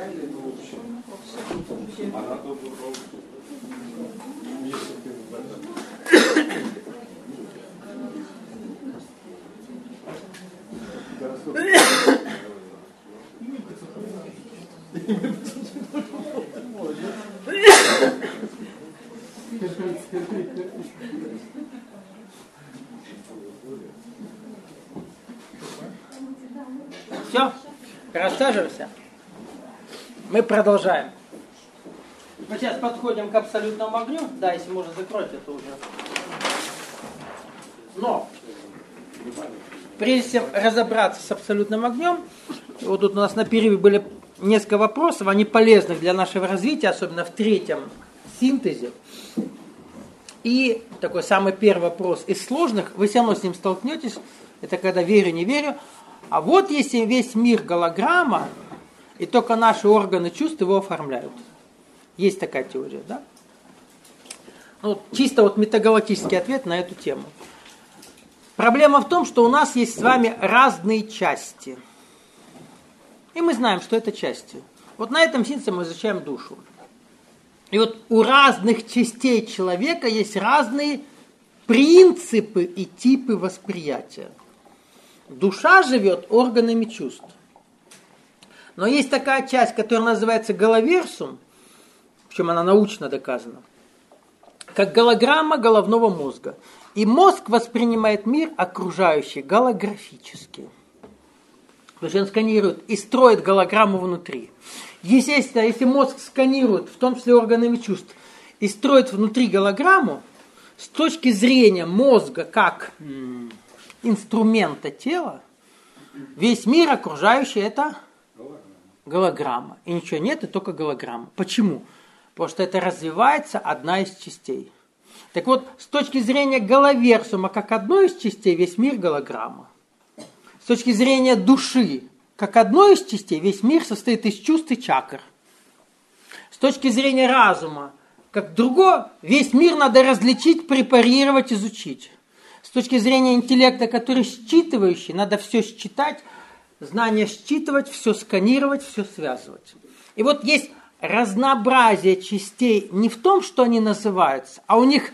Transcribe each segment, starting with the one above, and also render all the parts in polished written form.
материальное это общее. Она только если ты в этом. Все, рассаживайся. Мы продолжаем. Мы сейчас подходим к абсолютному огню. Да, если можно закрыть это уже. Но прежде чем разобраться с абсолютным огнем, вот тут у нас на перерыве были несколько вопросов, они полезны для нашего развития, особенно в третьем синтезе. И такой самый первый вопрос из сложных, вы все равно с ним столкнетесь, это когда верю, не верю. А вот если весь мир голограмма, и только наши органы чувств его оформляют. Есть такая теория, да? Ну, чисто вот метагалактический ответ на эту тему. Проблема в том, что у нас есть с вами разные части. И мы знаем, что это части. Вот на этом синтезе мы изучаем душу. И вот у разных частей человека есть разные принципы и типы восприятия. Душа живет органами чувств. Но есть такая часть, которая называется головерсум, причем она научно доказана, как голограмма головного мозга. И мозг воспринимает мир окружающий голографически. То есть он сканирует и строит голограмму внутри. Естественно, если мозг сканирует, в том числе органами чувств, и строит внутри голограмму, с точки зрения мозга как инструмента тела, весь мир окружающий это голограмма. И ничего нет, и только голограмма. Почему? Потому что это развивается одна из частей. Так вот, с точки зрения головерсума, как одной из частей, весь мир голограмма. С точки зрения души, как одной из частей, весь мир состоит из чувств и чакр. С точки зрения разума, как другой, весь мир надо различить, препарировать, изучить. С точки зрения интеллекта, который считывающий, надо все считать, знания считывать, все сканировать, все связывать. И вот есть разнообразие частей не в том, что они называются, а у них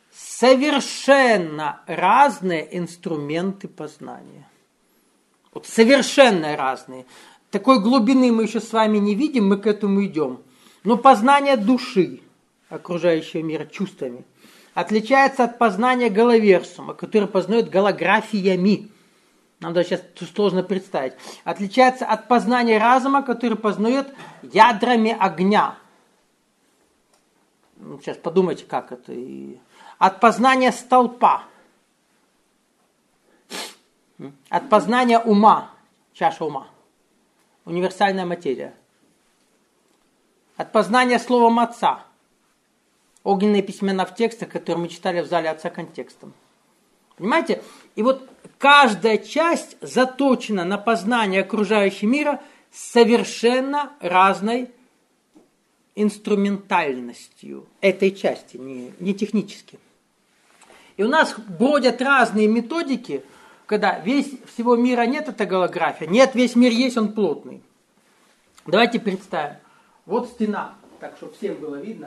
совершенно разные инструменты познания. Вот совершенно разные. Такой глубины мы еще с вами не видим, мы к этому идем. Но познание души, окружающего мира чувствами, отличается от познания головерсума, который познает голографиями. Нам даже сейчас сложно представить. Отличается от познания разума, который познает ядрами огня. Сейчас подумайте, как это. От познания столпа. От познания ума. Чаша ума. Универсальная материя. От познания словом отца. Огненные письмена в текстах, которые мы читали в зале отца контекстом. Понимаете? И вот каждая часть заточена на познание окружающего мира с совершенно разной инструментальностью этой части, не технически. И у нас бродят разные методики, когда всего мира нет, это голография. Нет, весь мир есть, он плотный. Давайте представим. Вот стена, так, чтобы всем было видно.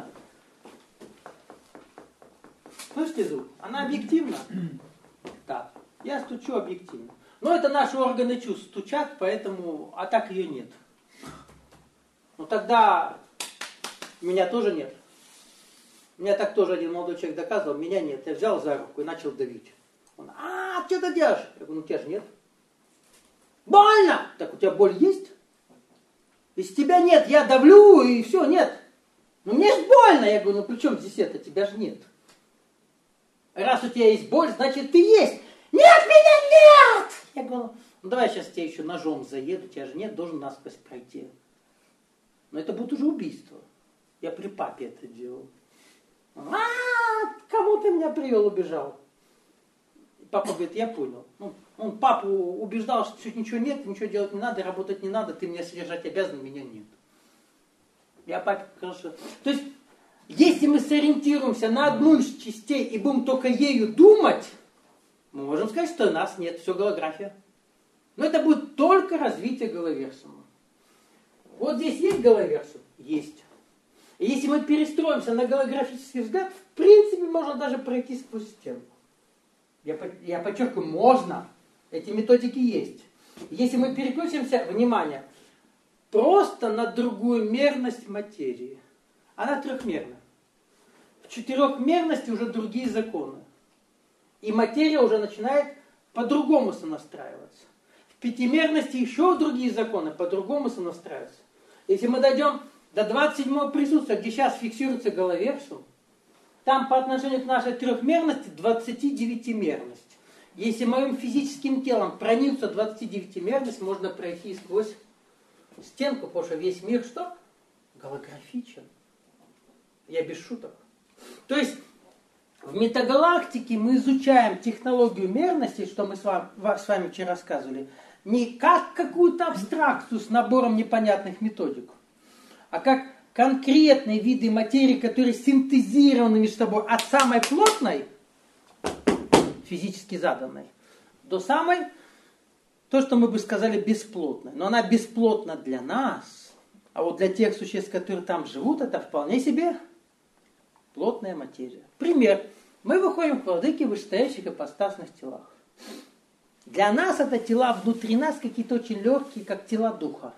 Слышите звук? Она объективна? Да. Я стучу объективно. Но это наши органы чувств стучат, поэтому, а так ее нет. Ну тогда меня тоже нет. Меня так тоже один молодой человек доказывал, меня нет. Я взял за руку и начал давить. Он, что ты делаешь? Я говорю, тебя же нет. Больно! Так у тебя боль есть? Если тебя нет, я давлю и все, нет. Ну мне же больно. Я говорю, при чем здесь это? Тебя же нет. Раз у тебя есть боль, значит ты есть. Нет, меня нет! Я говорю, давай сейчас тебя еще ножом заеду, тебя же нет, должен насквозь пройти. Но это будет уже убийство. Я при папе это делал. Кому ты меня привел, убежал? Папа говорит, я понял. Он папу убеждал, что чуть ничего нет, ничего делать не надо, работать не надо, ты меня содержать обязан, меня нет. Я папе сказал, то есть, если мы сориентируемся на одну из частей и будем только ею думать, мы можем сказать, что у нас нет, все голография. Но это будет только развитие головерсума. Вот здесь есть головерсум? Есть. И если мы перестроимся на голографический взгляд, в принципе, можно даже пройти сквозь стену. Я подчеркиваю, можно. Эти методики есть. Если мы переключимся, внимание, просто на другую мерность материи. Она трехмерна. В четырехмерности уже другие законы. И материя уже начинает по-другому сонастраиваться. В пятимерности еще другие законы по-другому сонастраиваются. Если мы дойдем до 27-го присутствия, где сейчас фиксируется головерсум, там по отношению к нашей трехмерности 29-мерность. Если моим физическим телом проникнуться 29-мерность, можно пройти сквозь стенку, потому что весь мир что? Голографичен. Я без шуток. То есть в метагалактике мы изучаем технологию мерности, что мы с вами вчера рассказывали, не как какую-то абстракцию с набором непонятных методик, а как конкретные виды материи, которые синтезированы между собой от самой плотной, физически заданной, до самой, то, что мы бы сказали, бесплотной. Но она бесплотна для нас, а вот для тех существ, которые там живут, это вполне себе плотная материя. Пример. Мы выходим к владыке в вышестоящих ипостасных телах. Для нас это тела внутри нас какие-то очень легкие, как тела духа.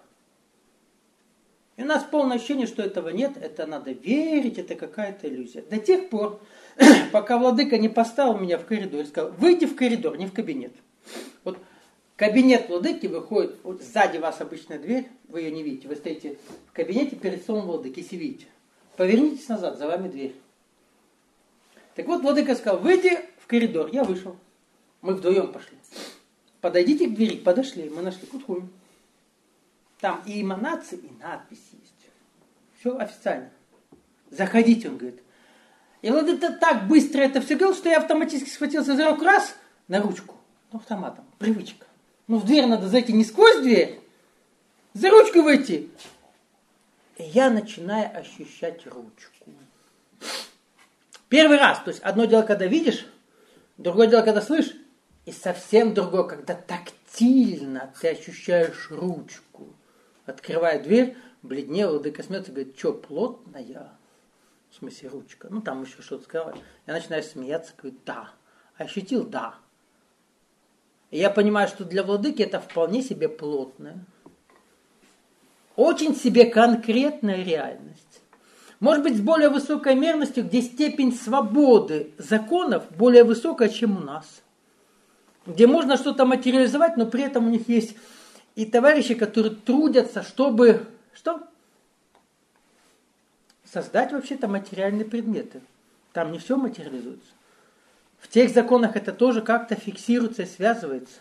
И у нас полное ощущение, что этого нет, это надо верить, это какая-то иллюзия. До тех пор, пока владыка не поставил меня в коридор и сказал, выйди в коридор, не в кабинет. Вот кабинет владыки выходит, вот сзади вас обычная дверь, вы ее не видите, вы стоите в кабинете перед столом владыки, если видите. Повернитесь назад, за вами дверь. Так вот, владыка сказал, выйди в коридор, я вышел. Мы вдвоем пошли. Подойдите к двери, подошли, мы нашли кутхую. Там и эманации, и надпись есть. Все официально. Заходите, он говорит. И вот это так быстро это все делал, что я автоматически схватился за руку, раз, на ручку. Ну, автоматом, привычка. Ну, в дверь надо зайти не сквозь дверь, за ручку выйти. И я начинаю ощущать ручку. Первый раз, то есть одно дело, когда видишь, другое дело, когда слышишь, и совсем другое, когда тактильно ты ощущаешь ручку. Открывая дверь, бледнее, владыка смеется и говорит, что, плотная? В смысле, ручка. Ну, там еще что-то сказал. Я начинаю смеяться, говорю, да. Ощутил, да. И я понимаю, что для владыки это вполне себе плотная. Очень себе конкретная реальность. Может быть, с более высокой мерностью, где степень свободы законов более высокая, чем у нас. Где можно что-то материализовать, но при этом у них есть и товарищи, которые трудятся, чтобы что? Создать вообще-то материальные предметы. Там не все материализуется. В тех законах это тоже как-то фиксируется и связывается.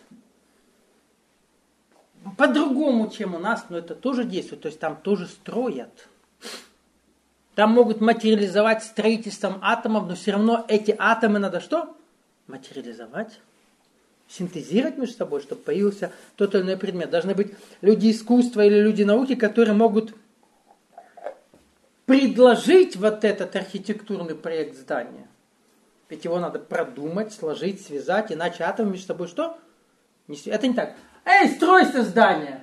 По-другому, чем у нас, но это тоже действует. То есть там тоже строят. Там могут материализовать строительством атомов, но все равно эти атомы надо что? Материализовать. Синтезировать между собой, чтобы появился тот или иной предмет. Должны быть люди искусства или люди науки, которые могут предложить вот этот архитектурный проект здания. Ведь его надо продумать, сложить, связать, иначе атомы между собой что? Это не так. Эй, стройся здание!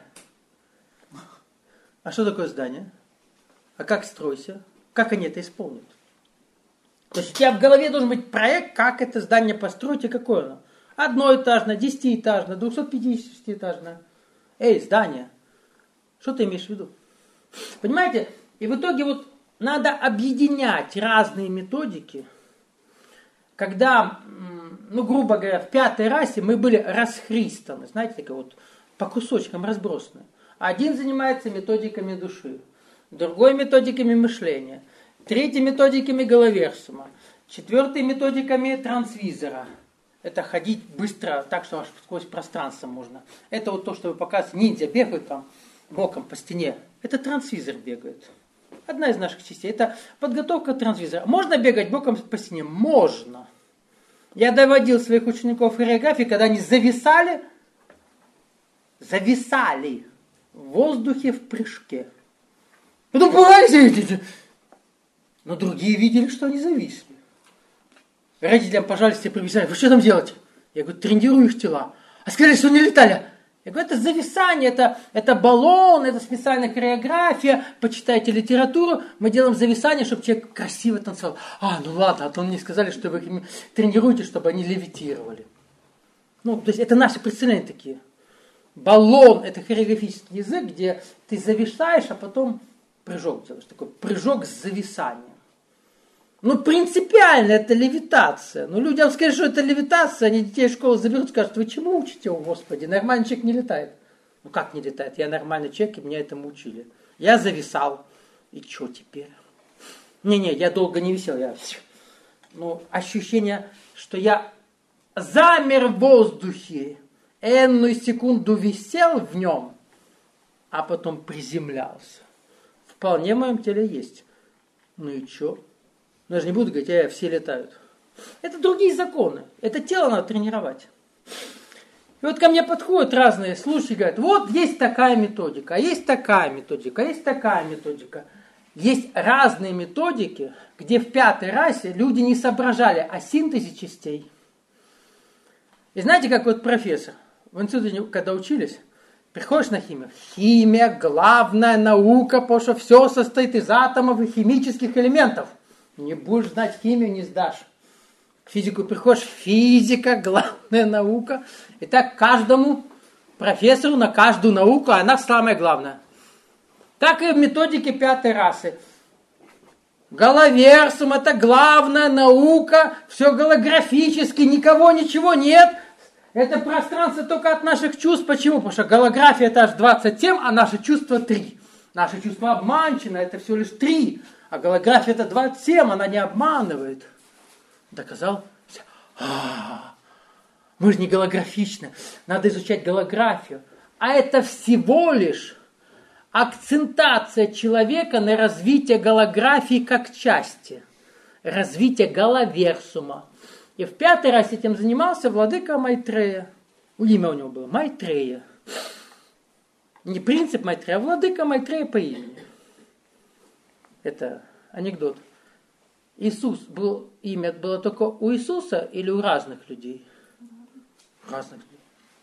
А что такое здание? А как стройся? Как они это исполнят? То есть у тебя в голове должен быть проект, как это здание построить и какое оно. Одноэтажное, 10-этажное, 250-этажное. Эй, здание. Что ты имеешь в виду? Понимаете? И в итоге вот надо объединять разные методики. Когда, ну, грубо говоря, в пятой расе мы были расхристаны, знаете, такие вот по кусочкам разбросаны. Один занимается методиками души, другой методиками мышления, третий методиками головерсума, четвертый методиками трансвизора. Это ходить быстро, так что аж сквозь пространство можно. Это вот то, что вы показываете, ниндзя бегают там боком по стене. Это трансвизор бегает. Одна из наших частей. Это подготовка трансвизора. Можно бегать боком по стене? Можно. Я доводил своих учеников хореографии, когда они зависали в воздухе в прыжке. Потом пугались. Но другие видели, что они зависли. Родителям, пожалуйста, привязали. Вы что там делаете? Я говорю, тренирую их тела. А сказали, что не летали. Я говорю, это зависание, это баллон, это специальная хореография. Почитайте литературу, мы делаем зависание, чтобы человек красиво танцевал. Ну ладно, а то мне сказали, что вы их тренируете, чтобы они левитировали. То есть это наши представления такие. Баллон – это хореографический язык, где ты зависаешь, а потом прыжок делаешь. Такой прыжок с зависанием. Принципиально это левитация. Людям скажут, что это левитация, они детей в школу заберут, скажут, вы чему учите, о Господи, нормальный человек не летает. Как не летает? Я нормальный человек, и меня этому учили. Я зависал. И что теперь? Не, я долго не висел. Ощущение, что я замер в воздухе, энную секунду висел в нем, а потом приземлялся. Вполне в моем теле есть. И что? Я же не буду говорить, все летают. Это другие законы. Это тело надо тренировать. И ко мне подходят разные слушатели и говорят, вот есть такая методика, а есть такая методика, а есть такая методика. Есть разные методики, где в 5-й расе люди не соображали о синтезе частей. И знаете, как профессор, в институте, когда учились, приходишь на химию. Химия – главная наука, потому что все состоит из атомов и химических элементов. Не будешь знать химию, не сдашь. К физику приходишь, физика – главная наука. И так каждому профессору на каждую науку, она самая главная. Так и в методике 5-й расы. Головерсум – это главная наука, все голографически, никого, ничего нет. Это пространство только от наших чувств. Почему? Потому что голография – это аж 27, а наши чувства 3. Наши чувства обманчены, это всего лишь 3. А голография это 27, она не обманывает. Доказал? Мы же не голографичны. Надо изучать голографию. А это всего лишь акцентация человека на развитие голографии как части. Развитие головерсума. И в 5-й раз этим занимался владыка Майтрея. Имя у него было Майтрея. Не принцип Майтрея, а владыка Майтрея по имени. Это анекдот. Имя было только у Иисуса или у разных людей? Разных людей.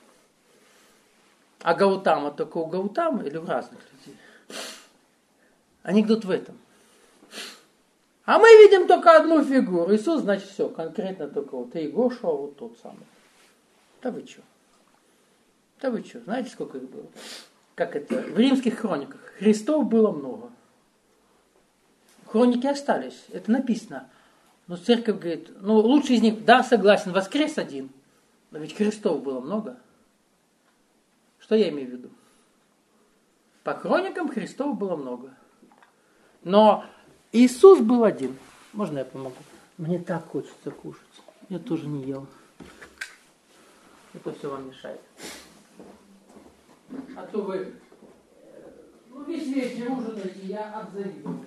А Гаутама только у Гаутамы или у разных людей? Анекдот в этом. А мы видим только одну фигуру. Иисус, значит, все, конкретно только вот Иегошуа, вот тот самый. Да вы что? Знаете, сколько их было? Как это? В римских хрониках. Христов было много. Хроники остались, это написано. Но церковь говорит, лучший из них, да, согласен, воскрес один. Но ведь Христов было много. Что я имею в виду? По хроникам Христов было много. Но Иисус был один. Можно я помогу? Мне так хочется кушать. Я тоже не ел. Это все вам мешает. А то вы весь вечер ужинаете, я обзавидовался.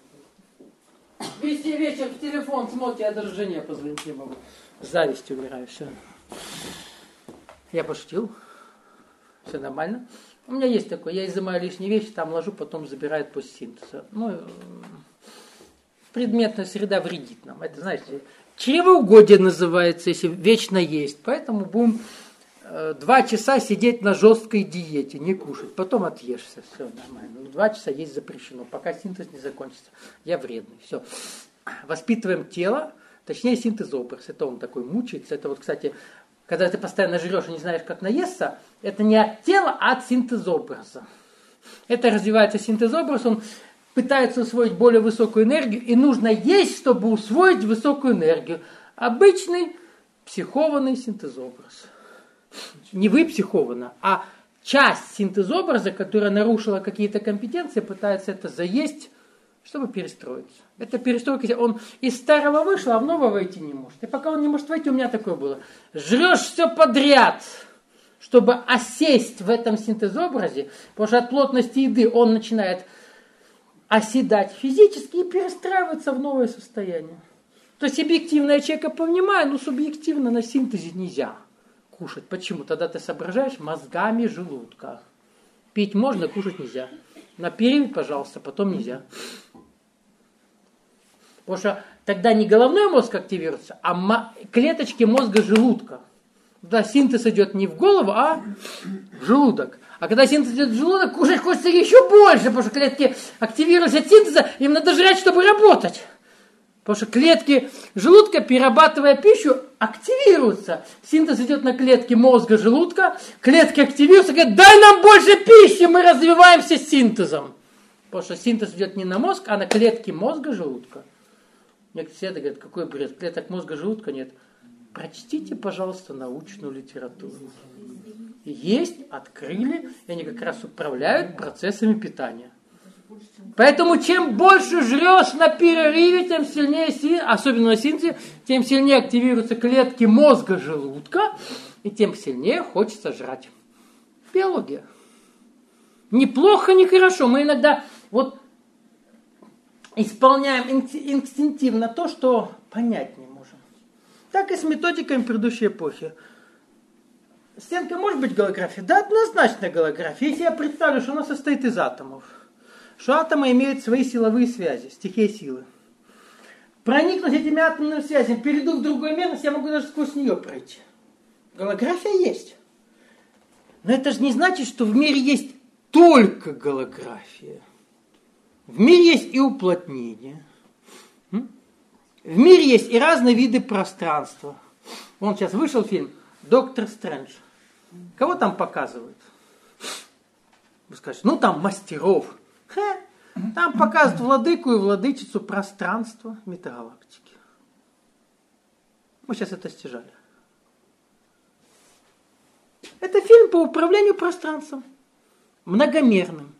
Весь вечер в телефон смотрите, я даже жене позвонить не могу. Зависть умираю, все. Я пошутил. Все нормально. У меня есть такое, я изымаю лишние вещи, там ложу, потом забирают после синтеза. Предметная среда вредит нам. Это, знаете, чревоугодие называется, если вечно есть. Поэтому будем 2 часа сидеть на жесткой диете, не кушать. Потом отъешься, все нормально. 2 часа есть запрещено, пока синтез не закончится. Я вредный, все. Воспитываем тело, точнее синтез-образ. Это он такой мучается. Это кстати, когда ты постоянно жрешь и не знаешь, как наесться, это не от тела, а от синтез-образа. Это развивается синтез-образ, он пытается усвоить более высокую энергию, и нужно есть, чтобы усвоить высокую энергию. Обычный психованный синтез-образ. Не вы психована, а часть синтез-образа, которая нарушила какие-то компетенции, пытается это заесть, чтобы перестроиться. Это перестройка, он из старого вышел, а в новое войти не может. И пока он не может войти, у меня такое было. Жрешь все подряд, чтобы осесть в этом синтез-образе, потому что от плотности еды он начинает оседать физически и перестраиваться в новое состояние. То есть объективно я человека понимаю, но субъективно на синтезе нельзя кушать. Почему? Тогда ты соображаешь мозгами желудка. Пить можно, кушать нельзя. На период, пожалуйста, потом нельзя. Потому что тогда не головной мозг активируется, а клеточки мозга желудка. Да, синтез идет не в голову, а в желудок. А когда синтез идет в желудок, кушать хочется еще больше, потому что клетки активируются от синтеза, им надо жрать, чтобы работать. Потому что клетки желудка, перерабатывая пищу, активируются. Синтез идет на клетки мозга, желудка, клетки активируются, говорят, дай нам больше пищи, мы развиваемся синтезом. Потому что синтез идет не на мозг, а на клетки мозга, желудка. Некоторые все говорят, какой бред, клеток мозга, желудка нет. Прочтите, пожалуйста, научную литературу. Есть, открыли, и они как раз управляют процессами питания. Поэтому чем больше жрешь на перерыве, тем сильнее, особенно на синтезе, тем сильнее активируются клетки мозга, желудка, и тем сильнее хочется жрать. Биология. Неплохо, не хорошо. Мы иногда вот исполняем инстинктивно то, что понять не можем. Так и с методиками предыдущей эпохи. Стенка может быть голографией? Да, однозначно голография. Если я представлю, что она состоит из атомов, что атомы имеют свои силовые связи, стихия силы. Проникнуть этими атомными связями, перейду в другую местность, я могу даже сквозь нее пройти. Голография есть. Но это же не значит, что в мире есть только голография. В мире есть и уплотнение. В мире есть и разные виды пространства. Вон сейчас вышел фильм «Доктор Стрэндж». Кого там показывают? Вы скажете, ну там мастеров. Там показывают владыку и владычицу пространства метагалактики. Мы сейчас это стяжали. Это фильм по управлению пространством. Многомерным.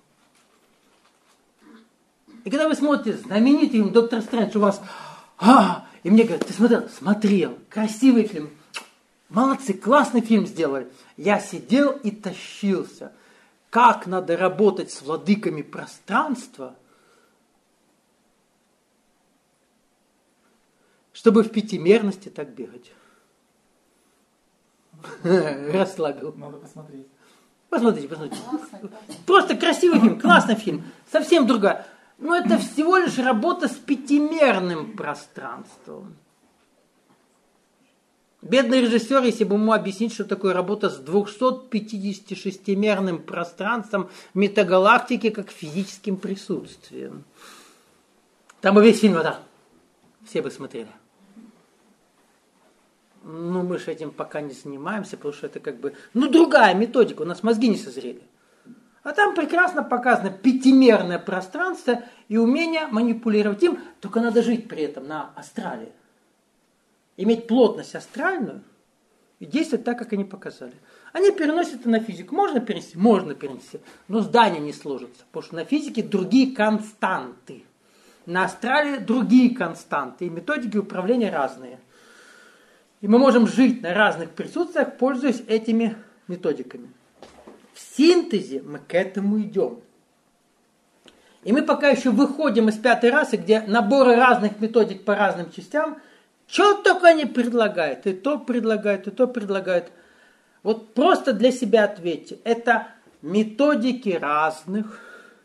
И когда вы смотрите знаменитый фильм «Доктор Стрэндж», у вас... и мне говорят, ты смотрел? Смотрел. Красивый фильм. Молодцы, классный фильм сделали. Я сидел и тащился. Как надо работать с владыками пространства, чтобы в пятимерности так бегать. Расслабил. Надо посмотреть. Посмотрите. Просто красивый фильм, классный фильм. Совсем другая. Но это всего лишь работа с пятимерным пространством. Бедный режиссер, если бы ему объяснить, что такое работа с 256-мерным пространством метагалактики, как физическим присутствием. Там бы весь фильм вот так. Все бы смотрели. Ну, мы же этим пока не занимаемся, потому что это как бы... другая методика, у нас мозги не созрели. А там прекрасно показано пятимерное пространство и умение манипулировать им, только надо жить при этом на астрале. Иметь плотность астральную и действовать так, как они показали. Они переносят это на физику. Можно перенести? Можно перенести. Но здание не сложится, потому что на физике другие константы. На астрале другие константы. И методики управления разные. И мы можем жить на разных присутствиях, пользуясь этими методиками. В синтезе мы к этому идем. И мы пока еще выходим из пятой расы, где наборы разных методик по разным частям, что только они предлагают, и то предлагают, и то предлагают. Вот просто для себя ответьте. Это методики разных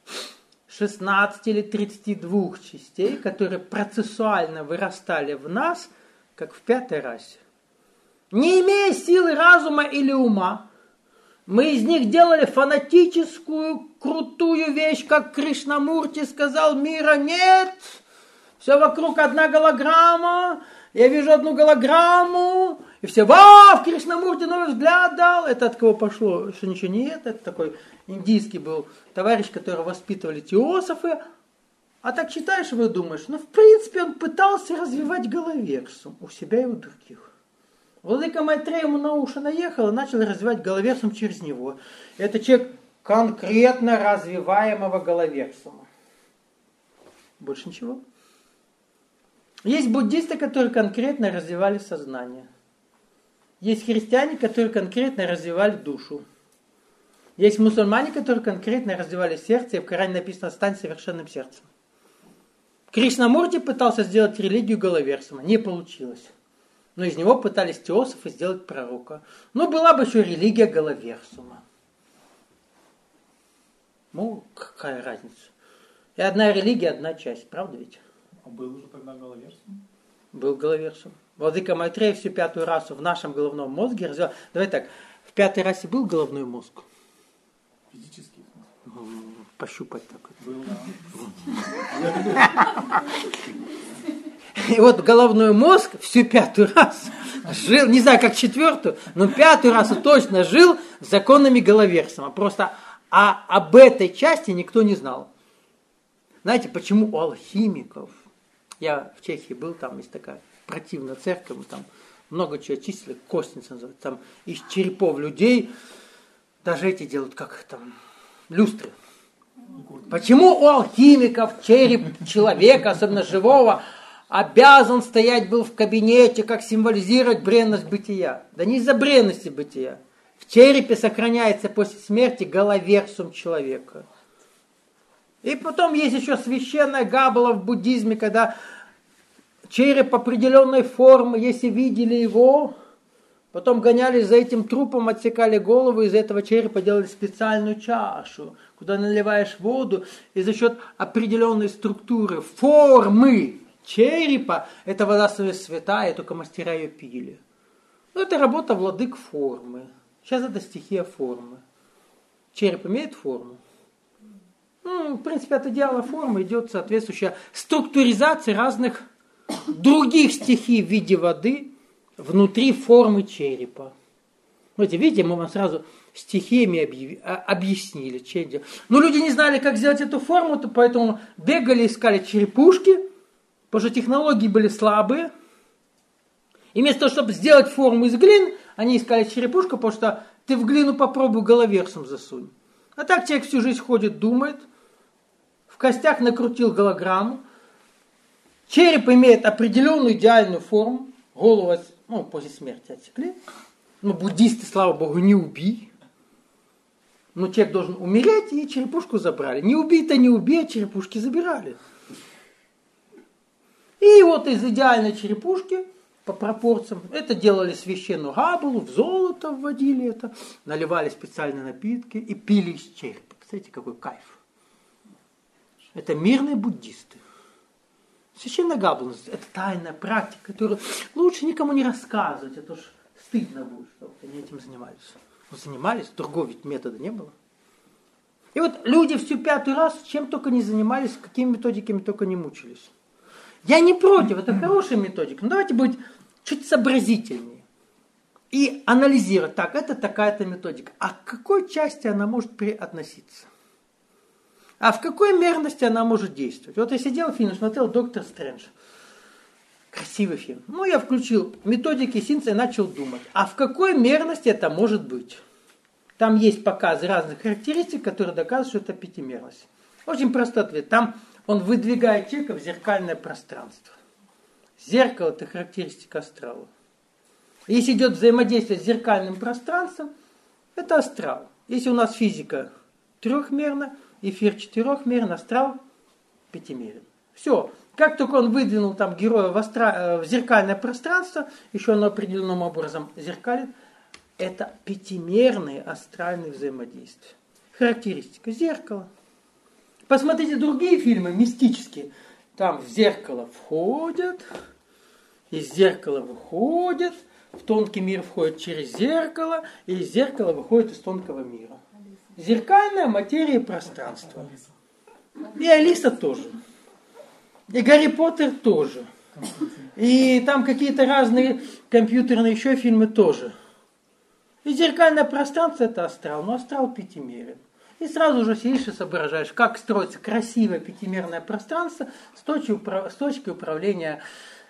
16 или 32 частей, которые процессуально вырастали в нас, как в пятой расе. Не имея силы разума или ума, мы из них делали фанатическую, крутую вещь, как Кришнамурти сказал, мира нет, все вокруг одна голограмма, я вижу одну голограмму, и все, в Кришнамурти новый взгляд дал. Это от кого пошло, что ничего не это такой индийский был товарищ, которого воспитывали теософы. А так читаешь, и думаешь, в принципе, он пытался развивать головерсум у себя и у других. Владыка Майтрея ему на уши наехал и начал развивать головерсум через него. Это человек конкретно развиваемого головерсума. Больше ничего. Есть буддисты, которые конкретно развивали сознание. Есть христиане, которые конкретно развивали душу. Есть мусульмане, которые конкретно развивали сердце, и в Коране написано «стань совершенным сердцем». Кришнамурти пытался сделать религию головерсума. Не получилось. Но из него пытались теософы сделать пророка. Но была бы еще религия головерсума. Какая разница? И одна религия, одна часть. Правда ведь? А был уже тогда головерсум? Был головерсом. Владыка Майтрея всю 5-ю расу в нашем головном мозге развивал. Давай так, в 5-й расе был головной мозг? Физически. Пощупать так. Был, И вот головной мозг всю 5-ю расу жил, не знаю, как 4-ю, но 5-ю расу точно жил законами головерсома. Просто об этой части никто не знал. Знаете, почему у алхимиков, я в Чехии был, там есть такая противная церковь, там много чего чистили, костница называется, там из черепов людей, даже эти делают, как там, люстры. Почему у алхимиков череп человека, особенно живого, обязан стоять был в кабинете, как символизировать бренность бытия? Да не из-за бренности бытия. В черепе сохраняется после смерти головерсум человека. И потом есть еще священная габбала в буддизме, когда череп определенной формы, если видели его, потом гонялись за этим трупом, отсекали голову, из этого черепа делали специальную чашу, куда наливаешь воду, и за счет определенной структуры, формы черепа, эта вода святая, только мастера ее пили. Но это работа владык формы. Сейчас это стихия формы. Череп имеет форму. В принципе, от идеала формы идет соответствующая структуризация разных других стихий в виде воды внутри формы черепа. Вот видите, мы вам сразу стихиями объяснили. Но люди не знали, как сделать эту форму, поэтому бегали, искали черепушки, потому что технологии были слабые. И вместо того, чтобы сделать форму из глин, они искали черепушку, потому что ты в глину попробуй головерсом засунь. А так человек всю жизнь ходит, думает, в костях накрутил голограмму. Череп имеет определенную идеальную форму, голову после смерти отсекли. Буддисты, слава богу, не убий. Но человек должен умереть, и черепушку забрали. Не убей-то не убей, а черепушки забирали. И вот из идеальной черепушки, по пропорциям, это делали священную габбалу, в золото вводили это, наливали специальные напитки и пили из черепа. Представляете, какой кайф. Это мирные буддисты. Священная габбала – это тайная практика, которую лучше никому не рассказывать, а то ж стыдно будет, что они этим занимались. Занимались, другого ведь метода не было. И вот люди всю 5-ю расу чем только не занимались, какими методиками только не мучились. Я не против, это хорошая методика, но давайте быть чуть сообразительнее. И анализировать, так, это такая-то методика. А к какой части она может относиться? А в какой мерности она может действовать? Вот я сидел в фильме, смотрел «Доктор Стрэндж». Красивый фильм. Я включил методики синтеза и начал думать, а в какой мерности это может быть? Там есть показы разных характеристик, которые доказывают, что это пятимерность. Очень простой ответ. Там он выдвигает человека в зеркальное пространство. Зеркало – это характеристика астрала. Если идет взаимодействие с зеркальным пространством, это астрал. Если у нас физика трехмерна, эфир четырехмерен, астрал пятимерен. Все. Как только он выдвинул там героя в зеркальное пространство, еще оно определенным образом зеркалит, это пятимерные астральные взаимодействия. Характеристика зеркала. Посмотрите другие фильмы мистические. Там в зеркало входят, из зеркала выходят, в тонкий мир входят через зеркало, и из зеркала выходят из тонкого мира. Зеркальная материя и пространство. И Алиса тоже. И Гарри Поттер тоже. И там какие-то разные компьютерные еще фильмы тоже. И зеркальное пространство – это астрал, но астрал пятимерен. И сразу же сидишь и соображаешь, как строится красивое пятимерное пространство с точки управления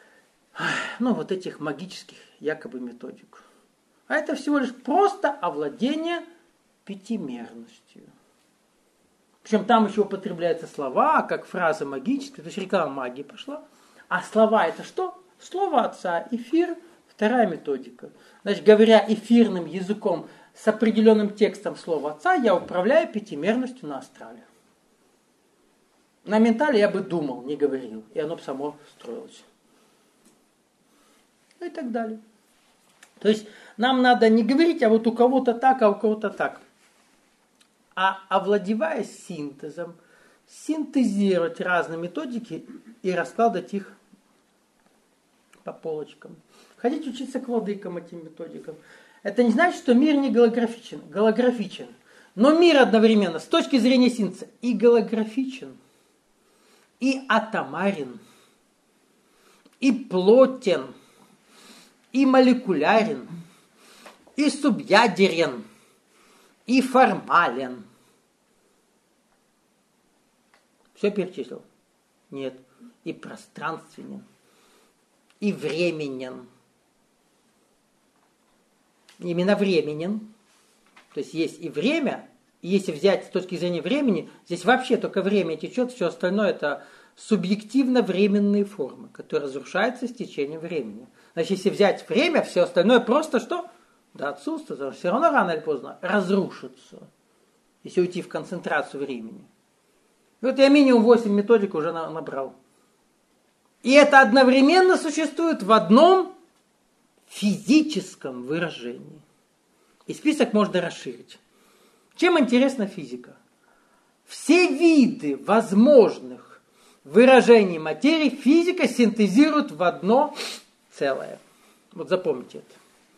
вот этих магических якобы методик. А это всего лишь просто овладение пятимерностью. Причем там еще употребляются слова, как фраза магическая, то есть реклама магии пошла. А слова это что? Слово отца, эфир, вторая методика. Значит, говоря эфирным языком с определенным текстом слова отца, я управляю пятимерностью на астрале. На ментале я бы думал, не говорил, и оно бы само строилось. И так далее. То есть нам надо не говорить, а вот у кого-то так, а у кого-то так. А овладевая синтезом, синтезировать разные методики и раскладывать их по полочкам. Хотите учиться к владыкам этим методикам. Это не значит, что мир не голографичен. Но мир одновременно, с точки зрения синтеза, и голографичен, и атомарен, и плотен, и молекулярен, и субъядерен, и формален. Все перечислил? Нет. И пространственен, и временен. Именно временен. То есть и время, и если взять с точки зрения времени, здесь вообще только время течет, все остальное это субъективно-временные формы, которые разрушаются с течением времени. Значит, если взять время, все остальное просто что? Да отсутствует, все равно рано или поздно разрушится, если уйти в концентрацию времени. И вот я минимум 8 методик уже набрал. И это одновременно существует в одном физическом выражении. И список можно расширить. Чем интересна физика? Все виды возможных выражений материи физика синтезирует в одно целое. Вот запомните это.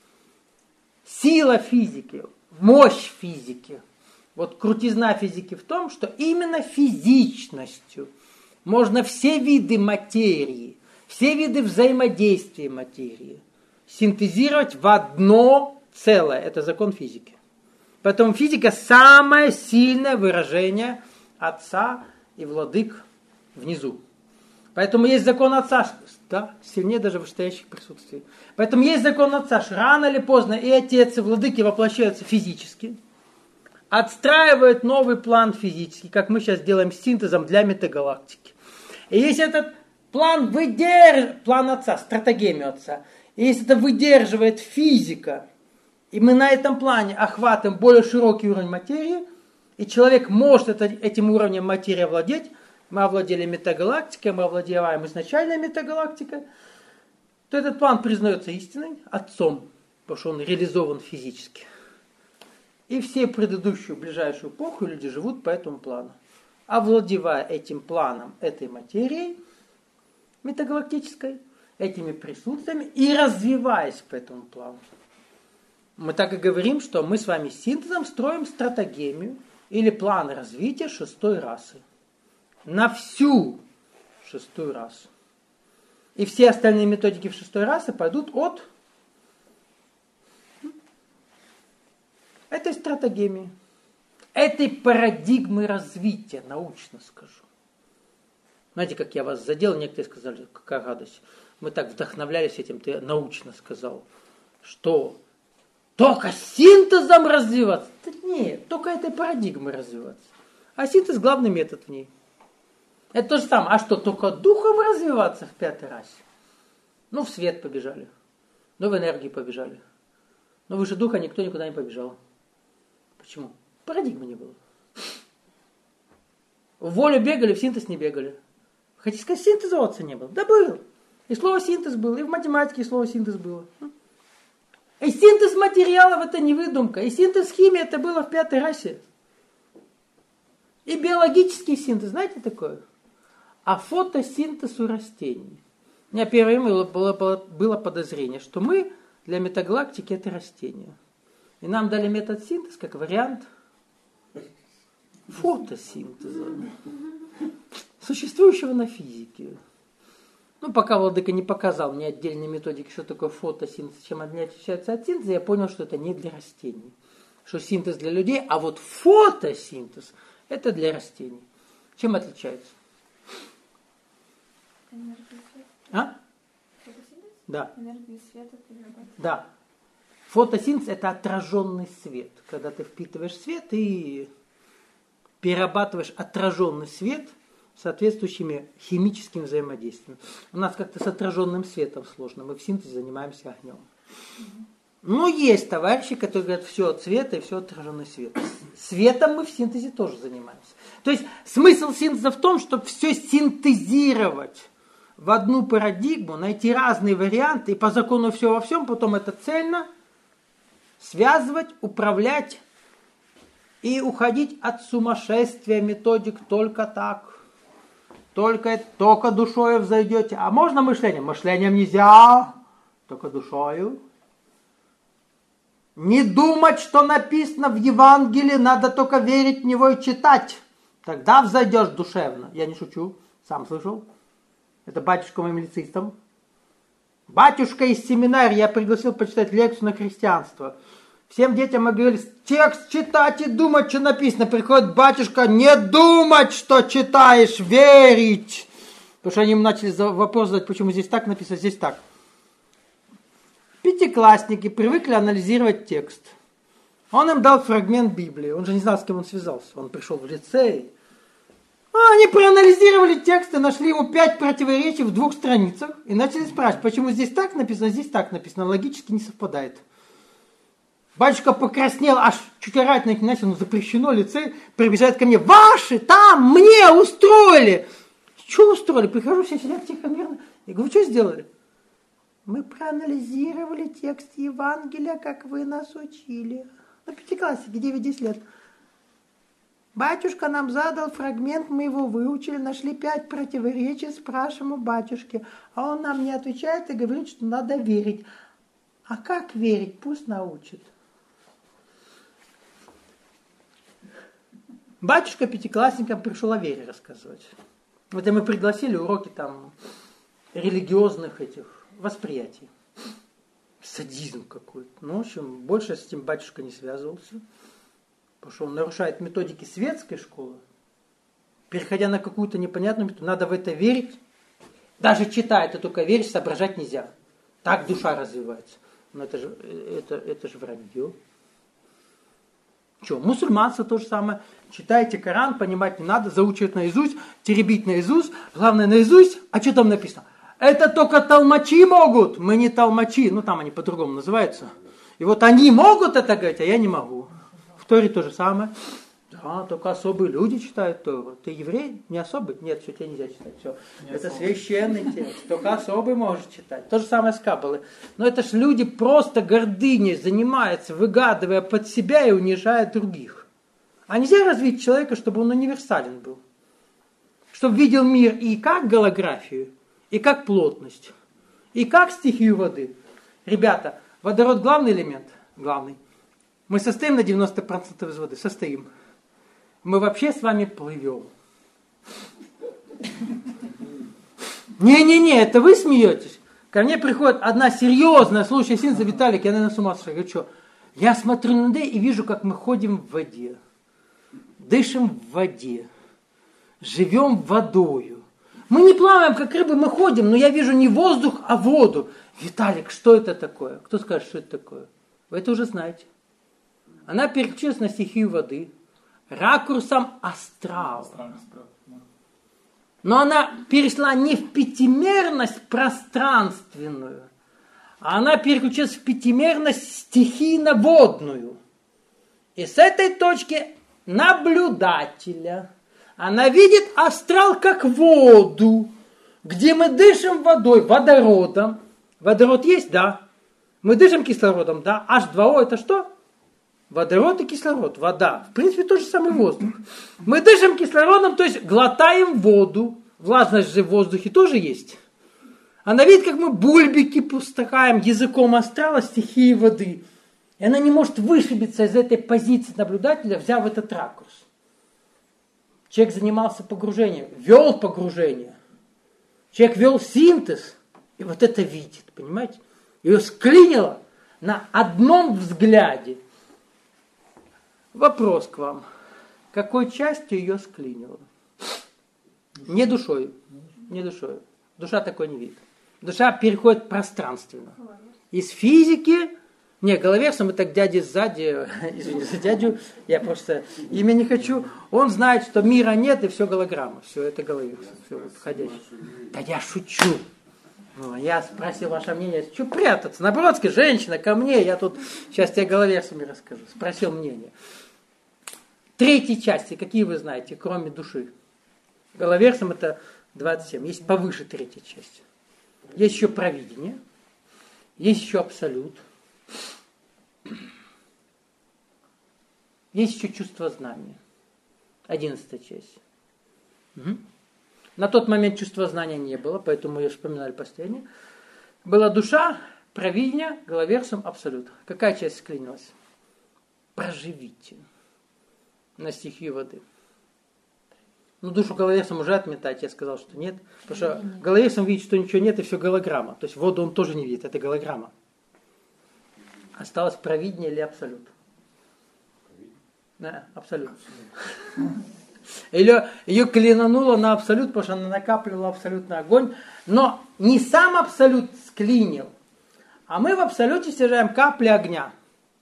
Сила физики, мощь физики. Вот крутизна физики в том, что именно физичностью можно все виды материи, все виды взаимодействия материи синтезировать в одно целое. Это закон физики. Поэтому физика самое сильное выражение Отца и владык внизу. Поэтому есть закон Отца, да, сильнее даже в вышестоящих присутствии. Поэтому есть закон Отца, что рано или поздно и Отец, и владыки воплощаются физически, отстраивают новый план физический, как мы сейчас делаем с синтезом для метагалактики. И если этот план план Отца, стратегемию Отца, и если это выдерживает физика, и мы на этом плане охватываем более широкий уровень материи, и человек может этим уровнем материи овладеть, мы овладели метагалактикой, мы овладеваем изначальной метагалактикой, то этот план признается истиной Отцом, потому что он реализован физически. И все предыдущую ближайшую эпоху люди живут по этому плану. Овладевая этим планом, этой материей метагалактической, этими присутствиями и развиваясь по этому плану. Мы так и говорим, что мы с вами с синтезом строим стратегемию или план развития шестой расы. На всю шестую расу. И все остальные методики в шестой расе пойдут от этой стратегемии, этой парадигмы развития, научно скажу. Знаете, как я вас задел, некоторые сказали, какая радость. Мы так вдохновлялись этим, ты научно сказал, что только синтезом развиваться. Да нет, только этой парадигмой развиваться. А синтез главный метод в ней. Это то же самое. А что, только духом развиваться в пятой расе? Ну, в свет побежали. Ну, в энергии побежали. Но выше духа никто никуда не побежал. Почему? Парадигмы не было. В волю бегали, в синтез не бегали. Хотите сказать, синтезоваться не было? Да был. И слово синтез было, и в математике слово синтез было. И синтез материалов это не выдумка. И синтез химии это было в пятой расе. И биологический синтез, знаете такое? А фотосинтез у растений. У меня первое время было подозрение, что мы для метагалактики это растения. И нам дали метод синтез как вариант фотосинтеза, существующего на физике. Ну, пока владыка не показал мне отдельные методики, что такое фотосинтез, чем они отличаются от синтеза, я понял, что это не для растений. Что синтез для людей, а вот фотосинтез это для растений. Чем отличается? Энергию света. А? Фотосинтез? Да. Энергию света перерабатывать. Да. Фотосинтез это отраженный свет. Когда ты впитываешь свет и перерабатываешь отраженный свет соответствующими химическими взаимодействиями. У нас как-то с отраженным светом сложно. Мы в синтезе занимаемся огнем. Но есть товарищи, которые говорят, все от света и все отраженный свет. Светом мы в синтезе тоже занимаемся. То есть смысл синтеза в том, чтобы все синтезировать в одну парадигму, найти разные варианты и по закону все во всем, потом это цельно связывать, управлять и уходить от сумасшествия методик только так. только душою взойдете. А можно мышлением? Мышлением нельзя, только душою. Не думать, что написано в Евангелии, надо только верить в него и читать. Тогда взойдешь душевно. Я не шучу, сам слышал. Это батюшка моим лицистам. Батюшка из семинарии, я пригласил почитать лекцию на христианство. Всем детям мы говорили, текст читать и думать, что написано. Приходит батюшка, не думать, что читаешь, верить. Потому что они им начали вопрос задать, почему здесь так написано, здесь так. Пятиклассники привыкли анализировать текст. Он им дал фрагмент Библии. Он же не знал, с кем он связался. Он пришел в лицей. Они проанализировали текст и нашли ему 5 противоречий в 2 страницах. И начали спрашивать, почему здесь так написано, здесь так написано. Логически не совпадает. Батюшка покраснел, аж чуть орать на них начал, запрещено, лицей. Прибежает ко мне, ваши там мне устроили. Что устроили? Прихожу, все сидят тихо, мирно. Я говорю, вы что сделали? Мы проанализировали текст Евангелия, как вы нас учили. На пятикласснике, 9-10 лет. Батюшка нам задал фрагмент, мы его выучили, нашли 5 противоречий, спрашиваем у батюшки. А он нам не отвечает и говорит, что надо верить. А как верить? Пусть научит. Батюшка пятиклассникам пришел о вере рассказывать. Вот и мы пригласили уроки там религиозных этих восприятий. Садизм какой-то. Ну, в общем, больше с этим батюшка не связывался. Потому что он нарушает методики светской школы. Переходя на какую-то непонятную методу, надо в это верить. Даже читая, ты только веришь, соображать нельзя. Так душа развивается. Но это же вранье. Что, мусульманство то же самое. Читайте Коран, понимать не надо, заучивать наизусть, теребить наизусть. Главное наизусть. А что там написано? Это только толмачи могут. Мы не толмачи. Ну, там они по-другому называются. И вот они могут это говорить, а я не могу. В Торе то же самое. Да, только особые люди читают Тору. Ты еврей? Не особый? Нет, все, тебе нельзя читать. Все. Это священный текст. Только особый может читать. То же самое с Каббалой. Но это ж люди просто гордыней занимаются, выгадывая под себя и унижая других. А нельзя развить человека, чтобы он универсален был. Чтобы видел мир и как голографию, и как плотность, и как стихию воды. Ребята, водород главный элемент? Главный. Мы состоим на 90% из воды? Состоим. Мы вообще с вами плывем. Не-не-не, это вы смеетесь. Ко мне приходит одна серьезная, слушай, Синза Виталик, я, наверное, с ума сошел. Я говорю, что? Я смотрю на Д и вижу, как мы ходим в воде. Дышим в воде. Живем водою. Мы не плаваем, как рыбы, мы ходим, но я вижу не воздух, а воду. Виталик, что это такое? Кто скажет, что это такое? Вы это уже знаете. Она переключилась на стихию воды. Ракурсом астрала. Но она перешла не в пятимерность пространственную, а она переключилась в пятимерность стихийно-водную. И с этой точки наблюдателя она видит астрал как воду, где мы дышим водой, водородом. Водород есть? Да. Мы дышим кислородом? Да. H2O это что? Водород и кислород, вода. В принципе, тот же самый воздух. Мы дышим кислородом, то есть глотаем воду. Влажность же в воздухе тоже есть. Она видит, как мы бульбики пускаем языком астрала стихии воды. И она не может вышибиться из этой позиции наблюдателя, взяв этот ракурс. Человек занимался погружением, вел погружение. Человек вел синтез, и вот это видит, понимаете? Ее склинило на одном взгляде. Вопрос к вам. Какой частью ее склинило? Не душой. Не душой. Душа такой не видит. Душа переходит пространственно. Из физики... Не, головерсом это к дяде сзади. Извини за дядю. Я просто имя не хочу. Он знает, что мира нет и все голограмма. Все это головерсом. Все входящее. Да я шучу. Я спросил ваше мнение. Что прятаться? На Бродске женщина ко мне. Я тут сейчас тебе головерсами расскажу. Спросил мнение. Третьей части, какие вы знаете, кроме души? Головерсом это 27. Есть повыше третьей части. Есть еще провидение. Есть еще абсолют. Есть еще чувство знания. 11 часть. Угу. На тот момент чувства знания не было, поэтому мы ее вспоминали постоянно. Была душа, провидение, головерсум, абсолют. Какая часть склинилась? Проживите на стихию воды. Ну, душу головерсом уже отметать, я сказал, что нет. Потому что головерсом видит, что ничего нет, и все голограмма. То есть воду он тоже не видит, это голограмма. Осталось провидение или абсолют? Да, абсолют. Ее клинануло на абсолют, потому что она накапливала абсолютный огонь. Но не сам абсолют склинил, а мы в абсолюте стяжаем капли огня.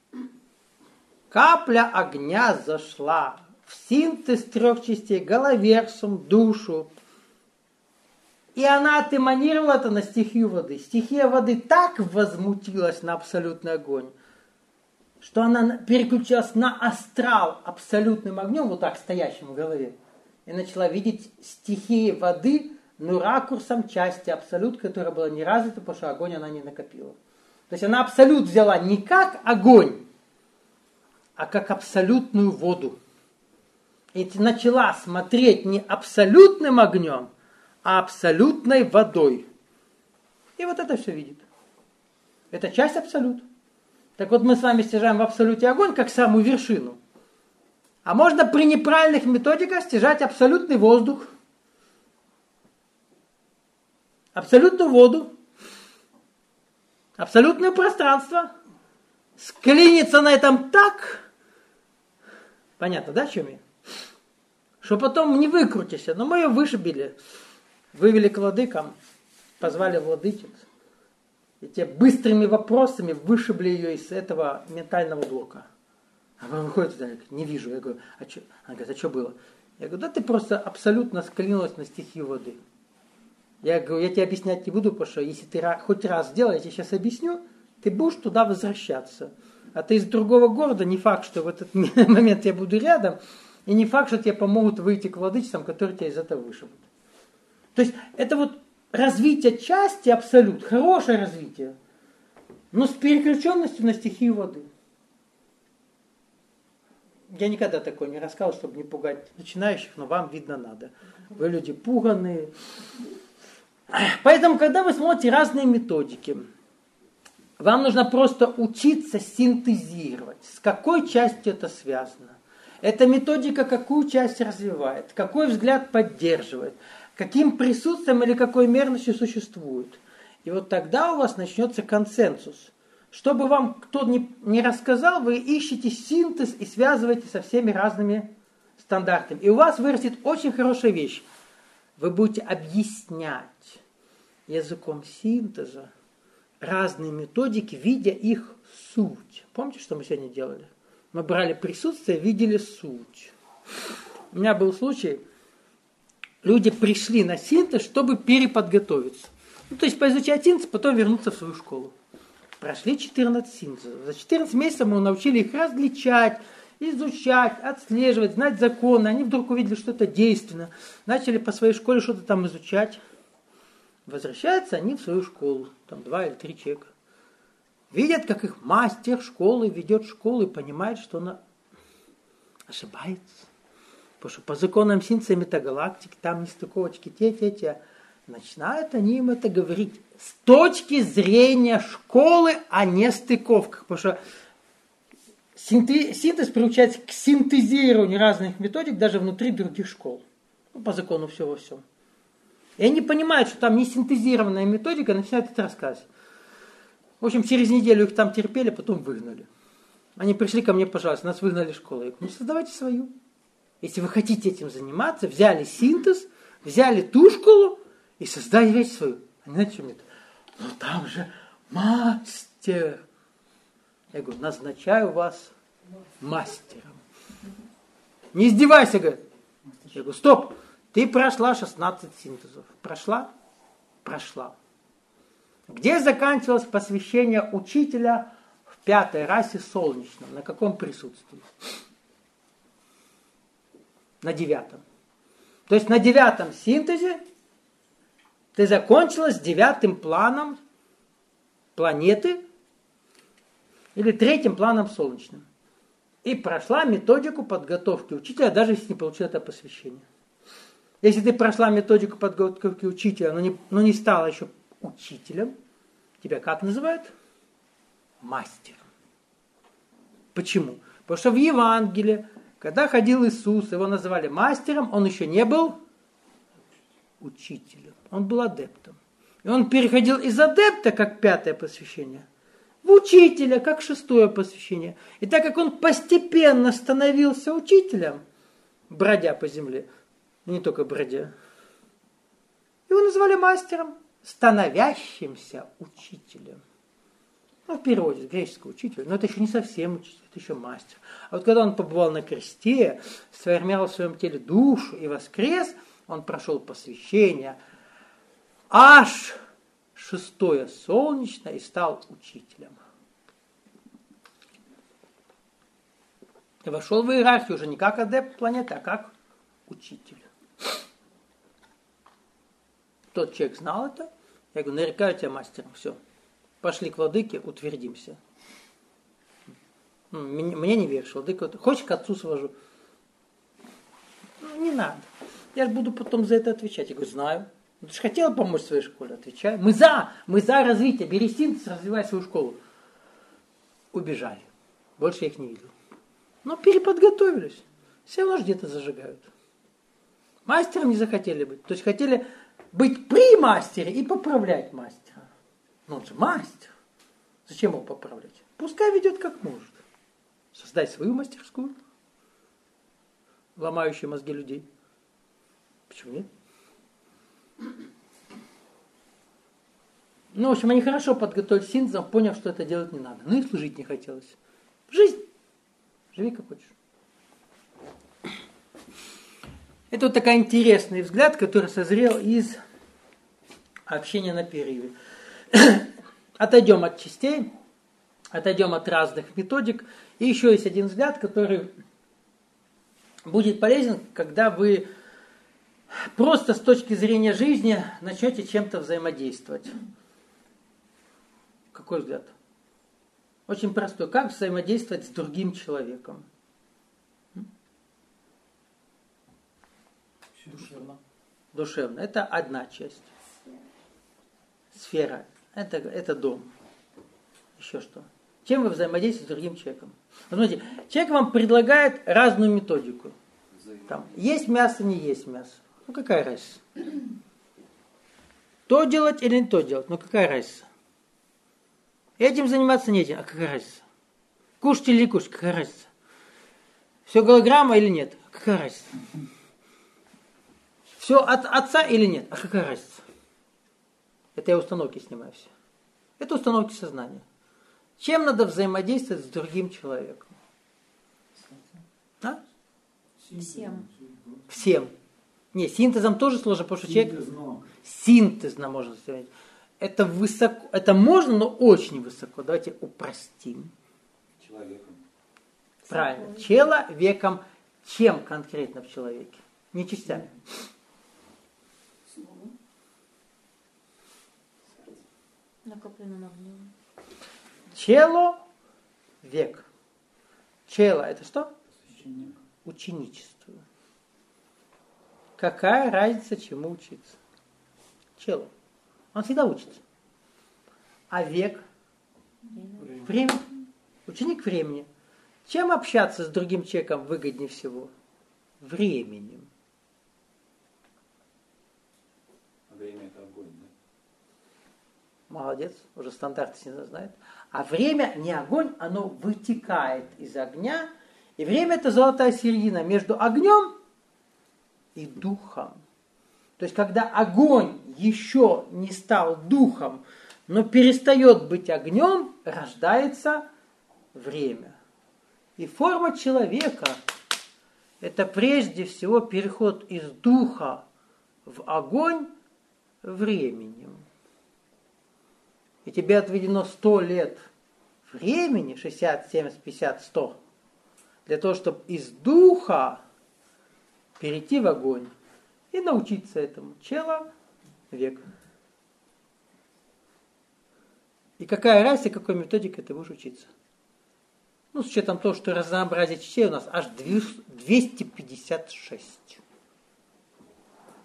Капля огня зашла в синтез трех частей, головерсум, душу. И она отэманировала это на стихию воды. Стихия воды так возмутилась на абсолютный огонь, что она переключилась на астрал абсолютным огнем, вот так стоящим в голове, и начала видеть стихии воды, но ракурсом части абсолют, которая была не развита, потому что огонь она не накопила. То есть она абсолют взяла не как огонь, а как абсолютную воду. И начала смотреть не абсолютным огнем, а абсолютной водой. И вот это все видит. Это часть абсолют. Так вот мы с вами стяжаем в абсолюте огонь как самую вершину. А можно при неправильных методиках стяжать абсолютный воздух, абсолютную воду, абсолютное пространство. Склиниться на этом так, понятно, да, о чем я? Что потом не выкрутишься. Но мы ее вышибили, вывели к владыкам, позвали владычиц. И те быстрыми вопросами вышибли ее из этого ментального блока. Она выходит туда, говорит, не вижу. Я говорю, а что? Она говорит, а что было? Я говорю, да ты просто абсолютно склинилась на стихию воды. Я говорю, я тебе объяснять не буду, потому что если ты хоть раз сделал, я тебе сейчас объясню, ты будешь туда возвращаться. А ты из другого города, не факт, что в этот момент я буду рядом, и не факт, что тебе помогут выйти к владычицам, которые тебя из этого вышибут. То есть это вот развитие части абсолют, хорошее развитие, но с переключенностью на стихию воды. Я никогда такое не рассказывал, чтобы не пугать начинающих, но вам, видно, надо. Вы люди пуганые. Поэтому, когда вы смотрите разные методики, вам нужно просто учиться синтезировать, с какой частью это связано. Эта методика какую часть развивает, какой взгляд поддерживает, каким присутствием или какой мерностью существует. И вот тогда у вас начнется консенсус. Что бы вам кто не рассказал, вы ищете синтез и связываете со всеми разными стандартами. И у вас вырастет очень хорошая вещь. Вы будете объяснять языком синтеза разные методики, видя их суть. Помните, что мы сегодня делали? Мы брали присутствие, видели суть. У меня был случай, люди пришли на синтез, чтобы переподготовиться. Ну, то есть поизучать синтез, потом вернуться в свою школу. Прошли 14 синтезов. За 14 месяцев мы научили их различать, изучать, отслеживать, знать законы. Они вдруг увидели, что это действенно. Начали по своей школе что-то там изучать. Возвращаются они в свою школу. Там 2 или 3 человека. Видят, как их мастер школы ведет школу и понимает, что она ошибается. Потому что по законам синтеза метагалактики, там нестыковочки, те. Начинают они им это говорить с точки зрения школы, а не стыковках. Потому что синтез приучается к синтезированию разных методик даже внутри других школ. Ну, по закону все во всем. И они понимают, что там не синтезированная методика, начинают это рассказывать. В общем, через неделю их там терпели, потом выгнали. Они пришли ко мне, пожалуйста, нас выгнали из школы. Я говорю, ну создавайте свою. Если вы хотите этим заниматься, взяли синтез, взяли ту школу и создайте свою. Они знаете, что мне это? Ну там же мастер. Я говорю, назначаю вас мастером. Не издевайся, говорит. Я говорю, стоп, ты прошла 16 синтезов. Прошла? Прошла. Где заканчивалось посвящение учителя в 5-й расе солнечном? На каком присутствии? На 9-м. То есть на 9-м синтезе ты закончила с 9-м планом планеты или 3-м планом солнечным. И прошла методику подготовки учителя, даже если не получила это посвящение. Если ты прошла методику подготовки учителя, но не стала еще учителем, тебя как называют? Мастером. Почему? Потому что в Евангелии, когда ходил Иисус, его называли мастером, он еще не был учителем, он был адептом. И он переходил из адепта, как 5-е посвящение, в учителя, как 6-е посвящение. И так как он постепенно становился учителем, бродя по земле, не только бродя, его называли мастером, становящимся учителем. Ну, в переводе, с греческого учителя, но это еще не совсем учитель, это еще мастер. А вот когда он побывал на кресте, сформировал в своем теле душу и воскрес, он прошел посвящение, аж 6-е солнечное, и стал учителем. И вошел в иерархию уже не как адепт планеты, а как учитель. Тот человек знал это. Я говорю, нарекаю тебя мастером, все. Пошли к владыке, утвердимся. Мне не веришь, владыка, хочешь, к отцу свожу? Ну, не надо. Я же буду потом за это отвечать. Я говорю, знаю. Ты же хотела помочь своей школе, отвечаю. Мы за развитие. Бери синтез, развивай свою школу. Убежали. Больше я их не видел. Но переподготовились. Все равно где-то зажигают. Мастером не захотели быть. То есть хотели быть при мастере и поправлять мастера. Но он же мастер. Зачем его поправлять? Пускай ведет как может. Создай свою мастерскую, ломающую мозги людей. Почему нет? Ну, в общем, они хорошо подготовили синтезом, поняв, что это делать не надо. Ну и служить не хотелось. Жизнь. Живи как хочешь. Это вот такой интересный взгляд, который созрел из общения на перерыве. Отойдем от частей, отойдем от разных методик. И еще есть один взгляд, который будет полезен, когда вы просто с точки зрения жизни начнете чем-то взаимодействовать. Какой взгляд? Очень простой. Как взаимодействовать с другим человеком? Душевно. Это одна часть. Сфера. Это дом. Еще что? Чем вы взаимодействуете с другим человеком? Смотрите, человек вам предлагает разную методику. Там, есть мясо, не есть мясо. Ну какая разница? То делать или не то делать? Ну какая разница? Этим заниматься не этим. А какая разница? Кушать или не кушать? Какая разница? Все голограмма или нет? Какая разница? Все от отца или нет? А какая разница? Это я установки снимаю все. Это установки сознания. Чем надо взаимодействовать с другим человеком? А? Всем. Не, синтезом тоже сложно, потому что человек синтезно можно сделать. Это высоко, это можно, но очень высоко. Давайте упростим. Человеком. Правильно. Человеком. Чем конкретно в человеке? Не частями. Накопленным огнем. Век. Чело это что? Ученичество. Какая разница, чему учиться? Чело. Он всегда учится. А век? Время. Ученик времени. Чем общаться с другим человеком выгоднее всего? Временем. Время это огонь, да? Молодец, уже стандарты всегда знает. А время не огонь, оно вытекает из огня. И время это золотая середина между огнем и духом. То есть, когда огонь еще не стал духом, но перестает быть огнем, рождается время. И форма человека – это прежде всего переход из духа в огонь временем. И тебе отведено 100 лет времени, 60, 70, 50, 100, для того, чтобы из духа перейти в огонь и научиться этому. Человек. И какая разница, какой методикой ты будешь учиться? Ну, с учетом того, что разнообразие частей у нас аж 256.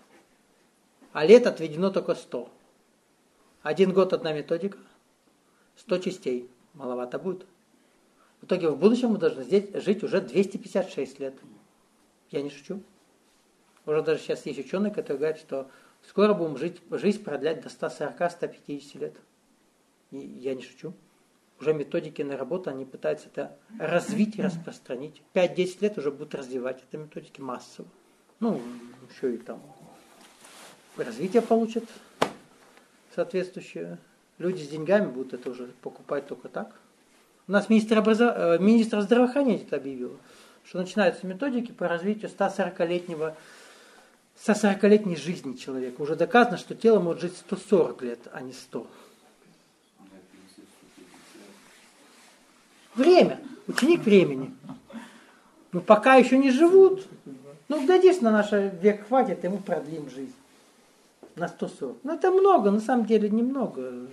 А лет отведено только 100. 1 год одна методика, 100 частей. Маловато будет. В итоге в будущем мы должны здесь жить уже 256 лет. Я не шучу. Уже даже сейчас есть ученые, которые говорят, что скоро будем жизнь продлять до 140-150 лет. И я не шучу. Уже методики наработаны, они пытаются это развить и распространить. 5-10 лет уже будут развивать эти методики массово. Ну, еще и там развитие получат соответствующее. Люди с деньгами будут это уже покупать только так. У нас министр здравоохранения это объявил, что начинаются методики по развитию 140-летней жизни человека. Уже доказано, что тело может жить 140 лет, а не 100. Время. Ученик времени. Ну, пока еще не живут. Ну, глядишь, на наш век хватит, и мы продлим жизнь. На 140. Ну, это много, на самом деле немного.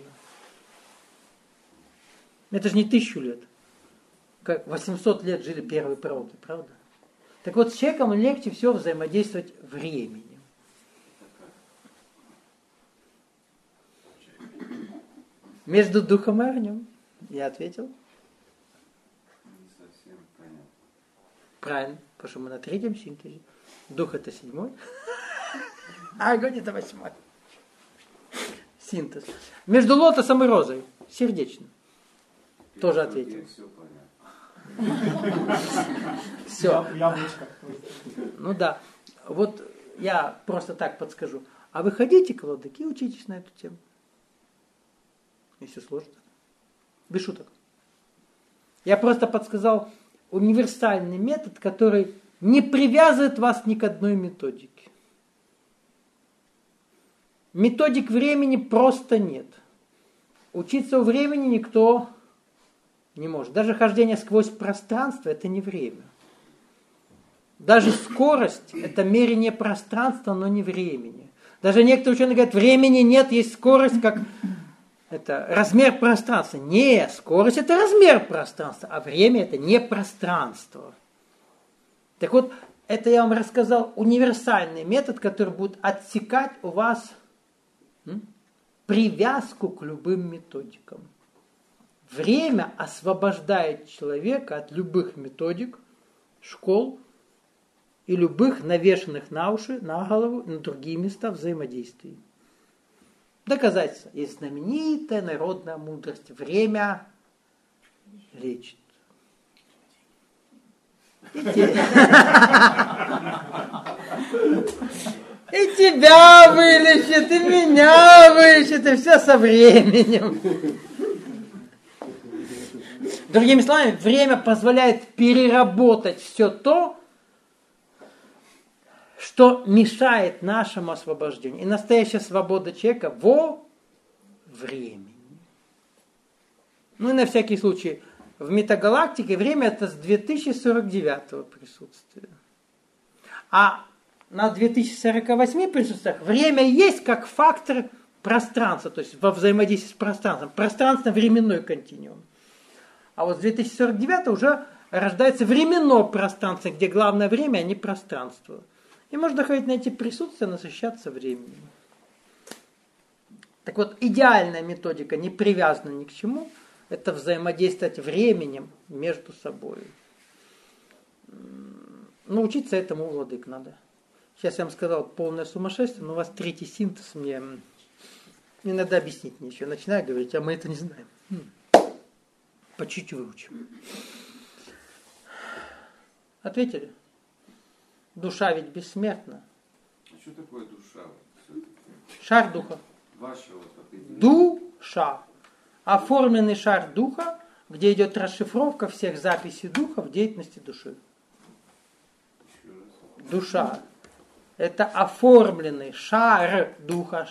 Это же не 1000 лет. Как 800 лет жили первые пророки, правда? Так вот, с человеком легче всего взаимодействовать временем. Между духом и огнем. Я ответил. Не совсем понятно. Правильно, потому что мы на 3-м синтезе. Дух это 7-й, а огонь это 8-й. Синтез. Между лотосом и розой. Сердечно. Тоже ответил. Все понятно. Все. Яблочко. Ну да. Вот я просто так подскажу. А вы ходите к владыке и учитесь на эту тему. Если сложно. Без шуток. Я просто подсказал универсальный метод, который не привязывает вас ни к одной методике. Методик времени просто нет. Учиться у времени никто не может. Даже хождение сквозь пространство – это не время. Даже скорость – это мерение пространства, но не времени. Даже некоторые ученые говорят, времени нет, есть скорость, как это размер пространства. Не, скорость – это размер пространства, а время – это не пространство. Так вот, это я вам рассказал универсальный метод, который будет отсекать у вас привязку к любым методикам. Время освобождает человека от любых методик, школ и любых навешанных на уши, на голову, на другие места взаимодействий. Доказательство. Есть знаменитая народная мудрость. Время лечит. И тебя вылечит, и меня вылечит, и все со временем. Другими словами, время позволяет переработать все то, что мешает нашему освобождению. И настоящая свобода человека во времени. Ну и на всякий случай, в метагалактике время это с 2049 присутствия. А на 2048 присутствиях время есть как фактор пространства, то есть во взаимодействии с пространством. Пространственно-временной континуум. А вот с 2049 уже рождается временное пространство, где главное время, а не пространство. И можно ходить на эти присутствия, насыщаться временем. Так вот, идеальная методика, не привязана ни к чему, это взаимодействовать временем между собой. Научиться этому у владык надо. Сейчас я вам сказал полное сумасшествие, но у вас 3-й синтез мне не надо объяснить ничего. Начинаю говорить, а мы это не знаем. По чуть-чуть выучим. Ответили? Душа ведь бессмертна. А что такое душа? Шар духа. Ваша вот определение. Душа. Оформленный шар духа, где идет расшифровка всех записей духа в деятельности души. Еще раз. Душа. Это оформленный шар духа.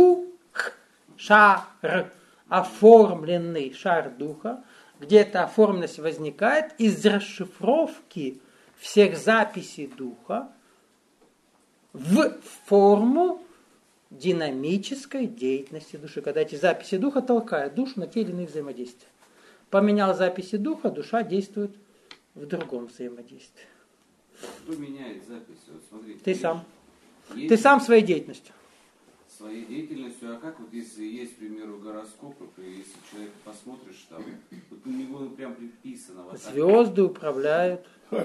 Шар. Оформленный шар духа, где эта оформленность возникает из расшифровки всех записей духа в форму динамической деятельности души. Когда эти записи духа толкают душу на те или иные взаимодействия. Поменял записи духа, душа действует в другом взаимодействии. Кто меняет записи? Вот смотрите. Ты сам. Есть- Ты сам своей деятельностью. своей деятельностью, а как вот если есть, к примеру, гороскопы, то если человек посмотришь там, вот у него прям приписано. Вот так. Звезды управляют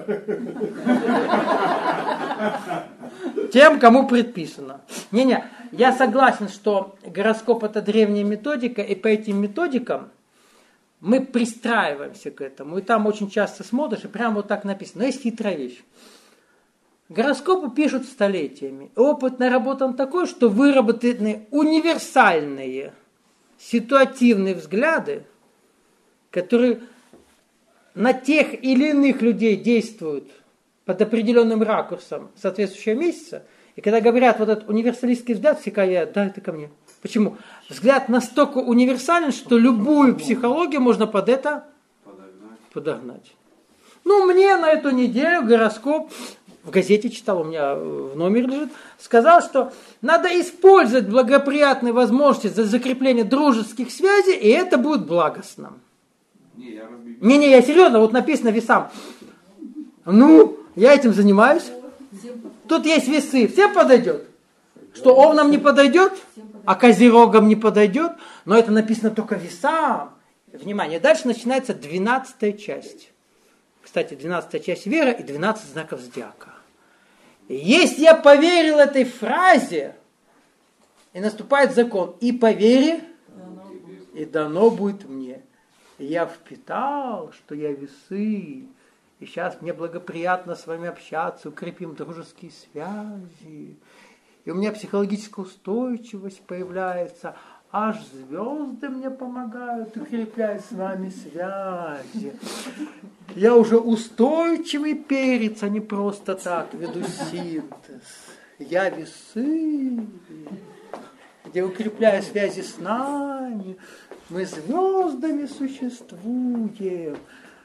тем, кому предписано. Не-не, я согласен, что гороскоп это древняя методика, и по этим методикам мы пристраиваемся к этому. И там очень часто смотришь, и прямо вот так написано. Но есть хитрая вещь. Гороскопы пишут столетиями. Опыт наработан такой, что выработаны универсальные ситуативные взгляды, которые на тех или иных людей действуют под определенным ракурсом соответствующего месяца. И когда говорят вот этот универсалистский взгляд, все говорят, да, это ко мне. Почему? Взгляд настолько универсален, что любую психологию можно под это подогнать. Ну, мне на эту неделю гороскоп, в газете читал, у меня в номере лежит, сказал, что надо использовать благоприятные возможности за закрепление дружеских связей, и это будет благостно. Не, я серьезно, вот написано весам. Ну, я этим занимаюсь. Тут есть весы, всем подойдет. Что овнам не подойдет, а козерогам не подойдет, но это написано только весам. Внимание, дальше начинается 12-я часть. Кстати, 12-я часть вера и 12 знаков зодиака. Если я поверил этой фразе, и наступает закон, и по вере, и дано будет мне. И я впитал, что я весы, и сейчас мне благоприятно с вами общаться, укрепим дружеские связи. И у меня психологическая устойчивость появляется, аж звезды мне помогают укреплять с вами связи. Я уже устойчивый перец, а не просто так веду синтез. Я весы, где укрепляю связи с нами. Мы звездами существуем.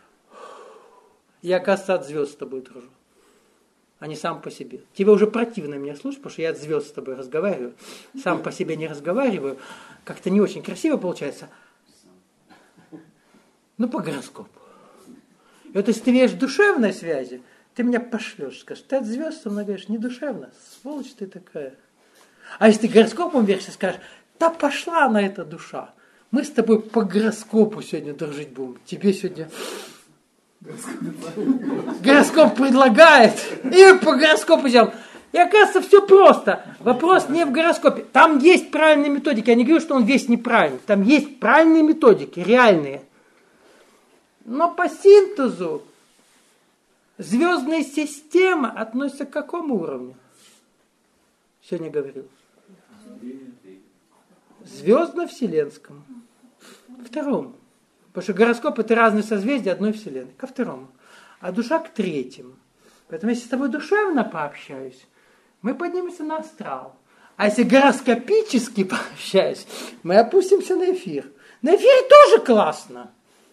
Я, оказывается, от звезд с тобой дружу, а не сам по себе. Тебе уже противно меня слушать, потому что я от звезд с тобой разговариваю. Сам по себе не разговариваю. Как-то не очень красиво получается. Ну, по гороскопу. И вот если ты веришь в душевной связи, ты меня пошлешь, скажешь, ты от звезд со мной говоришь, не душевно, сволочь ты такая. А если ты гороскопом веришь, ты скажешь, да пошла на эта душа. Мы с тобой по гороскопу сегодня дружить будем. Тебе сегодня гороскоп предлагает, и по гороскопу идем. И оказывается, все просто. Вопрос не в гороскопе. Там есть правильные методики. Я не говорю, что он весь неправильный. Там есть правильные методики, реальные. Но по синтезу звездная система относится к какому уровню? Сегодня говорил. Звездно-вселенскому. Второму. Потому что гороскоп это разные созвездия одной вселенной. Ко второму. А душа к третьему. Поэтому если с тобой душевно пообщаюсь, мы поднимемся на астрал. А если гороскопически пообщаюсь, мы опустимся на эфир. На эфире тоже классно.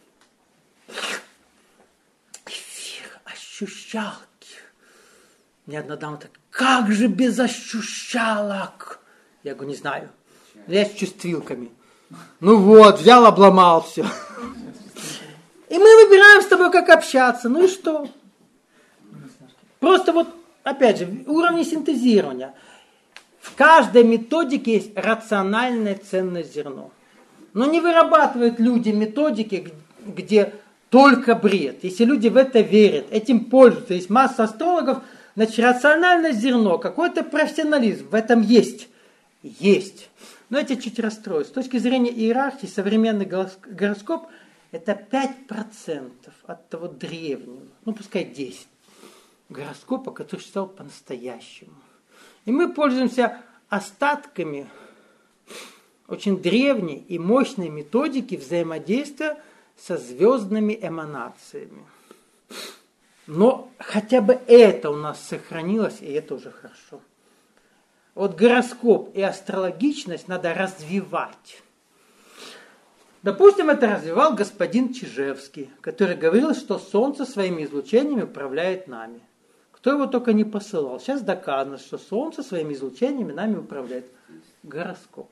Эфир, ощущалки. Мне одна дама так, как же без ощущалок? Я говорю, не знаю. Я с чувствилками. Ну вот, взял, обломал все. И мы выбираем с тобой, как общаться. Ну и что? Просто вот, опять же, уровни синтезирования. В каждой методике есть рациональное ценное зерно. Но не вырабатывают люди методики, где только бред. Если люди в это верят, этим пользуются, есть масса астрологов, значит, рациональное зерно, какой-то профессионализм в этом есть. Есть. Но я тебя чуть расстрою. С точки зрения иерархии, современный гороскоп это 5% от того древнего, ну пускай 10%, гороскопа, который читал по-настоящему. И мы пользуемся остатками очень древней и мощной методики взаимодействия со звездными эманациями. Но хотя бы это у нас сохранилось, и это уже хорошо. Вот гороскоп и астрологичность надо развивать. Допустим, это развивал господин Чижевский, который говорил, что Солнце своими излучениями управляет нами. Кто его только не посылал. Сейчас доказано, что Солнце своими излучениями нами управляет. Гороскоп.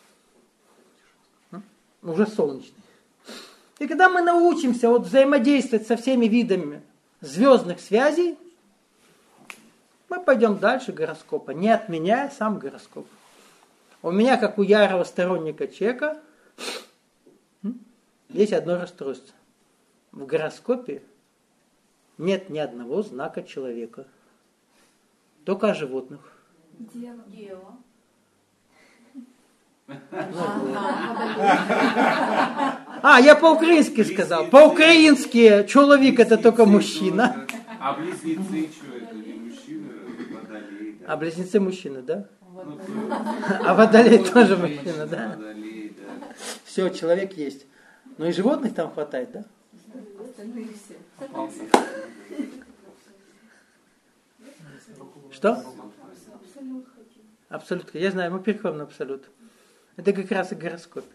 Уже солнечный. И когда мы научимся вот взаимодействовать со всеми видами звездных связей, мы пойдем дальше гороскопа, не отменяя сам гороскоп. У меня, как у ярого сторонника человека, есть одно расстройство. В гороскопе нет ни одного знака человека. Только о животных. Дева. Я по-украински сказал. По-украински человек это только мужчина. А близнецы что это? Не мужчины, водолей, да? А близнецы мужчины, да? Ну, А водолей тоже мужчина, да? водолей, да. Все, человек есть. Но и животных там хватает, да? Остальные все. Что? Абсолют. Я знаю, мы переходим на абсолют. Это как раз и гороскоп.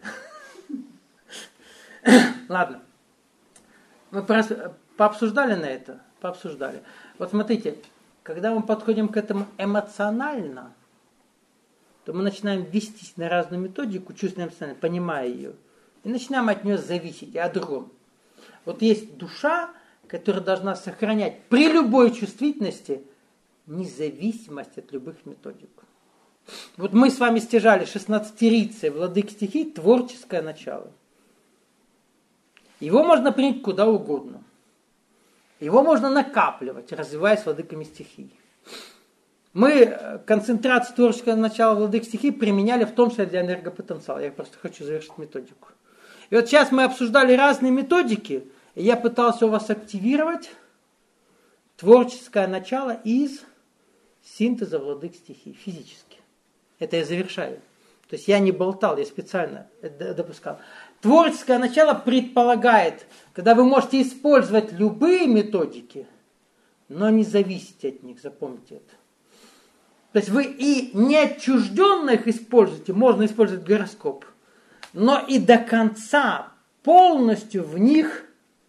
Ладно. Мы пообсуждали на это? Пообсуждали. Вот смотрите, когда мы подходим к этому эмоционально, то мы начинаем вестись на разную методику, чувственно эмоционально, понимая ее, и начинаем от нее зависеть, и о другом. Вот есть душа, которая должна сохранять при любой чувствительности независимость от любых методик. Вот мы с вами стяжали 16-рицей владык стихий, творческое начало. Его можно принять куда угодно. Его можно накапливать, развиваясь владыками стихий. Мы концентрацию творческого начала владык стихий применяли в том числе для энергопотенциала. Я просто хочу завершить методику. И вот сейчас мы обсуждали разные методики, и я пытался у вас активировать творческое начало из синтеза владык стихий физически. Это я завершаю. То есть я не болтал, я специально это допускал. Творческое начало предполагает, когда вы можете использовать любые методики, но не зависите от них, запомните это. То есть вы и неотчужденно их используете, можно использовать гороскоп, но и до конца полностью в них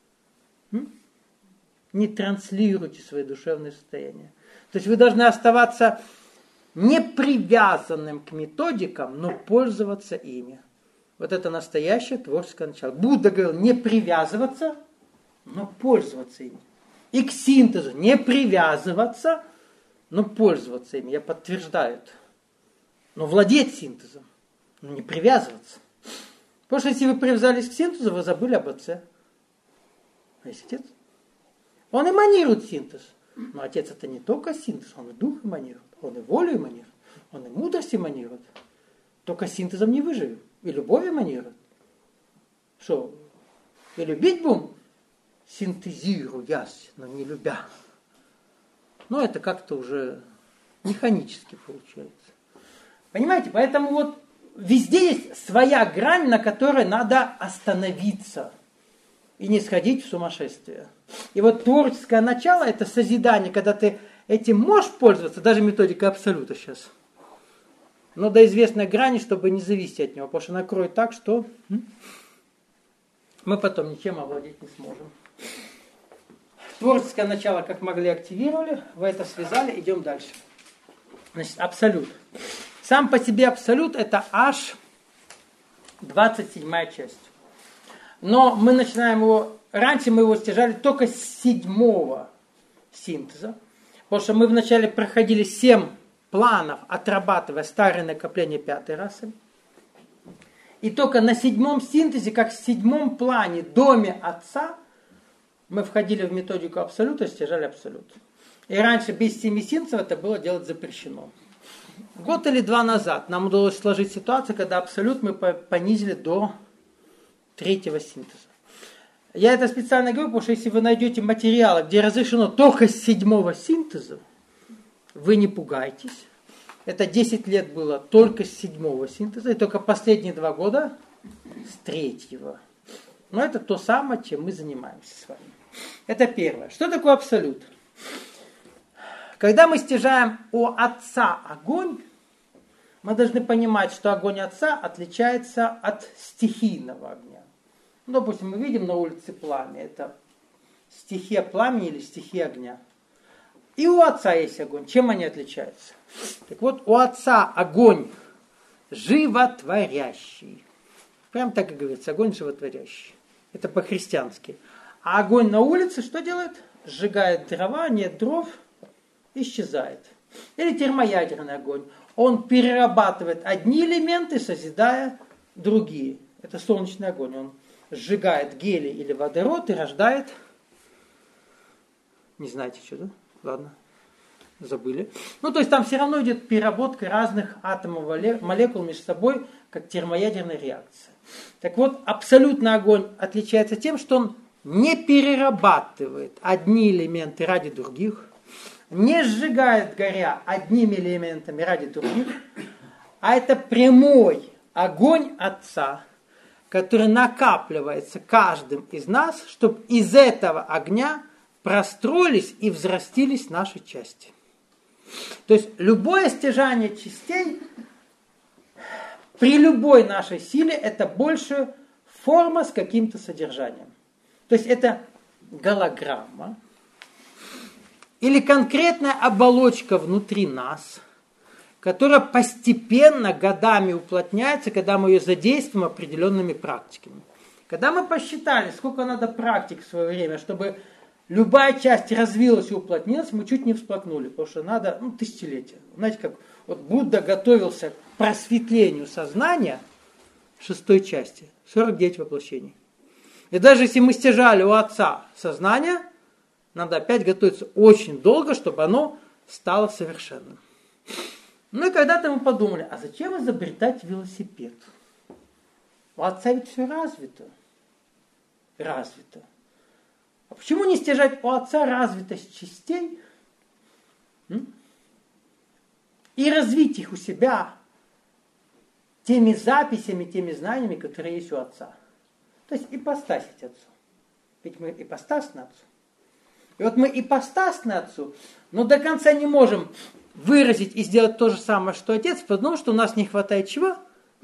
не транслируйте свои душевные состояния. То есть вы должны оставаться не привязанным к методикам, но пользоваться ими. Вот это настоящее творческое начало. Будда говорил, не привязываться, но пользоваться ими. И к синтезу не привязываться, но пользоваться ими. Я подтверждаю это. Но владеть синтезом, но не привязываться. Потому что если вы привязались к синтезу, вы забыли об отце. А есть отец? Он эманирует синтез. Но отец это не только синтез, он и дух эманирует, он и волю эманирует, он и мудрость эманирует. Только синтезом не выживем. И любовь эманирует. Что? И любить будем, синтезируясь, но не любя. Но это как-то уже механически получается. Понимаете? Поэтому вот везде есть своя грань, на которой надо остановиться. И не сходить в сумасшествие. И вот творческое начало, это созидание, когда ты этим можешь пользоваться, даже методика абсолюта сейчас. Но до известной грани, чтобы не зависеть от него, потому что накроет так, что мы потом ничем овладеть не сможем. Творческое начало, как могли, активировали, вы это связали, идем дальше. Значит, абсолют. Сам по себе абсолют это аж 27 часть. Но мы начинаем его, раньше мы его стяжали только с 7-го синтеза, потому что мы вначале проходили 7 планов, отрабатывая старые накопления 5-й расы. И только на 7-м синтезе, как в 7-м плане, доме Отца, мы входили в методику абсолюта, стяжали абсолют. И раньше без 7 синтезов это было делать запрещено. Год или 2 назад нам удалось сложить ситуацию, когда абсолют мы понизили до 3-го синтеза. Я это специально говорю, потому что если вы найдете материалы, где разрешено только с 7-го синтеза, вы не пугайтесь. Это 10 лет было только с 7-го синтеза, и только последние 2 года с 3-го. Но это то самое, чем мы занимаемся с вами. Это первое. Что такое абсолют? Когда мы стяжаем у Отца огонь, мы должны понимать, что огонь Отца отличается от стихийного огня. Ну, допустим, мы видим на улице пламя. Это стихия пламени или стихия огня. И у Отца есть огонь. Чем они отличаются? Так вот, у Отца огонь животворящий. Прям так и говорится, огонь животворящий. Это по-христиански. А огонь на улице что делает? Сжигает дрова, нет дров, исчезает. Или термоядерный огонь. он перерабатывает одни элементы, созидая другие. Это солнечный огонь. Он сжигает гелий или водород и рождает... Не знаете, что, да? Ладно, забыли. Ну, то есть там все равно идет переработка разных атомов, молекул между собой, как термоядерная реакция. Так вот, абсолютный огонь отличается тем, что он не перерабатывает одни элементы ради других, не сжигает горя одними элементами ради других, а это прямой огонь Отца, который накапливается каждым из нас, чтобы из этого огня простроились и взрастились наши части. То есть любое стяжание частей при любой нашей силе это больше форма с каким-то содержанием. То есть это голограмма или конкретная оболочка внутри нас, которая постепенно, годами уплотняется, когда мы ее задействуем определенными практиками. Когда мы посчитали, сколько надо практик в свое время, чтобы любая часть развилась и уплотнилась, мы чуть не всплакнули, потому что надо тысячелетия. Знаете, как вот Будда готовился к просветлению сознания шестой части, 49 воплощений. И даже если мы стяжали у Отца сознание, надо опять готовиться очень долго, чтобы оно стало совершенным. Ну и когда-то мы подумали, а зачем изобретать велосипед? У Отца ведь все развито. Развито. А почему не стяжать у Отца развитость частей и развить их у себя теми записями, теми знаниями, которые есть у Отца? То есть ипостасить Отцу. Ведь мы ипостасны Отцу. И вот мы ипостасны Отцу, но до конца не можем выразить и сделать то же самое, что Отец, потому что у нас не хватает чего?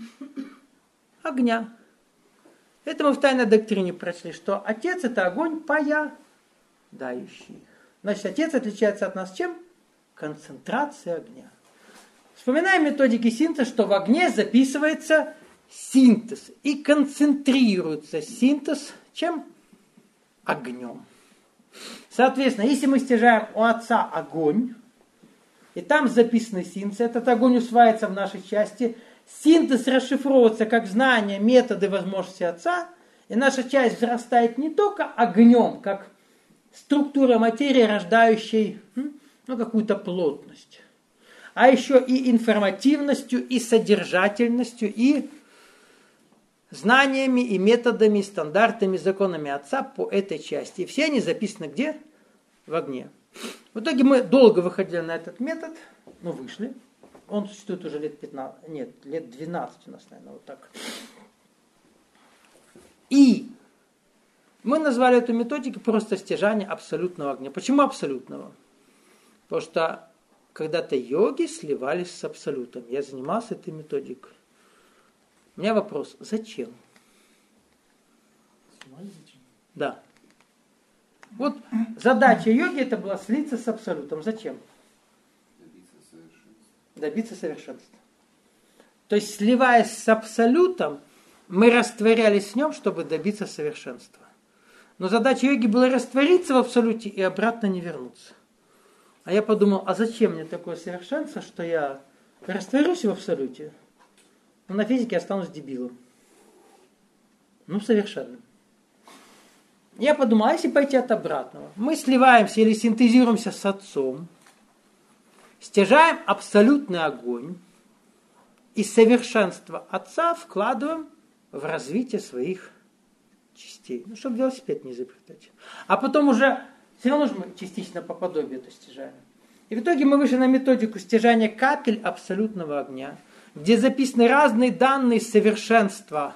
Огня. Это мы в тайной доктрине прочли, что Отец это огонь паядающий. Значит, Отец отличается от нас чем? Концентрацией огня. Вспоминаем методики синтеза, что в огне записывается синтез и концентрируется синтез чем? Огнем. Соответственно, если мы стяжаем у Отца огонь, и там записанный синтез, этот огонь усваивается в нашей части, синтез расшифровывается как знание, методы, возможности Отца, и наша часть взрастает не только огнем, как структура материи, рождающей какую-то плотность, а еще и информативностью, и содержательностью, и знаниями, и методами, и стандартами, законами Отца по этой части. И все они записаны где? В огне. В итоге мы долго выходили на этот метод, вышли. Он существует уже лет 15, нет, лет 12 у нас, наверное, вот так. И мы назвали эту методику просто стяжание абсолютного огня. Почему абсолютного? Потому что когда-то йоги сливались с абсолютом. Я занимался этой методикой. У меня вопрос, зачем? Да. Вот задача йоги это была слиться с абсолютом. Зачем? Добиться совершенства. То есть, сливаясь с абсолютом, мы растворялись в нем, чтобы добиться совершенства. Но задача йоги была раствориться в абсолюте и обратно не вернуться. А я подумал, а зачем мне такое совершенство, что я растворюсь в абсолюте, но на физике останусь дебилом. Совершенным. Я подумал, а если пойти от обратного? Мы сливаемся или синтезируемся с Отцом, стяжаем абсолютный огонь и совершенство Отца вкладываем в развитие своих частей. Чтобы велосипед не изобретать. А потом уже все равно же мы частично по подобию это стяжаем. И в итоге мы вышли на методику стяжания капель абсолютного огня, где записаны разные данные совершенства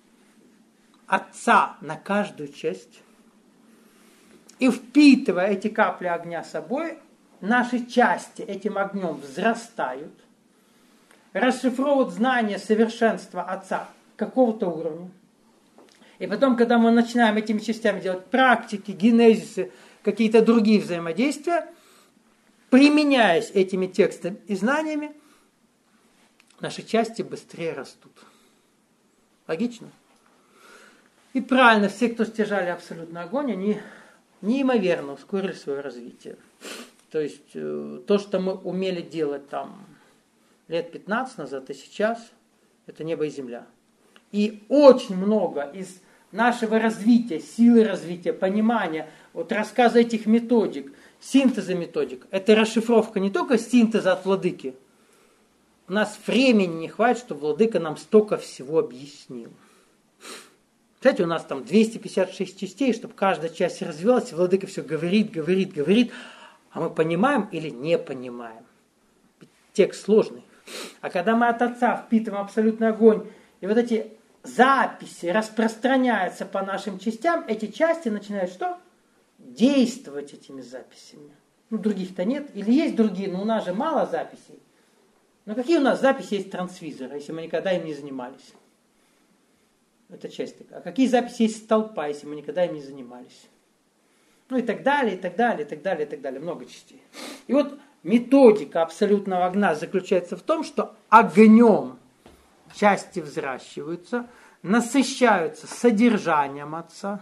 Отца на каждую часть. И впитывая эти капли огня собой, наши части этим огнем взрастают, расшифровывают знания совершенства Отца какого-то уровня. И потом, когда мы начинаем этими частями делать практики, генезисы, какие-то другие взаимодействия, применяясь этими текстами и знаниями, наши части быстрее растут. Логично? И правильно, все, кто стяжали абсолютный огонь, они неимоверно ускорили свое развитие. То есть то, что мы умели делать там лет 15 назад и сейчас это небо и земля. И очень много из нашего развития, силы развития, понимания, вот рассказа этих методик, синтеза методик, это расшифровка не только синтеза от владыки. У нас времени не хватит, чтобы владыка нам столько всего объяснил. Кстати, у нас там 256 частей, чтобы каждая часть развивалась, и владыка все говорит, а мы понимаем или не понимаем. Текст сложный. А когда мы от Отца впитываем абсолютный огонь, и вот эти записи распространяются по нашим частям, эти части начинают что? Действовать этими записями. Других-то нет. Или есть другие, но у нас же мало записей. Но какие у нас записи есть трансвизора, если мы никогда им не занимались? Это часть такая. А какие записи есть столпа, если мы никогда им не занимались? И так далее, и так далее, и так далее, и так далее. Много частей. И вот методика абсолютного огня заключается в том, что огнем части взращиваются, насыщаются содержанием Отца.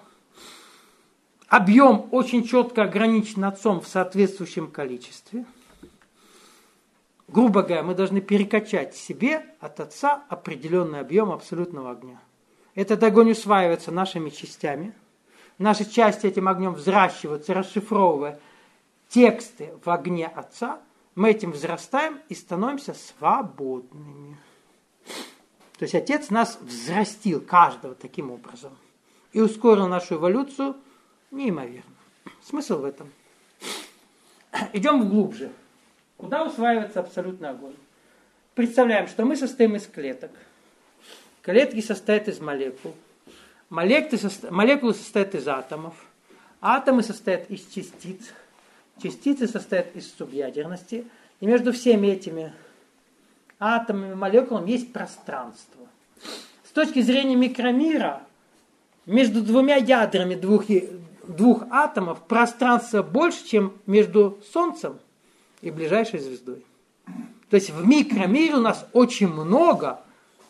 Объем очень четко ограничен Отцом в соответствующем количестве. Грубо говоря, мы должны перекачать себе от Отца определенный объем абсолютного огня. Этот огонь усваивается нашими частями. Наши части этим огнем взращиваются, расшифровывая тексты в огне Отца. Мы этим взрастаем и становимся свободными. То есть Отец нас взрастил, каждого таким образом. И ускорил нашу эволюцию неимоверно. Смысл в этом. Идем вглубже. Куда усваивается абсолютный огонь? Представляем, что мы состоим из клеток. Клетки состоят из молекул. Молекулы состоят из атомов. Атомы состоят из частиц. Частицы состоят из субъядерности. И между всеми этими атомами, молекулами есть пространство. С точки зрения микромира, между двумя ядрами двух атомов пространство больше, чем между Солнцем и ближайшей звездой. То есть в микромире у нас очень много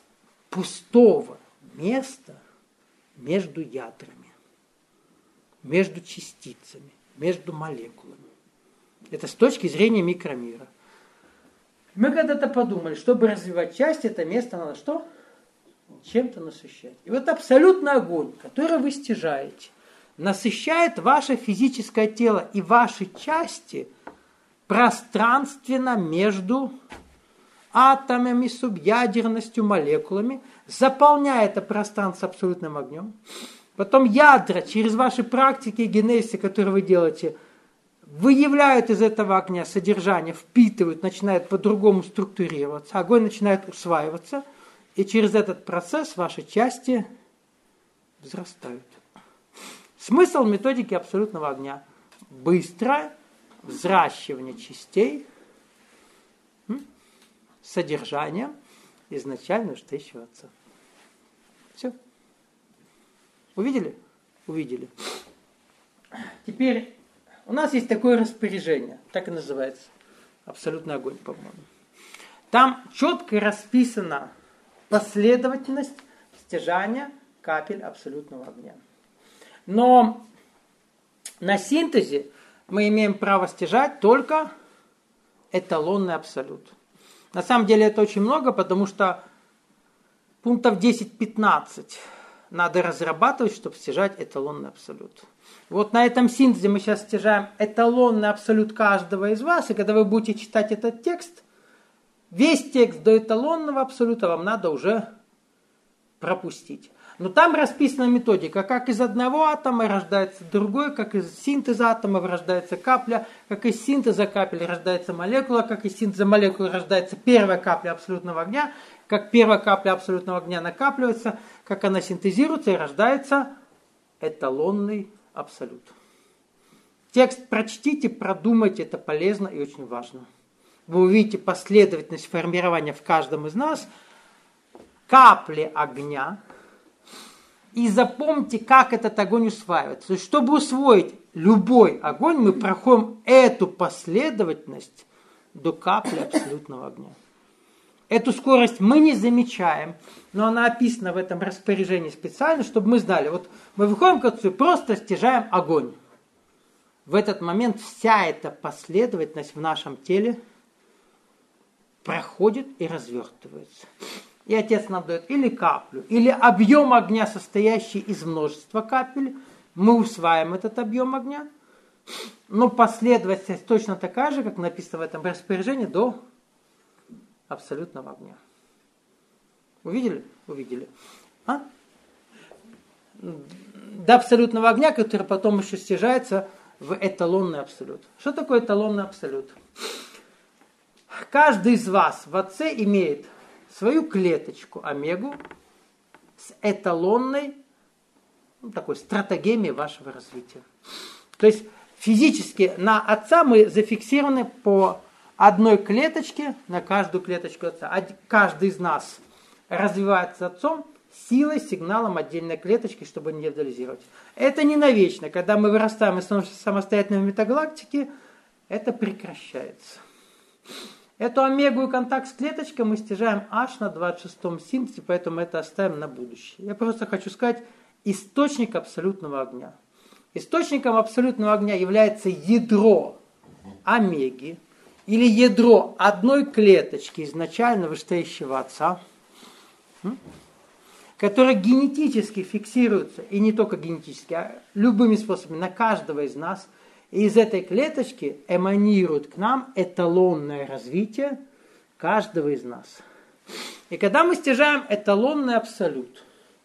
пустого места между ядрами, между частицами, между молекулами. Это с точки зрения микромира. Мы когда-то подумали, чтобы развивать часть, это место надо что? Чем-то насыщать. И вот абсолютный огонь, который вы стяжаете, насыщает ваше физическое тело и ваши части пространственно между атомами, субъядерностью, молекулами, заполняя это пространство абсолютным огнем. Потом ядра через ваши практики генезиса, которые вы делаете, выявляют из этого огня содержание, впитывают, начинают по-другому структурироваться, огонь начинает усваиваться, и через этот процесс ваши части взрастают. Смысл методики абсолютного огня – быстрое взращивание частей содержанием изначально ждущего Отца. Все. Увидели? Увидели. Теперь у нас есть такое распоряжение, так и называется, абсолютный огонь, по-моему. Там четко расписана последовательность стяжания капель абсолютного огня. Но на синтезе мы имеем право стяжать только эталонный абсолют. На самом деле это очень много, потому что пунктов 10-15 надо разрабатывать, чтобы стяжать эталонный абсолют. Вот на этом синтезе мы сейчас стяжаем эталонный абсолют каждого из вас, и когда вы будете читать этот текст, весь текст до эталонного абсолюта вам надо уже пропустить. Но там расписана методика, как из одного атома рождается другой, как из синтеза атомов рождается капля, как из синтеза капель рождается молекула, как из синтеза молекулы рождается первая капля абсолютного огня, как первая капля абсолютного огня накапливается, как она синтезируется и рождается эталонный абсолют. Текст прочтите, продумайте, это полезно и очень важно. Вы увидите последовательность формирования в каждом из нас капли огня, и запомните, как этот огонь усваивается. То есть, чтобы усвоить любой огонь, мы проходим эту последовательность до капли абсолютного огня. Эту скорость мы не замечаем, но она описана в этом распоряжении специально, чтобы мы знали. Вот мы выходим к Отцу и просто стяжаем огонь. В этот момент вся эта последовательность в нашем теле проходит и развертывается. И Отец нам дает или каплю, или объем огня, состоящий из множества капель. Мы усваиваем этот объем огня. Но последовательность точно такая же, как написано в этом распоряжении, до абсолютного огня. Увидели? Увидели. До абсолютного огня, который потом еще стяжается в эталонный абсолют. Что такое эталонный абсолют? Каждый из вас в Отце имеет свою клеточку омегу с эталонной такой стратегемией вашего развития. То есть физически на Отца мы зафиксированы по одной клеточке, на каждую клеточку Отца. Каждый из нас развивается Отцом силой, сигналом отдельной клеточки, чтобы не индивидуализировать. Это не навечно. Когда мы вырастаем и становимся самостоятельными в метагалактике, это прекращается. Эту омегу и контакт с клеточкой мы стяжаем аж на 26-м синтезе, поэтому это оставим на будущее. Я просто хочу сказать, источник абсолютного огня. Источником абсолютного огня является ядро омеги, или ядро одной клеточки изначально вышестоящего Отца, которое генетически фиксируется, и не только генетически, а любыми способами на каждого из нас. И из этой клеточки эманирует к нам эталонное развитие каждого из нас. И когда мы стяжаем эталонный абсолют,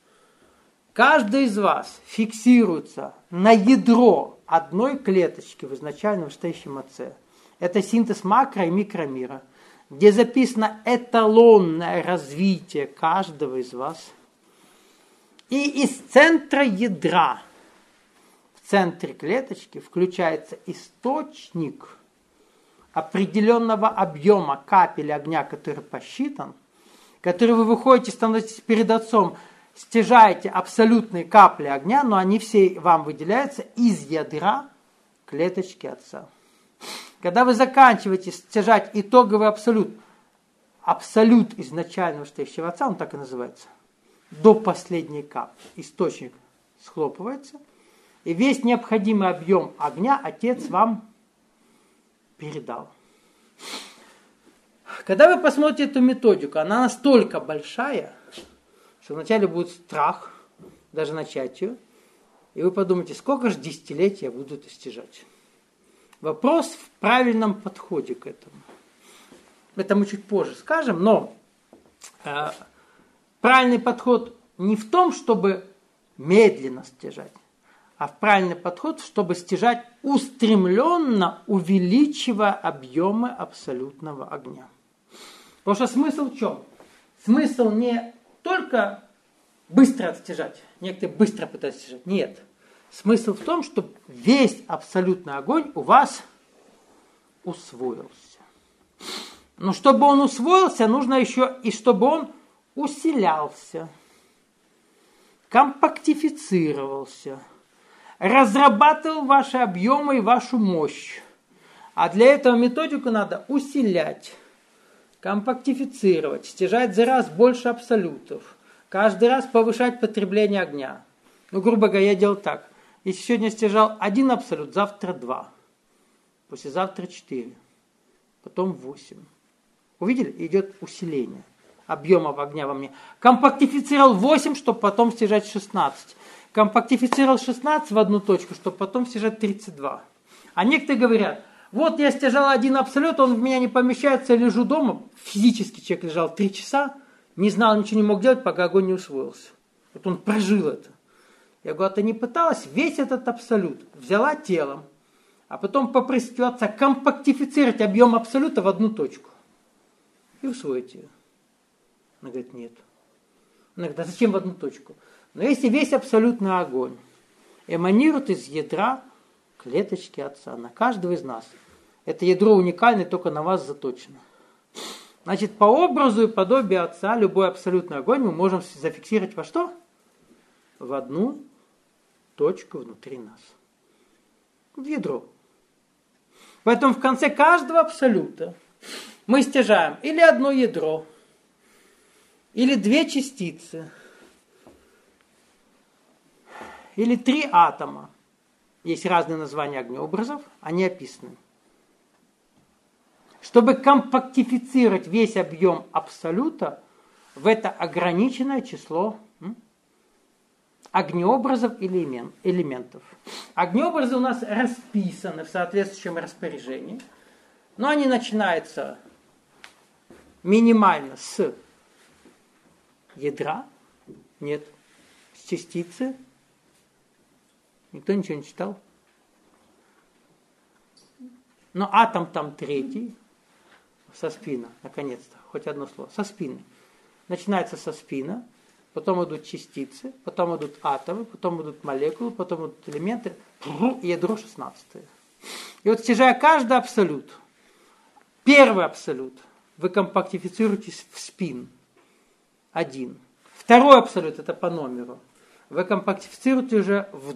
каждый из вас фиксируется на ядро одной клеточки в изначально вышестоящем Отце. Это синтез макро- и микромира, где записано эталонное развитие каждого из вас. И из центра ядра, в центре клеточки, включается источник определенного объема капель огня, который посчитан, который вы выходите, становитесь перед Отцом, стяжаете абсолютные капли огня, но они все вам выделяются из ядра клеточки Отца. Когда вы заканчиваете стяжать итоговый абсолют, абсолют изначального вышестоящего Отца, он так и называется, до последней капли, источник схлопывается, и весь необходимый объем огня Отец вам передал. Когда вы посмотрите эту методику, она настолько большая, что вначале будет страх, даже начать ее, и вы подумаете, сколько же десятилетий я буду это стяжать. Вопрос в правильном подходе к этому. Это мы чуть позже скажем, но правильный подход не в том, чтобы медленно стяжать, а в правильный подход, чтобы стяжать устремленно, увеличивая объемы абсолютного огня. Потому что смысл в чем? Смысл не только быстро отстяжать. Некоторые быстро пытаются стяжать. Нет. Смысл в том, чтобы весь абсолютный огонь у вас усвоился. Но чтобы он усвоился, нужно еще и чтобы он усилялся, компактифицировался, разрабатывал ваши объемы и вашу мощь. А для этого методику надо усилять, компактифицировать, стяжать за раз больше абсолютов, каждый раз повышать потребление огня. Грубо говоря, я делал так. Если сегодня стяжал 1 абсолют, завтра 2, послезавтра 4, потом 8. Увидели? Идет усиление объемов огня во мне. Компактифицировал 8, чтобы потом стяжать 16. Компактифицировал 16 в одну точку, чтобы потом стяжать 32. А некоторые говорят, вот я стяжал 1 абсолют, он в меня не помещается, я лежу дома. Физически человек лежал 3 часа, не знал, ничего не мог делать, пока огонь не усвоился. Вот он прожил это. Я говорю, а ты не пыталась весь этот абсолют взяла телом, а потом попросить у Отца компактифицировать объем абсолюта в одну точку и усвоить ее? Она говорит, нет. Она говорит, а зачем в одну точку? Но если весь абсолютный огонь эманирует из ядра клеточки Отца, на каждого из нас, это ядро уникальное, только на вас заточено. Значит, по образу и подобию Отца любой абсолютный огонь мы можем зафиксировать во что? В одну точку внутри нас. В ядро. Поэтому в конце каждого абсолюта мы стяжаем или одно ядро, или 2 частицы, или 3 атома. Есть разные названия огнеобразов, они описаны. чтобы компактифицировать весь объем абсолюта в это ограниченное число огнеобразов или элементов. Огнеобразы у нас расписаны в соответствующем распоряжении, но они начинаются минимально с ядра, нет, с частицы. Никто ничего не читал? Но атом там третий, со спина, наконец-то, хоть одно слово, со спины. Начинается со спина, потом идут частицы, потом идут атомы, потом идут молекулы, потом идут элементы, и ядро 16. И вот стяжая каждый абсолют, первый абсолют вы компактифицируете в спин, один. Второй абсолют, это по номеру, вы компактифицируете уже в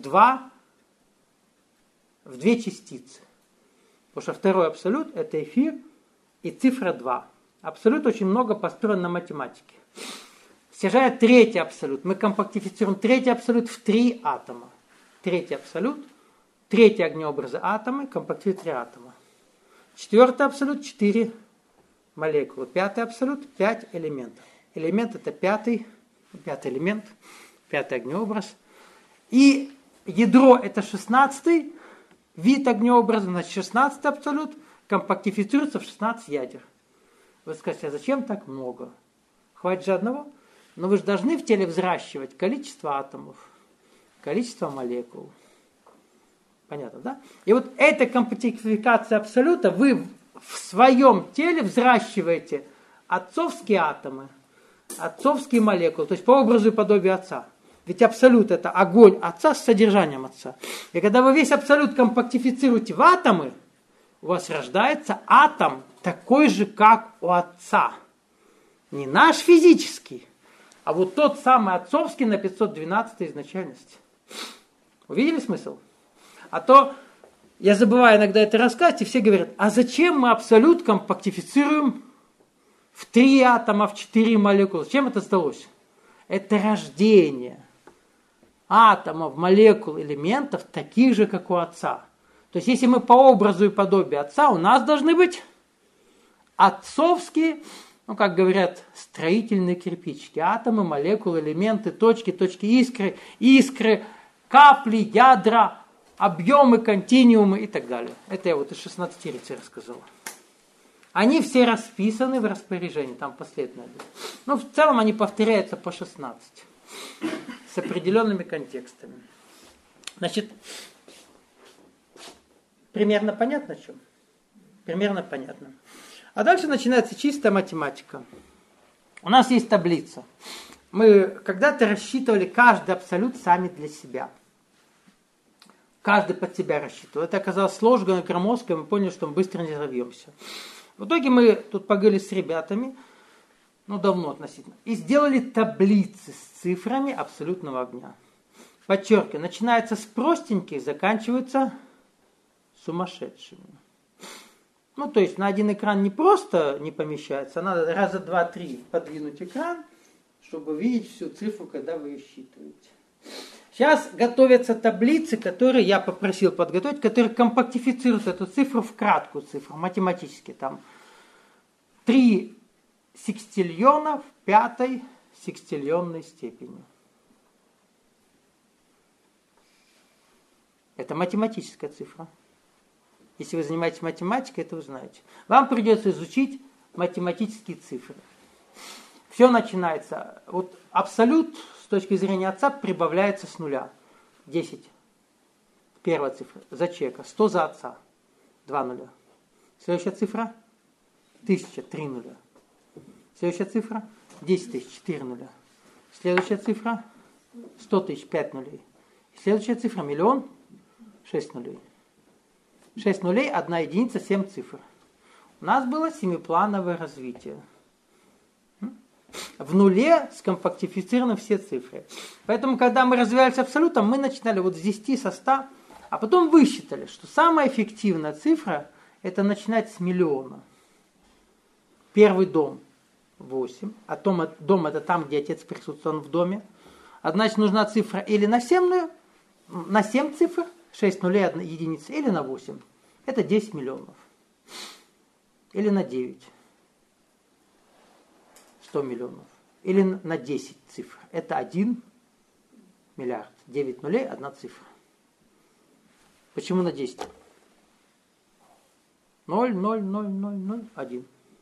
две частицы. Потому что второй абсолют это эфир и цифра 2. Абсолют очень много построен на математике. Стяжая третий абсолют, мы компактифицируем третий абсолют в 3 атома. Третий абсолют, третий огнеобразы атомы, компактифицируем 3 атома. Четвертый абсолют 4 молекулы. Пятый абсолют 5 элементов. Элемент это пятый элемент, пятый огнеобраз. И ядро это 16 вид огнеобраза, значит 16 абсолют компактифицируется в 16 ядер. Вы скажете, а зачем так много? Хватит же одного? Но вы же должны в теле взращивать количество атомов, количество молекул. Понятно, да? И вот эта компактификация абсолюта, вы в своем теле взращиваете отцовские атомы, отцовские молекулы, то есть по образу и подобию отца. Ведь абсолют это огонь отца с содержанием отца. И когда вы весь абсолют компактифицируете в атомы, у вас рождается атом такой же, как у отца. Не наш физический, а вот тот самый отцовский на 512 изначальности. Увидели смысл? А то я забываю иногда это рассказать, и все говорят, а зачем мы абсолют компактифицируем в 3 атома, в 4 молекулы? Зачем это сдалось? Это рождение атомов, молекул, элементов таких же, как у отца. То есть, если мы по образу и подобию отца, у нас должны быть отцовские, как говорят, строительные кирпичики. Атомы, молекулы, элементы, точки, искры, капли, ядра, объемы, континуумы и так далее. Это я вот из 16 рецей рассказал. Они все расписаны в распоряжении, там последовательно. Но в целом они повторяются по 16. С определенными контекстами. Значит, примерно понятно, о чем? Примерно понятно. А дальше начинается чистая математика. У нас есть таблица. Мы когда-то рассчитывали каждый абсолют сами для себя. Каждый под себя рассчитывал. Это оказалось сложно, громоздко, и мы поняли, что мы быстро не разовьемся. В итоге мы тут поговорили с ребятами, давно относительно, и сделали таблицы с цифрами абсолютного огня. Подчеркиваю, начинается с простеньких, заканчивается сумасшедшими. То есть на один экран не просто не помещается, а надо раза 2-3 подвинуть экран, чтобы видеть всю цифру, когда вы ее считываете. Сейчас готовятся таблицы, которые я попросил подготовить, которые компактифицируют эту цифру в краткую цифру, математически. Там 3 секстиллиона в 5 секстиллионной степени. Это математическая цифра. Если вы занимаетесь математикой, это вы знаете. Вам придется изучить математические цифры. Все начинается. Вот абсолют с точки зрения отца прибавляется с нуля. 10. Первая цифра. За человека. 100 за отца. 2 нуля. Следующая цифра. 1000. 3 нуля. Следующая цифра. 10 тысяч. 4 нуля. Следующая цифра. 100 тысяч. 5 нулей. Следующая цифра. 1 000 000. 6 нулей. 6 нулей, 1 единица, 7 цифр. У нас было семиплановое развитие. В нуле скомпактифицированы все цифры. Поэтому, когда мы развивались абсолютом, мы начинали вот с 10, со 100, а потом высчитали, что самая эффективная цифра – это начинать с миллиона. Первый дом – 8. А дом – это там, где отец присутствует, он в доме. А значит, нужна цифра или на 7 цифр, 6 нулей, 1 единица, или на 8. Это 10 миллионов. или на 9? 100 миллионов. Или на 10 цифр. Это 1 миллиард. 9 нулей, одна цифра. Почему на 10? 0, 0, 0, 0, 0, 1.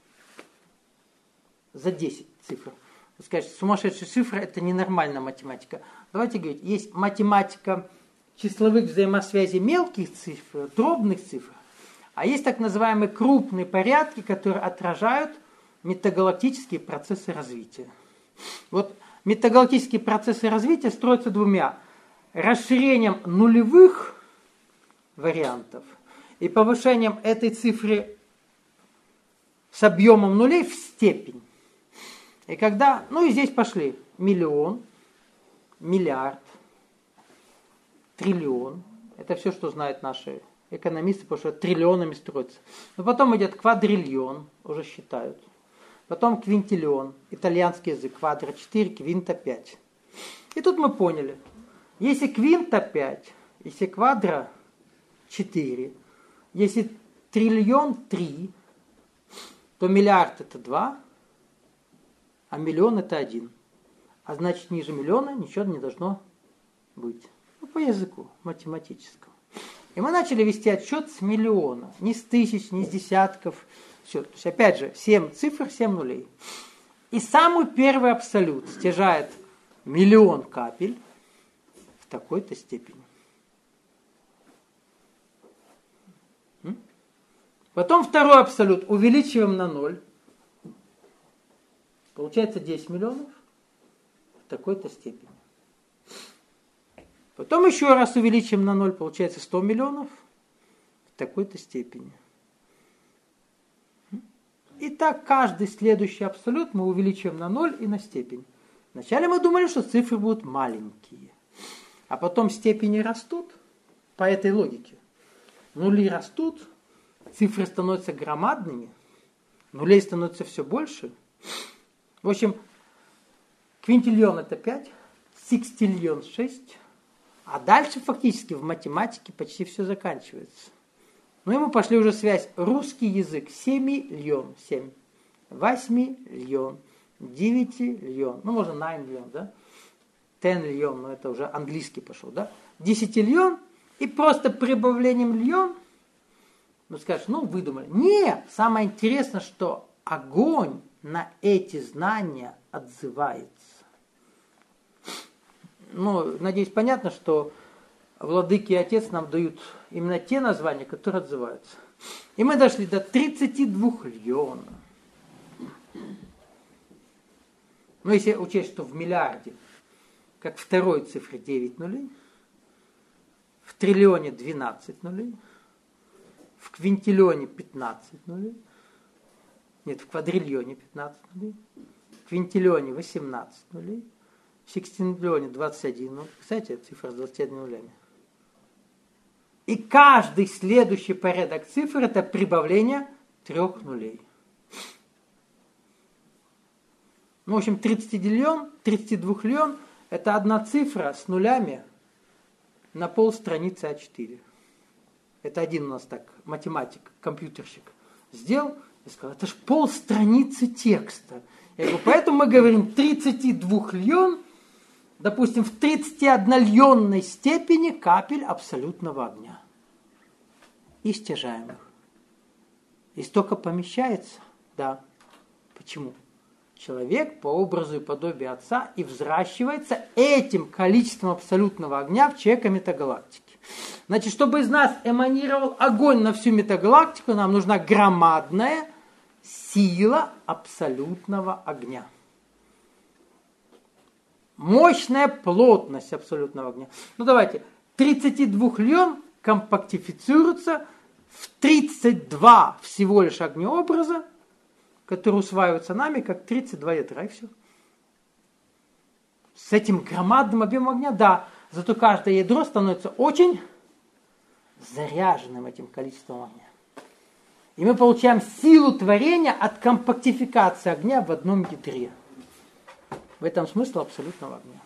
За 10 цифр. Вы скажете, сумасшедшая цифра – это ненормальная математика. Давайте говорить, есть математика числовых взаимосвязей мелких цифр, дробных цифр, а есть так называемые крупные порядки, которые отражают метагалактические процессы развития. Вот метагалактические процессы развития строятся двумя. Расширением нулевых вариантов и повышением этой цифры с объемом нулей в степень. И когда, и здесь пошли миллион, миллиард, триллион. Это все, что знают наши экономисты, потому что триллионами строятся. Но потом идет квадриллион, уже считают. Потом квинтиллион, итальянский язык, квадро 4, квинта 5. И тут мы поняли, если квинта 5, если квадро 4, если триллион 3, то миллиард это 2, а миллион это 1. А значит, ниже миллиона ничего не должно быть. По языку математическому. И мы начали вести отсчет с миллиона. Не с тысяч, не с десятков. Все. То есть, опять же, 7 цифр, 7 нулей. И самый первый абсолют стяжает миллион капель в такой-то степени. Потом второй абсолют увеличиваем на 0. Получается 10 миллионов в такой-то степени. Потом еще раз увеличим на 0, получается 100 миллионов в такой-то степени. И так каждый следующий абсолют мы увеличиваем на 0 и на степень. Вначале мы думали, что цифры будут маленькие. А потом степени растут по этой логике. Нули растут, цифры становятся громадными, нулей становится все больше. В общем, квинтиллион это 5, секстиллион 6, а дальше фактически в математике почти все заканчивается. Ну и мы пошли уже связь. Русский язык 7 льон, 7, 8 льон, 9 льон, можно 9 льон, да? 10 льон, но это уже английский пошел, да? 10 льон и просто прибавлением льон, скажешь, выдумали. Нет, самое интересное, что огонь на эти знания отзывается. Надеюсь, понятно, что владыки и отец нам дают именно те названия, которые отзываются. И мы дошли до 32 льона. Если учесть, что в миллиарде, как второй цифре 9 нулей, в триллионе 12 нулей, в квинтиллионе 15 нулей, нет, в квадриллионе 15 нулей, в квинтиллионе 18 нулей, в секстиллионе 21 нулей. Кстати, цифра с 21 нулями. И каждый следующий порядок цифр это прибавление 3 нулей. В общем, 32 льон это одна цифра с нулями на полстраницы А4. Это один у нас так математик, компьютерщик сделал и сказал, это ж полстраницы текста. Я говорю, поэтому мы говорим 32 льон, допустим, в 31-льонной степени капель абсолютного огня. И стяжаем их. И столько помещается? Да. Почему? Человек по образу и подобию Отца и взращивается этим количеством абсолютного огня в человека метагалактики. Значит, чтобы из нас эманировал огонь на всю метагалактику, нам нужна громадная сила абсолютного огня. Мощная плотность абсолютного огня. Давайте, 32 льон компактифицируется в 32 всего лишь огнеобраза, которые усваиваются нами как 32 ядра, и все. С этим громадным объемом огня, да, зато каждое ядро становится очень заряженным этим количеством огня. И мы получаем силу творения от компактификации огня в одном ядре. В этом смысл абсолютного огня.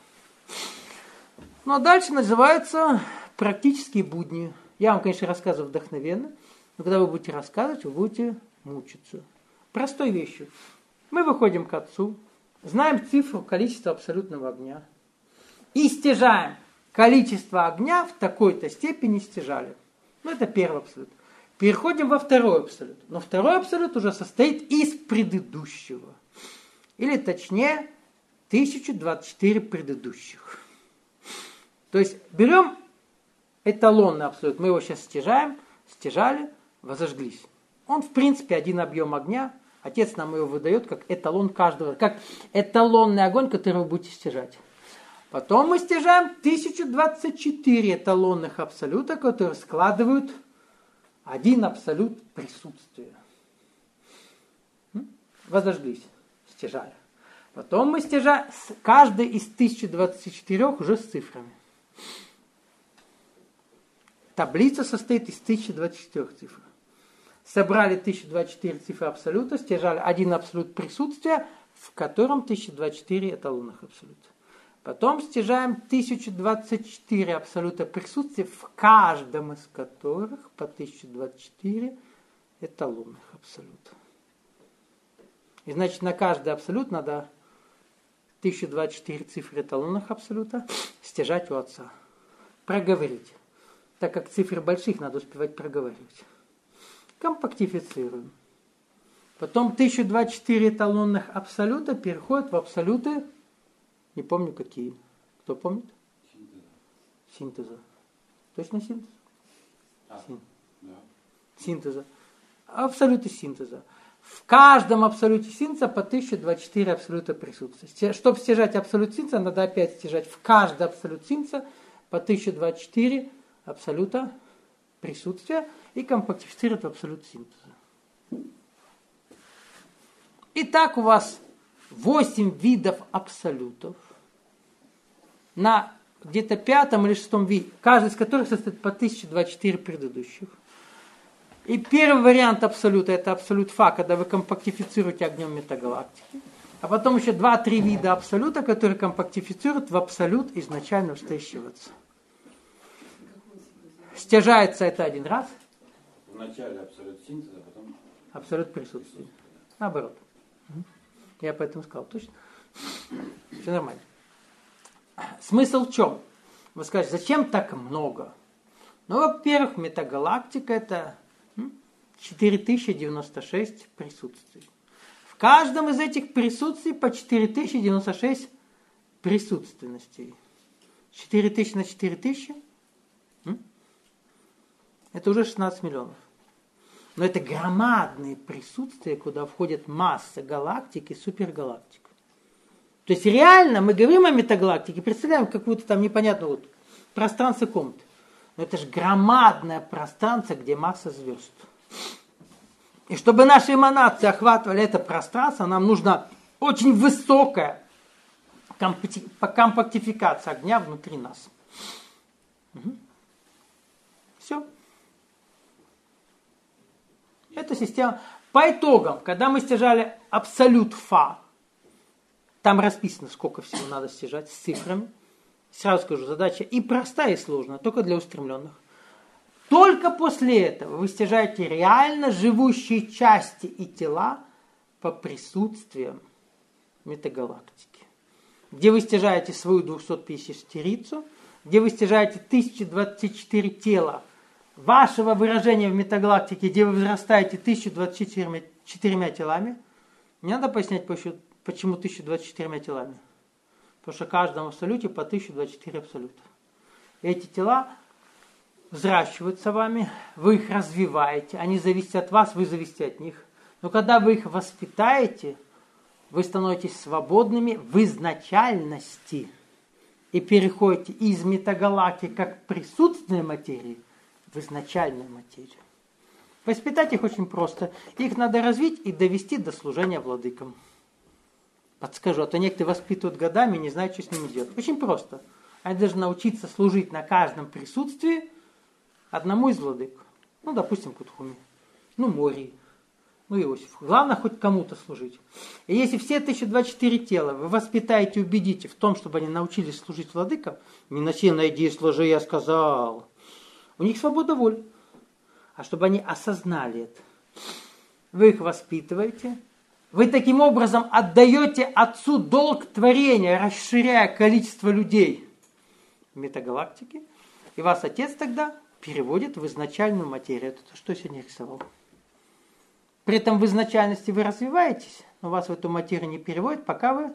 А дальше называется практические будни. Я вам, конечно, рассказываю вдохновенно, но когда вы будете рассказывать, вы будете мучиться? Простой вещью. Мы выходим к Отцу, знаем цифру количества абсолютного огня и стяжаем количество огня в такой-то степени стяжали. Ну, это первый абсолют. Переходим во второй абсолют. Но второй абсолют уже состоит из предыдущего. Или точнее, 1024 предыдущих. То есть берем эталонный абсолют. Мы его сейчас стяжали, возожглись. Он, в принципе, один объем огня. Отец нам его выдает как эталон каждого, как эталонный огонь, который вы будете стяжать. Потом мы стяжаем 1024 эталонных абсолюта, которые складывают один абсолют присутствия. Возожглись, стяжали. Потом мы стяжаем каждый из 1024 уже с цифрами. Таблица состоит из 1024 цифр. Собрали 1024 цифры абсолюта, стяжали один абсолют присутствия, в котором 1024 эталонных абсолюта. Потом стяжаем 1024 абсолюта присутствия, в каждом из которых по 1024 эталонных абсолюта. И значит, на каждый абсолют надо 1024 цифры эталонных абсолюта стяжать у Отца. Проговорить. Так как цифры больших надо успевать проговаривать. Компактифицируем. Потом 1024 эталонных абсолюта переходят в абсолюты, не помню какие. Кто помнит? Синтеза. Точно синтез? Синтеза. Абсолюты синтеза. В каждом абсолюте синтеза по 1024 абсолюта присутствия. Чтобы стяжать абсолют синтеза, надо опять стяжать в каждый абсолют синтеза по 1024 абсолюта присутствия и компактифицировать в абсолют синтеза. Итак, у вас 8 видов абсолютов на где-то 5 или 6 виде, каждый из которых состоит по 1024 предыдущих. И первый вариант абсолюта — это абсолют Фа, когда вы компактифицируете огнем метагалактики. А потом еще 2-3 вида абсолюта, которые компактифицируют в абсолют изначально стоящего Отца. Стяжается это один раз. Вначале абсолют синтеза, потом абсолют присутствия. Наоборот. Я поэтому сказал, точно? Все нормально. Смысл в чем? Вы скажете, зачем так много? Ну, во-первых, метагалактика — это 4096 присутствий. В каждом из этих присутствий по 4096 присутственностей. 4000 на 4000 это уже 16 миллионов. Но это громадные присутствия, куда входит масса галактик и супергалактик. То есть реально мы говорим о метагалактике, представляем какую-то там непонятную вот пространство комнаты. Но это же громадное пространство, где масса звезд. И чтобы наши эманации охватывали это пространство, нам нужна очень высокая компактификация огня внутри нас. Все. Это система. По итогам, когда мы стяжали абсолют Фа, там расписано, сколько всего надо стяжать с цифрами. Сразу скажу, задача и простая, и сложная, только для устремленных. Только после этого вы стяжаете реально живущие части и тела по присутствиям метагалактики. Где вы стяжаете свою 250-рицу, где вы стяжаете 1024 тела вашего выражения в метагалактике, где вы возрастаете 1024 телами. Не надо пояснять, почему 1024 телами. Потому что в каждом абсолюте по 1024 абсолюта. Эти тела взращиваются вами, вы их развиваете, они зависят от вас, вы зависите от них. Но когда вы их воспитаете, вы становитесь свободными в изначальности и переходите из метагалактики как присутственной материи в изначальную материю. Воспитать их очень просто. Их надо развить и довести до служения владыкам. Подскажу, а то некоторые воспитывают годами и не знают, что с ними делать. Очень просто. Они должны научиться служить на каждом присутствии одному из владык. Ну, допустим, Кутхуми. Ну, Мори. Ну, Иосифу. Главное, хоть кому-то служить. И если все 1024 тела вы воспитаете и убедите в том, чтобы они научились служить владыкам, не насильно иди, служи, я сказал. У них свобода воли. А чтобы они осознали это. вы их воспитываете, вы таким образом отдаете Отцу долг творения, расширяя количество людей в метагалактике, и вас Отец тогда переводит в изначальную материю. Это то, что я сегодня рисовал. При этом в изначальности вы развиваетесь, но вас в эту материю не переводит, пока вы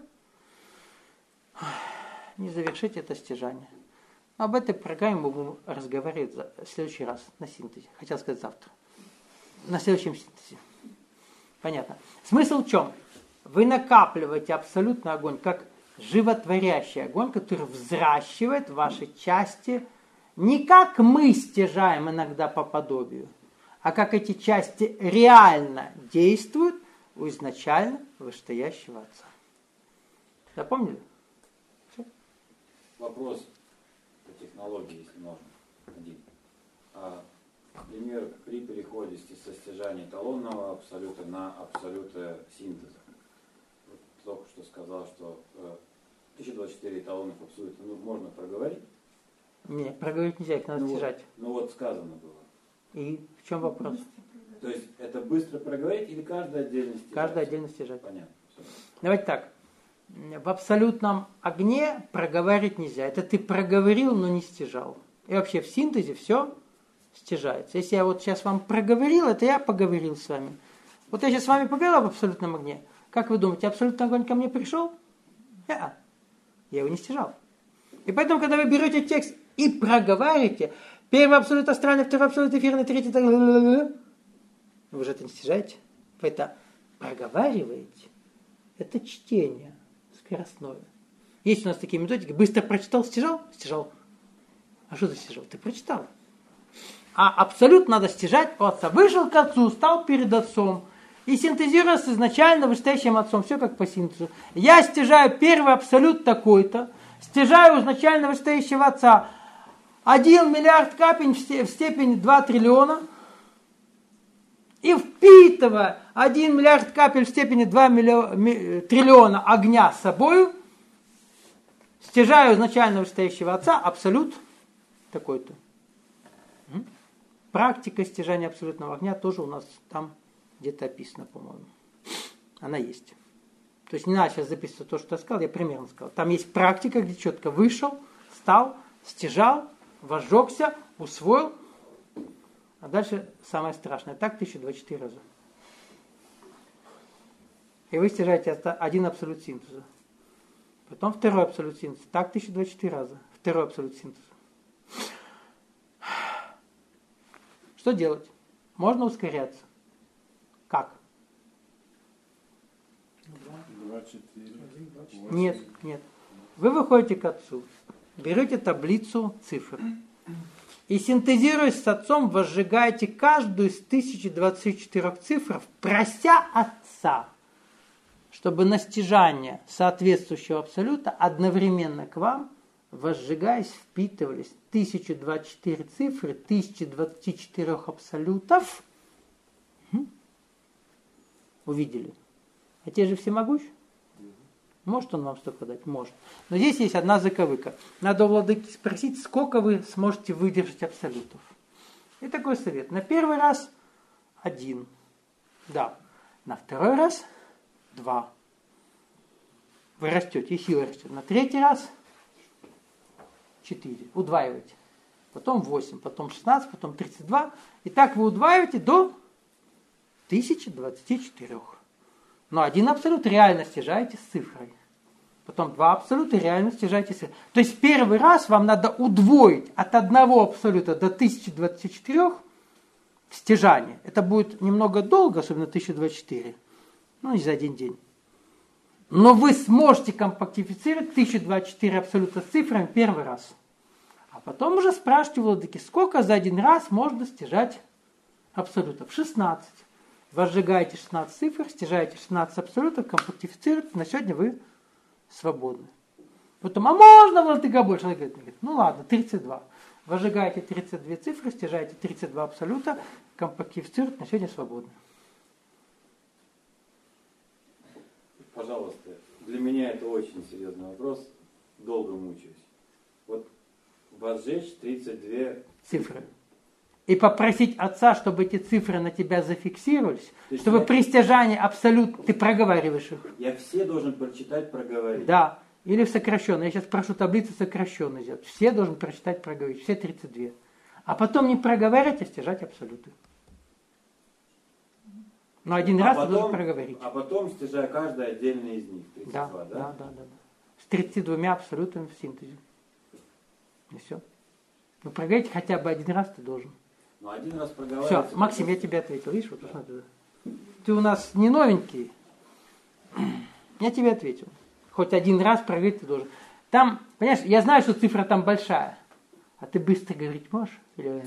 не завершите это стяжание. Об этой программе мы будем разговаривать в следующий раз на синтезе. Хотел сказать завтра. На следующем синтезе. Понятно. Смысл в чем? Вы накапливаете абсолютный огонь, как животворящий огонь, который взращивает ваши части, не как мы стяжаем иногда по подобию, а как эти части реально действуют у изначально вышестоящего Отца. Запомнили? Все? Вопрос по технологии, если можно, один. Например, при переходе со стяжания эталонного абсолюта на абсолюты синтеза. Вот только что сказал, что 1024 эталонных абсолютов можно проговорить. Нет, проговорить нельзя, их надо стяжать. Ну вот сказано было. И в чем вопрос? То есть это быстро проговорить или каждый отдельно стяжать? Каждый отдельно стяжать. Понятно. Все. Давайте так. В абсолютном огне проговаривать нельзя. Это ты проговорил, но не стяжал. И вообще в синтезе все стяжается. Если я вот сейчас вам проговорил, это я поговорил с вами. Вот я сейчас с вами поговорил об абсолютном огне. Как вы думаете, абсолютный огонь ко мне пришел? Я его не стяжал. И поэтому, когда вы берете текст и проговариваете, первый абсолют астральный, второй абсолют эфирный, третий, так, вы же это не стяжаете. Вы это проговариваете. Это чтение скоростное. Есть у нас такие методики. Быстро прочитал, стяжал? Стяжал. А что ты стяжал? Ты прочитал. А абсолют надо стяжать у Отца. Вышел к Отцу, стал перед Отцом. И синтезируя с изначально вышестоящим Отцом. Все как по синтезу. Я стяжаю первый абсолют такой-то. Стяжаю изначально вышестоящего Отца 1 миллиард капель в степени 2 триллиона. И впитывая 1 миллиард капель в степени 2 триллиона огня с собою, стяжаю изначально вышестоящего Отца абсолют такой-то. Практика стяжания абсолютного огня тоже у нас там где-то описана, по-моему. Она есть. То есть не надо сейчас записывать то, что я сказал, я примерно сказал. Там есть практика, где четко вышел, встал, стяжал, возжегся, усвоил. А дальше самое страшное. Так 1024 раза. И вы стяжаете один абсолют синтеза. Потом второй абсолют синтеза. Так 1024 раза. Второй абсолют синтеза. Что делать? Можно ускоряться. Как? 24. Нет. Вы выходите к Отцу, берете таблицу цифр и, синтезируясь с Отцом, возжигаете каждую из 1024 цифр, прося Отца, чтобы на стяжание соответствующего абсолюта одновременно к вам, возжигаясь, впитывались 1024 цифры, 1024 абсолютов. Увидели? А те же всемогущ? Может он вам столько дать? Может. Но здесь есть одна заковыка. Надо у владыки спросить, сколько вы сможете выдержать абсолютов. И такой совет. На первый раз 1. Да. На второй раз 2. Вы растете, и сила растет. На третий раз 4. Удваиваете. Потом 8, потом 16, потом 32. И так вы удваиваете до 1024. Но один абсолют реально стяжаете с цифрой. Потом 2 абсолюта реально стяжаете с цифрой. То есть первый раз вам надо удвоить от одного абсолюта до 1024 стяжание. Это будет немного долго, особенно 1024. Ну, не за один день. Но вы сможете компактифицировать 1024 абсолюта с цифрами первый раз. А потом уже спрашивайте у владыки, сколько за один раз можно стяжать абсолютов? 16. Возжигаете 16 цифр, стяжаете 16 абсолютов, компактифицируете, на сегодня вы свободны. Потом, а можно, владыка, больше? Он говорит, ну ладно, 32. Возжигаете 32 цифры, стяжаете 32 абсолюта, компактифицируете, на сегодня свободны. Пожалуйста, для меня это очень серьезный вопрос, долго мучаюсь. Вот возжечь 32 Цифры. и попросить отца, чтобы эти цифры на тебя зафиксировались, То есть чтобы я- при стяжании абсолют ты проговариваешь их. Я все должен прочитать, проговорить. Да. Или в сокращенной. Я сейчас прошу таблицу сокращенной сделать. Все должен прочитать, проговорить. Все 32. А потом не проговаривать, а стяжать абсолюты. Но один раз ты должен проговорить. А потом стяжая каждый отдельный из них. 32, Да. С 32 абсолютами в синтезе. И все. Ну, проговорить хотя бы один раз ты должен. Ну, один раз Все, проговаривать. Максим, я тебе ответил. Видишь, вот посмотри. Ты у нас не новенький. Я тебе ответил. Хоть один раз проверить ты должен. Там, понимаешь, я знаю, что цифра там большая. А ты быстро говорить можешь? Или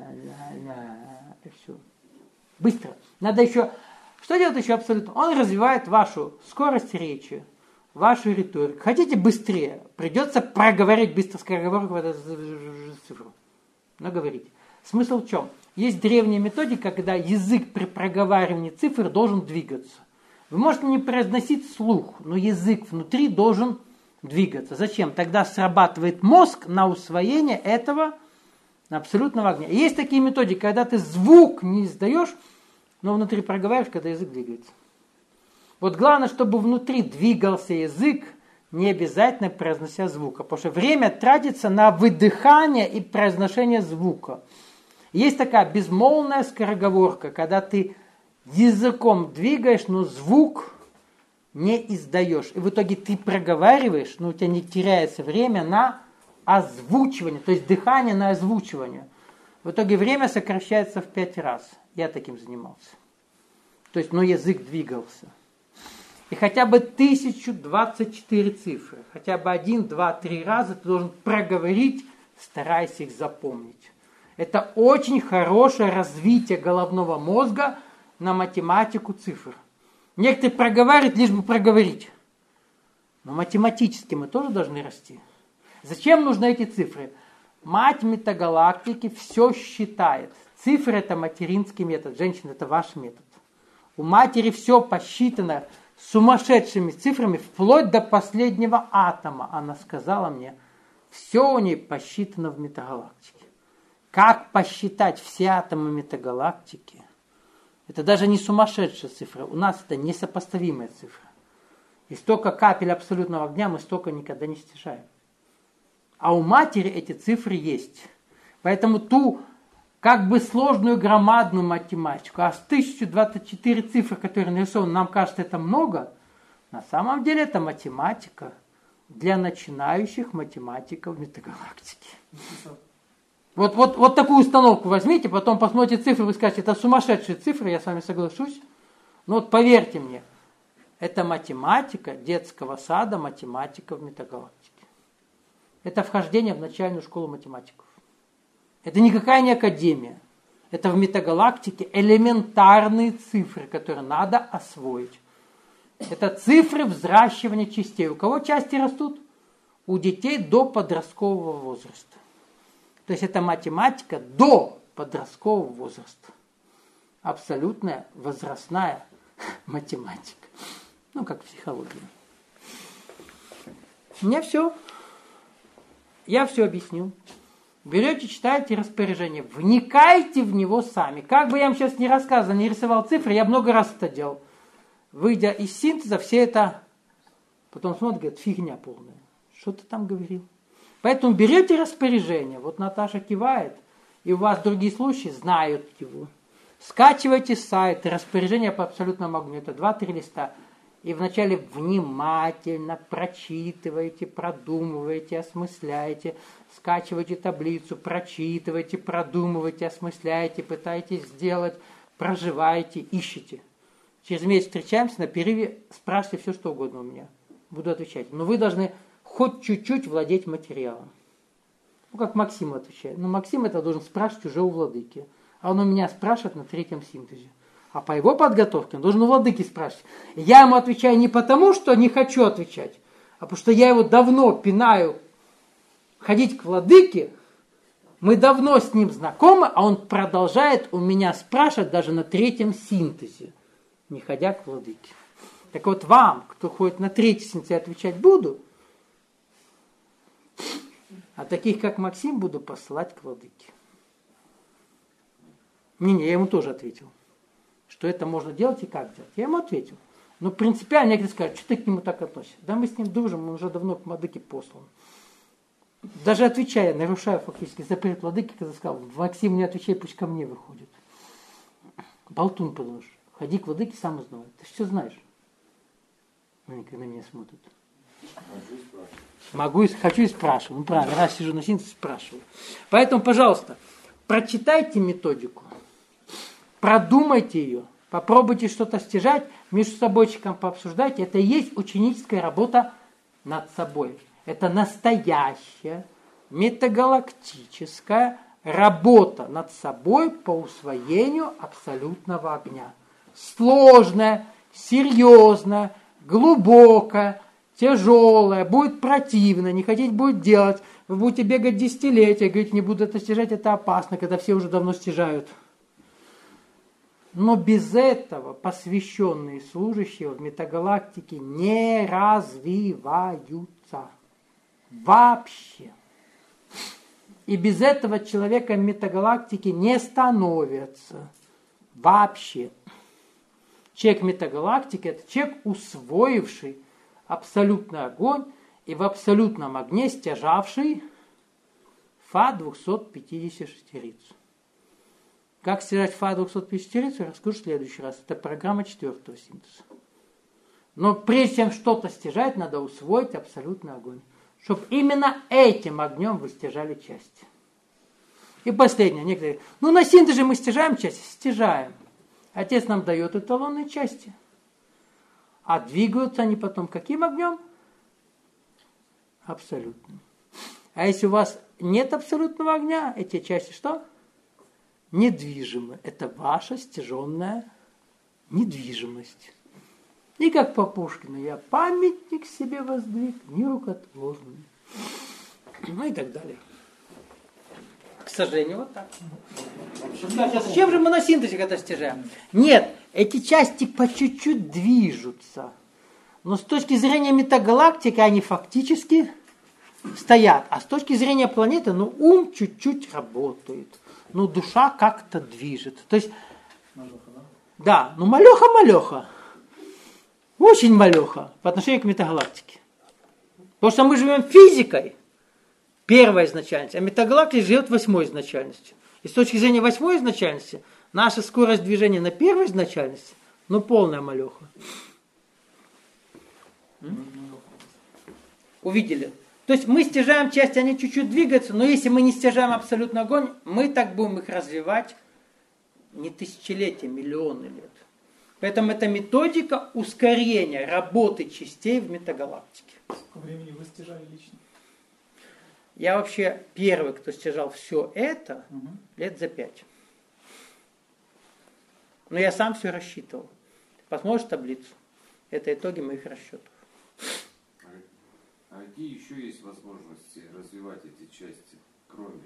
и все. Быстро. Надо еще... Что делать еще абсолютно? Он развивает вашу скорость речи, вашу риторику. Хотите быстрее? Придется проговорить быстро скороговорку в эту цифру. Но говорите. Смысл в чем? Есть древняя методика, когда язык при проговаривании цифр должен двигаться. Вы можете не произносить вслух, но язык внутри должен двигаться. Зачем? Тогда срабатывает мозг на усвоение этого абсолютного огня. И есть такие методики, когда ты звук не издаешь, но внутри проговариваешь, когда язык двигается. Вот главное, чтобы внутри двигался язык, не обязательно произнося звука, потому что время тратится на выдыхание и произношение звука. Есть такая безмолвная скороговорка, когда ты языком двигаешь, но звук не издаешь. И в итоге ты проговариваешь, но у тебя не теряется время на озвучивание, то есть дыхание на озвучивание. В итоге время сокращается в 5 раз. Я таким занимался. То есть, но язык двигался. И хотя бы 1024 цифры, хотя бы 1, 2, 3 раза ты должен проговорить, стараясь их запомнить. Это очень хорошее развитие головного мозга на математику цифр. Некоторые проговаривают, лишь бы проговорить. Но математически мы тоже должны расти. Зачем нужны эти цифры? Мать метагалактики все считает. Цифры – это материнский метод. Женщина – это ваш метод. У матери все посчитано сумасшедшими цифрами, вплоть до последнего атома. Она сказала мне, все у нее посчитано в метагалактике. Как посчитать все атомы метагалактики? Это даже не сумасшедшая цифра. У нас это несопоставимая цифра. И столько капель абсолютного огня мы столько никогда не стяжаем. А у матери эти цифры есть. Поэтому ту как бы сложную громадную математику, а с 1024 цифр, которые нарисованы, нам кажется это много, на самом деле это математика для начинающих математиков метагалактики. Вот такую установку возьмите, потом посмотрите цифры, вы скажете, это сумасшедшие цифры, я с вами соглашусь. Но вот поверьте мне, это математика детского сада, математика в метагалактике. Это вхождение в начальную школу математиков. Это никакая не академия. Это в метагалактике элементарные цифры, которые надо освоить. Это цифры взращивания частей. У кого части растут? У детей до подросткового возраста. То есть это математика до подросткового возраста. Абсолютная возрастная математика. Ну, как психология. У меня все. Я все объяснил. Берете, читаете распоряжение, вникайте в него сами. Как бы я вам сейчас не рассказывал, не рисовал цифры, я много раз это делал. Выйдя из синтеза, все это потом смотрят, говорят, фигня полная. Что ты там говорил? Поэтому берете распоряжение. Вот Наташа кивает, и у вас другие случаи знают его. Скачивайте сайт, распоряжение по абсолютному огню. Это 2-3 листа. И вначале внимательно прочитывайте, продумывайте, осмысляйте, скачивайте таблицу, прочитывайте, продумывайте, осмысляйте, пытайтесь сделать, проживайте, ищите. Через месяц встречаемся на перерыве, спрашивайте все, что угодно у меня. Буду отвечать. Но вы должны хоть чуть-чуть владеть материалом. Ну, как Максим отвечает. Но Максим это должен спрашивать уже у владыки. А он у меня спрашивает на 3-м синтезе. А по его подготовке он должен у владыки спрашивать. Я ему отвечаю не потому, что не хочу отвечать, а потому что я его давно пинаю ходить к владыке. Мы давно с ним знакомы, а он продолжает у меня спрашивать даже на 3-м синтезе, не ходя к владыке. Так вот вам, кто ходит на 3-й синтез, отвечать буду, а таких, как Максим, буду посылать к владыке. Не, я ему тоже ответил, что это можно делать и как делать. Я ему ответил. Но принципиально некоторые скажут, что ты к нему так относишься? Да мы с ним дружим, он уже давно к владыке послан. Даже отвечая, нарушая фактически запрет владыки, когда сказал, Максим, не отвечай, пусть ко мне выходит. Болтун подумаешь, ходи к владыке, сам узнавай. Ты что знаешь? Они на меня смотрят. Хочу и спрашиваю. Ну правильно, раз сижу на синтезе, спрашиваю. Поэтому, пожалуйста, прочитайте методику, продумайте ее, попробуйте что-то стяжать, между собойчиком пообсуждайте. Это и есть ученическая работа над собой. Это настоящая метагалактическая работа над собой по усвоению абсолютного огня. Сложная, серьезная, глубокая, тяжелая, будет противно, не хотеть будет делать. Вы будете бегать десятилетия, говорить, не буду это стяжать, это опасно, когда все уже давно стяжают. Но без этого посвященные служащие в метагалактике не развиваются. Вообще. И без этого человека в метагалактике не становится. Вообще. Человек метагалактики – это человек, усвоивший абсолютный огонь и в абсолютном огне стяжавший Фа-250 Как стяжать Фа-250 я расскажу в следующий раз. Это программа 4-го синтеза. Но прежде чем что-то стяжать, надо усвоить абсолютный огонь. Чтобы именно этим огнем вы стяжали части. И последнее. Некоторые говорят, ну на синтезе мы стяжаем части? Стяжаем. Отец нам дает эталонные части. А двигаются они потом каким огнем? Абсолютным. А если у вас нет абсолютного огня, эти части что? Недвижимы. Это ваша стяженная недвижимость. И как по Пушкину, я памятник себе воздвиг, нерукотворный. Ну и так далее. К сожалению, вот так. Зачем же мы на синтезе это стяжаем? Нет, эти части по чуть-чуть движутся. Но с точки зрения метагалактики они фактически стоят. А с точки зрения планеты, ну ум чуть-чуть работает. Ну душа как-то движется. То есть, да, ну малеха-малеха. Очень малеха по отношению к метагалактике. Потому что мы живем физикой, первой изначальности, а метагалактика живет восьмой изначальностью. И с точки зрения восьмой изначальности, наша скорость движения на первой изначальности, ну полная малеха. Увидели? То есть мы стяжаем части, они чуть-чуть двигаются, но если мы не стяжаем абсолютный огонь, мы так будем их развивать не тысячелетия, миллионы лет. Поэтому это методика ускорения работы частей в метагалактике. Сколько времени вы стяжали лично? Я вообще первый, кто стяжал все это, лет за 5. Но я сам все рассчитывал. Посмотришь таблицу. Это итоги моих расчетов. А какие еще есть возможности развивать эти части, кроме?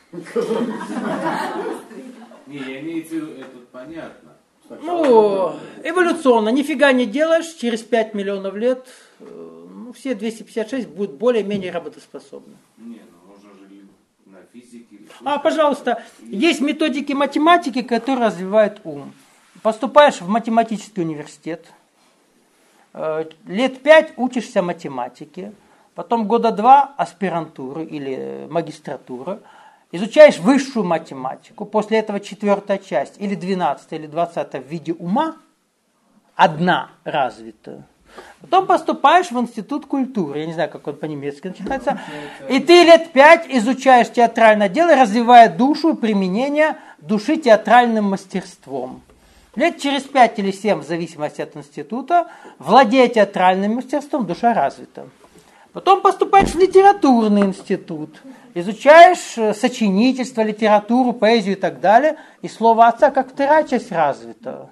Не, я имею в виду, это понятно. Ну, эволюционно, нифига не делаешь, через 5 миллионов лет все 256 будут более-менее работоспособны. Не, ну можно же на физике. Пожалуйста, есть методики математики, которые развивают ум. Поступаешь в математический университет, лет 5 учишься математике, потом года 2 аспирантуры или магистратуры, изучаешь высшую математику, после этого 4-я часть, или 12-я, или 20-я в виде ума, одна развитая. Потом поступаешь в институт культуры, я не знаю, как он по-немецки начинается, и ты лет 5 изучаешь театральное дело, развивая душу и применение души театральным мастерством. Лет через 5 или 7, в зависимости от института, владея театральным мастерством, душа развита. Потом поступаешь в литературный институт, изучаешь сочинительство, литературу, поэзию и так далее, и слово отца как вторая часть развита.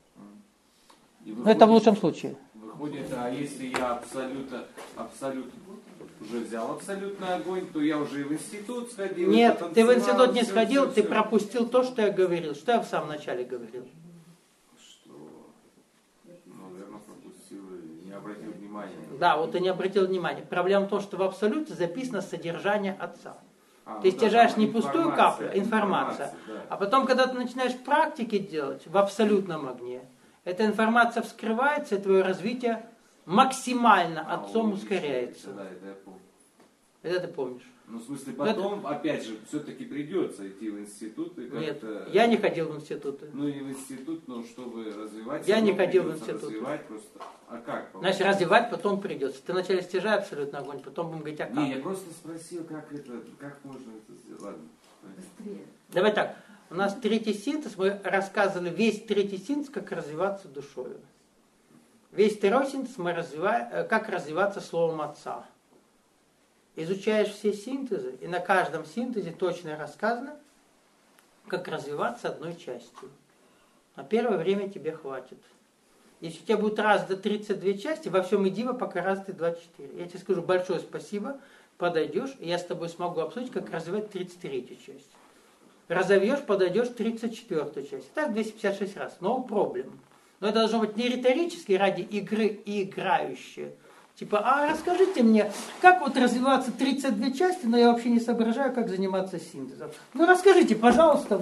Но это в лучшем случае. Выходит, а если я абсолютно уже взял абсолютный огонь, то я уже и в институт сходил. Нет, ты в институт не сходил, ты пропустил то, что я говорил. Что я в самом начале говорил? Что, наверное, пропустил и не обратил внимания. Да, вот ты не обратил внимания. Проблема в том, что в абсолюте записано содержание отца. Ты стяжаешь не пустую информация, каплю, информация. да. А потом, когда ты начинаешь практики делать в абсолютном огне, эта информация вскрывается, и твое развитие максимально отцом ускоряется. Да, это я помню. Это ты помнишь. Ну, в смысле, потом, опять же, все-таки придется идти в институт и Нет, как-то... я не ходил в институты. Ну, не в институт, но чтобы развивать... Я не равно ходил в придется институт. Развивать просто... А как? Значит, развивать потом придется. Ты вначале стяжай абсолютно огонь, потом будем говорить, а как. Не, я просто спросил, как можно это сделать. Ладно. Быстрее. Давай так. У нас третий синтез, мы рассказывали весь третий синтез, как развиваться душою. Весь второй синтез мы развиваем, как развиваться словом Отца. Изучаешь все синтезы, и на каждом синтезе точно рассказано, как развиваться одной частью. На первое время тебе хватит. Если у тебя будет раз до 32 части, во всем идиво пока раз до 24. Я тебе скажу большое спасибо, подойдешь, и я с тобой смогу обсудить, как развивать 33 часть. Разовьешь, подойдешь 34 часть. Так 256 раз. No problem. Но это должно быть не риторически ради игры и играющее. Типа, а расскажите мне, как вот развиваться 32 части, но я вообще не соображаю, как заниматься синтезом. Ну расскажите, пожалуйста,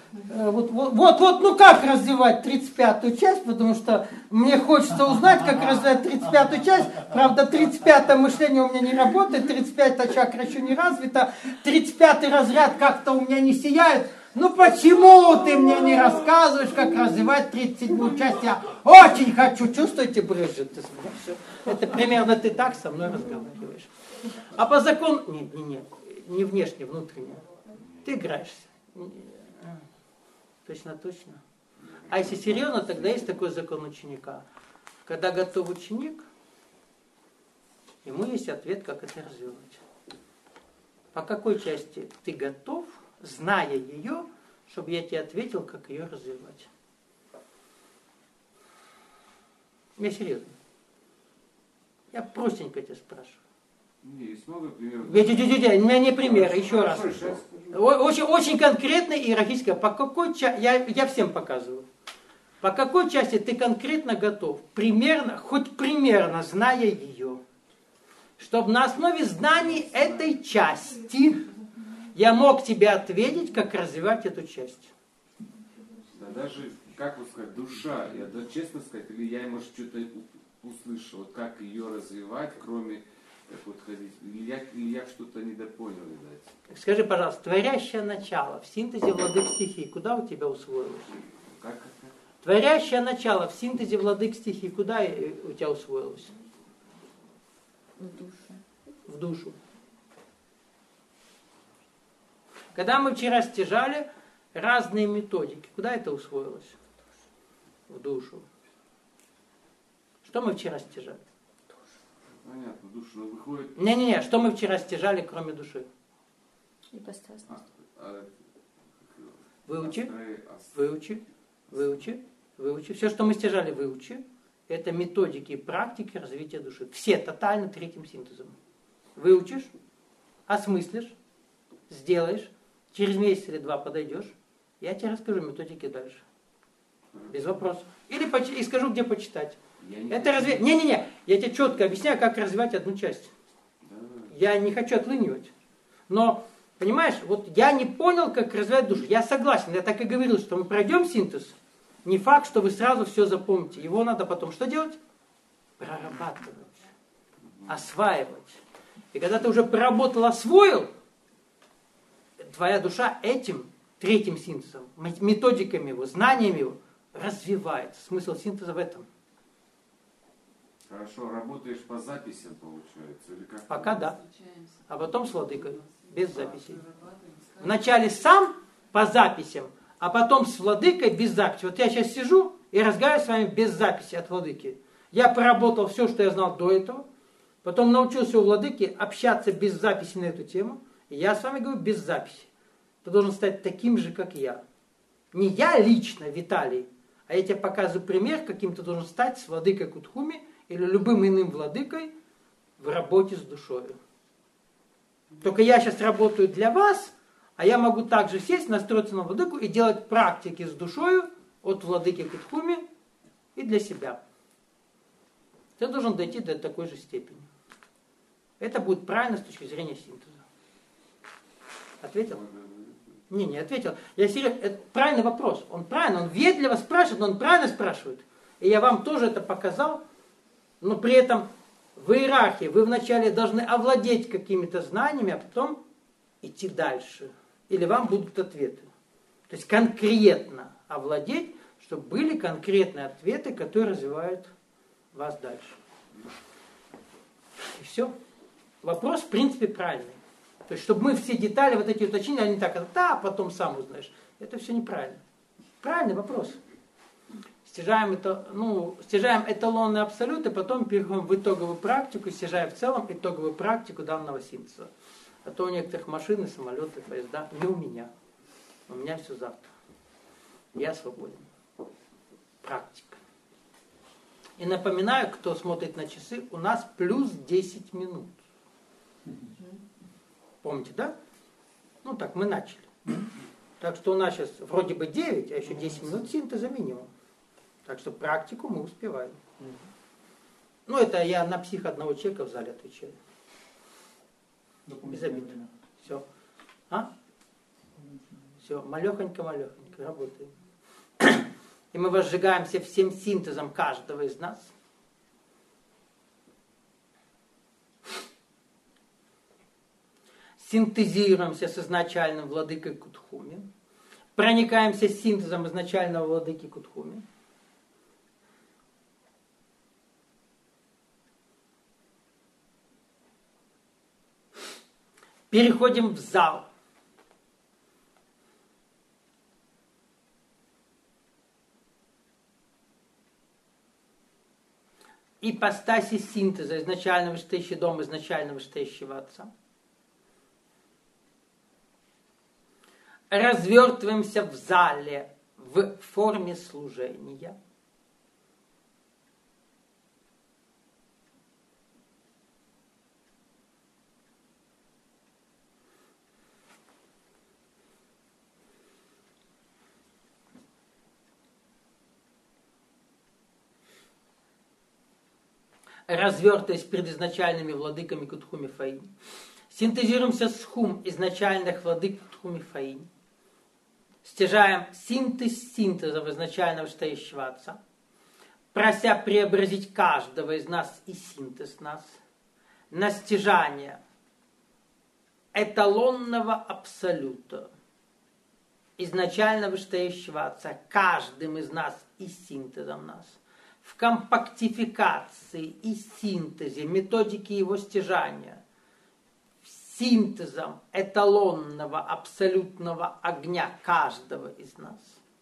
ну как развивать 35-ю часть, потому что мне хочется узнать, как развивать 35-ю часть. Правда, 35-е мышление у меня не работает, 35-я чакра еще не развита, 35-й разряд как-то у меня не сияет. Ну почему ты мне не рассказываешь, как развивать 37-ю часть? Я очень хочу, чувствуете, Бриджит? Это примерно ты так со мной разговариваешь. А по закону... Не внешне, внутренне. Ты играешься. Точно. А если серьезно, тогда есть такой закон ученика. Когда готов ученик, ему есть ответ, как это развивать. По какой части ты готов, зная ее, чтобы я тебе ответил, как ее развивать. Я серьезно. Я простенько тебя спрашиваю. Есть много примеров. У меня не пример, еще раз. Очень конкретно и иерархически. По какой части, я всем показываю. По какой части ты конкретно готов, хоть примерно зная ее, чтобы на основе знаний этой части я мог тебе ответить, как развивать эту часть. Да даже, как вот сказать, душа, я честно сказать, или я, может, что-то услышал, вот как ее развивать, кроме как вот ходить, или я что-то недопонял, видать. Скажи, пожалуйста, творящее начало в синтезе владык стихий, куда у тебя усвоилось? Как? Творящее начало в синтезе владык стихий, куда у тебя усвоилось? В душу. В душу. Когда мы вчера стяжали разные методики, куда это усвоилось? В душу. Что мы вчера стяжали? Понятно, душа, но выходит... Не, что мы вчера стяжали, кроме души? Ипостасность. Выучи. Все, что мы стяжали, выучи. Это методики и практики развития души. Все тотально третьим синтезом. Выучишь, осмыслишь, сделаешь, через месяц или два подойдешь, я тебе расскажу методики дальше. Без вопросов. И скажу, где почитать. Это развитие. Я тебе четко объясняю, как развивать одну часть. Я не хочу отлынивать. Но, понимаешь, вот я не понял, как развивать душу. Я согласен, я так и говорил, что мы пройдем синтез. Не факт, что вы сразу все запомните. Его надо потом что делать? Прорабатывать. Осваивать. И когда ты уже проработал, освоил, твоя душа этим третьим синтезом, методиками его, знаниями его развивается. Смысл синтеза в этом. Хорошо, работаешь по записям, получается? Или как? Пока да. А потом с владыкой. Без записей. Вначале сам по записям, а потом с владыкой без записи. Вот я сейчас сижу и разговариваю с вами без записи от владыки. Я проработал все, что я знал до этого. Потом научился у владыки общаться без записи на эту тему. И я с вами говорю без записи. Ты должен стать таким же, как я. Не я лично, Виталий, а я тебе показываю пример, каким ты должен стать с владыкой Кутхуми или любым иным владыкой в работе с душой. Только я сейчас работаю для вас, а я могу также сесть, настроиться на владыку и делать практики с душою от владыки Кутхуми и для себя. Ты должен дойти до такой же степени. Это будет правильно с точки зрения синтеза. Ответил? Не ответил. Я серьезно, это правильный вопрос. Он ведливо спрашивает, но он правильно спрашивает. И я вам тоже это показал, но при этом в иерархии вы вначале должны овладеть какими-то знаниями, а потом идти дальше. Или вам будут ответы. То есть конкретно овладеть, чтобы были конкретные ответы, которые развивают вас дальше. И все. Вопрос, в принципе, правильный. То есть, чтобы мы все детали, вот эти уточнения, они так, да, потом сам узнаешь. Это все неправильно. Правильный вопрос. Стяжаем эталонные абсолюты, потом переходим в итоговую практику, стяжаем в целом итоговую практику данного синтеза. А то у некоторых машины, самолеты, поезда, не у меня. У меня все завтра. Я свободен. Практика. И напоминаю, кто смотрит на часы, у нас плюс 10 минут. Помните, да? Ну так, мы начали. Так что у нас сейчас вроде бы 9, а еще 10 минут синтеза минимум. Так что практику мы успеваем. Ну это я на псих одного человека в зале отвечаю. Без обид. Все. А? Все, малехонько, работаем. И мы возжигаемся всем синтезом каждого из нас. Синтезируемся с изначальным владыкой Кутхуми. Проникаемся синтезом изначального владыки Кутхуми. Переходим в зал. Ипостаси синтеза изначально вышестоящий дом, изначально вышестоящего Отца. Развертываемся в зале в форме служения. Развертываясь перед изначальными владыками Кутхуми Фаини. Синтезируемся с хум изначальных владык Кутхуми Фаини. Стяжаем синтез синтезов изначального вышестоящего Отца, прося преобразить каждого из нас и синтез нас на стяжание эталонного абсолюта изначально вышестоящего Отца, каждым из нас и синтезом нас, в компактификации и синтезе методики его стяжания, синтезом эталонного абсолютного огня каждого из нас.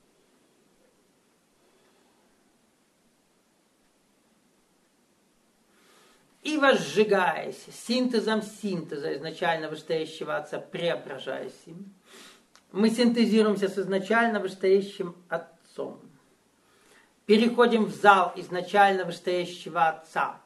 И возжигаясь синтезом синтеза изначально вышестоящего Отца, преображаясь им, мы синтезируемся с изначально вышестоящим Отцом. Переходим в зал изначально вышестоящего Отца.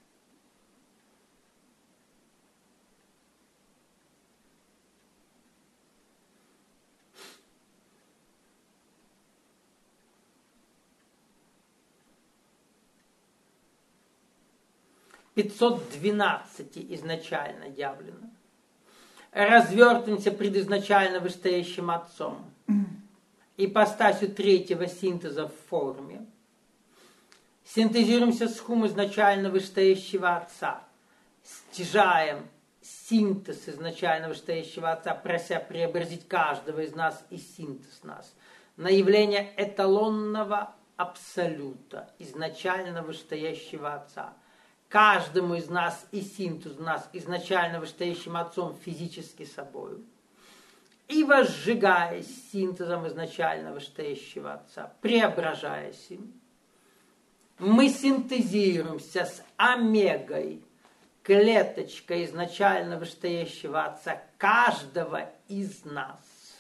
«512 изначально явлено. Развертываемся пред изначально вышестоящим Отцом. Ипостасью третьего синтеза в форме. Синтезируемся с хум изначально вышестоящего Отца. Стяжаем синтез изначально вышестоящего Отца, прося преобразить каждого из нас и синтез нас на явление эталонного абсолюта изначально вышестоящего Отца. Каждому из нас и синтез нас изначально вышестоящим Отцом физически собою. И возжигаясь синтезом изначально вышестоящего Отца, преображаясь им, мы синтезируемся с омегой, клеточкой изначально вышестоящего Отца каждого из нас.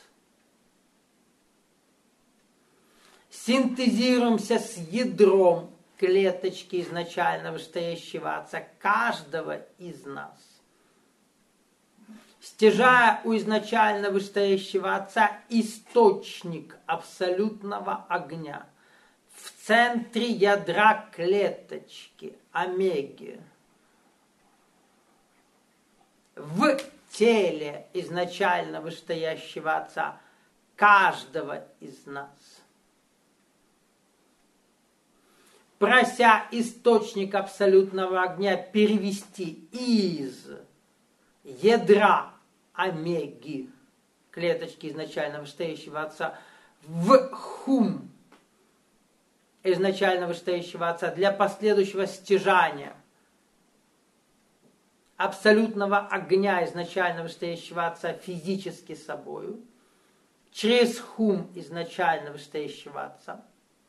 Синтезируемся с ядром клеточки изначально вышестоящего Отца каждого из нас. Стяжая у изначально вышестоящего Отца источник абсолютного огня в центре ядра клеточки, омеги, в теле изначально вышестоящего Отца каждого из нас. Прося источник абсолютного огня перевести из ядра омеги, клеточки изначально вышестоящего Отца, в хум изначально вышестоящего Отца для последующего стяжания абсолютного огня изначально вышестоящего Отца физически собою, через хум изначально вышестоящего Отца,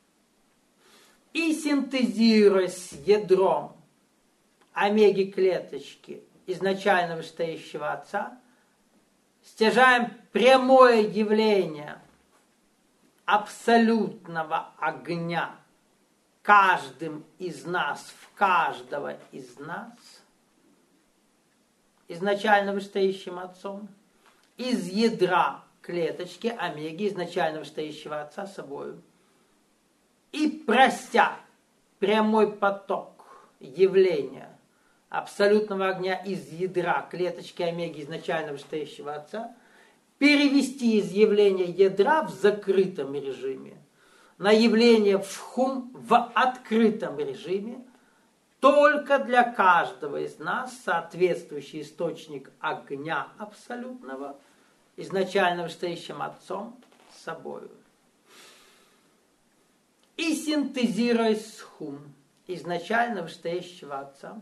и синтезируя с ядром омеги клеточки изначально вышестоящего Отца, стяжаем прямое явление абсолютного огня каждым из нас, в каждого из нас, изначально вышестоящим Отцом, из ядра клеточки омеги изначально вышестоящего Отца собою, и простя прямой поток явления абсолютного огня из ядра клеточки омеги изначально вышестоящего Отца, перевести из явления ядра в закрытом режиме на явление в хум в открытом режиме, только для каждого из нас соответствующий источник огня абсолютного изначально вышестоящим Отцом собою. И синтезируя с хум изначально вышестоящего Отца,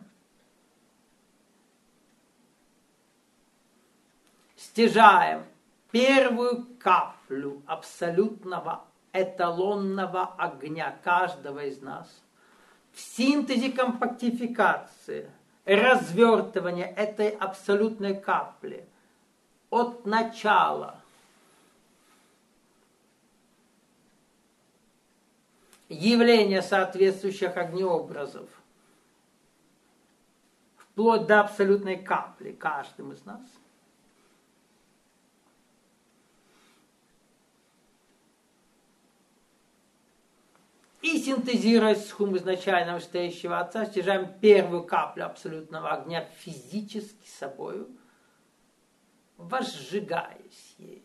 стяжаем первую каплю абсолютного эталонного огня каждого из нас в синтезе компактификации, развертывания этой абсолютной капли от начала явления соответствующих огнеобразов вплоть до абсолютной капли каждым из нас. И синтезируя с хум изначально вышестоящего Отца, стяжаем первую каплю абсолютного огня физически собою, возжигаясь ею.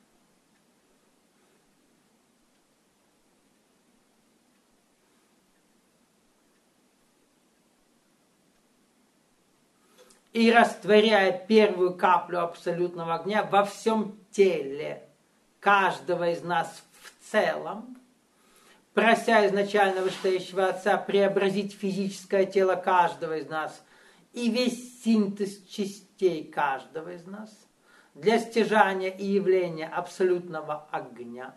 И растворяя первую каплю абсолютного огня во всем теле каждого из нас в целом, прося изначально вышестоящего Отца преобразить физическое тело каждого из нас и весь синтез частей каждого из нас для стяжания и явления абсолютного огня.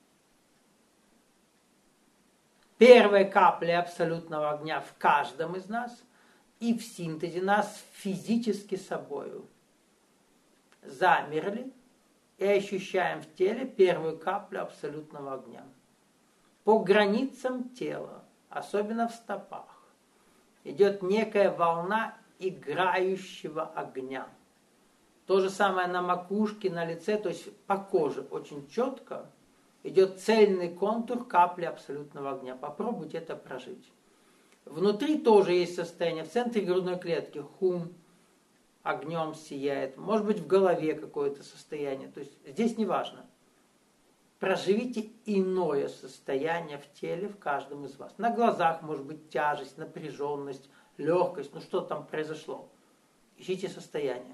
Первой каплей абсолютного огня в каждом из нас и в синтезе нас физически собою замерли и ощущаем в теле первую каплю абсолютного огня. По границам тела, особенно в стопах, идет некая волна играющего огня. То же самое на макушке, на лице, то есть по коже очень четко идет цельный контур капли абсолютного огня. Попробуйте это прожить. Внутри тоже есть состояние, в центре грудной клетки хум огнем сияет, может быть в голове какое-то состояние, то есть здесь не важно. Проживите иное состояние в теле в каждом из вас. На глазах может быть тяжесть, напряженность, легкость, ну что там произошло. Ищите состояние.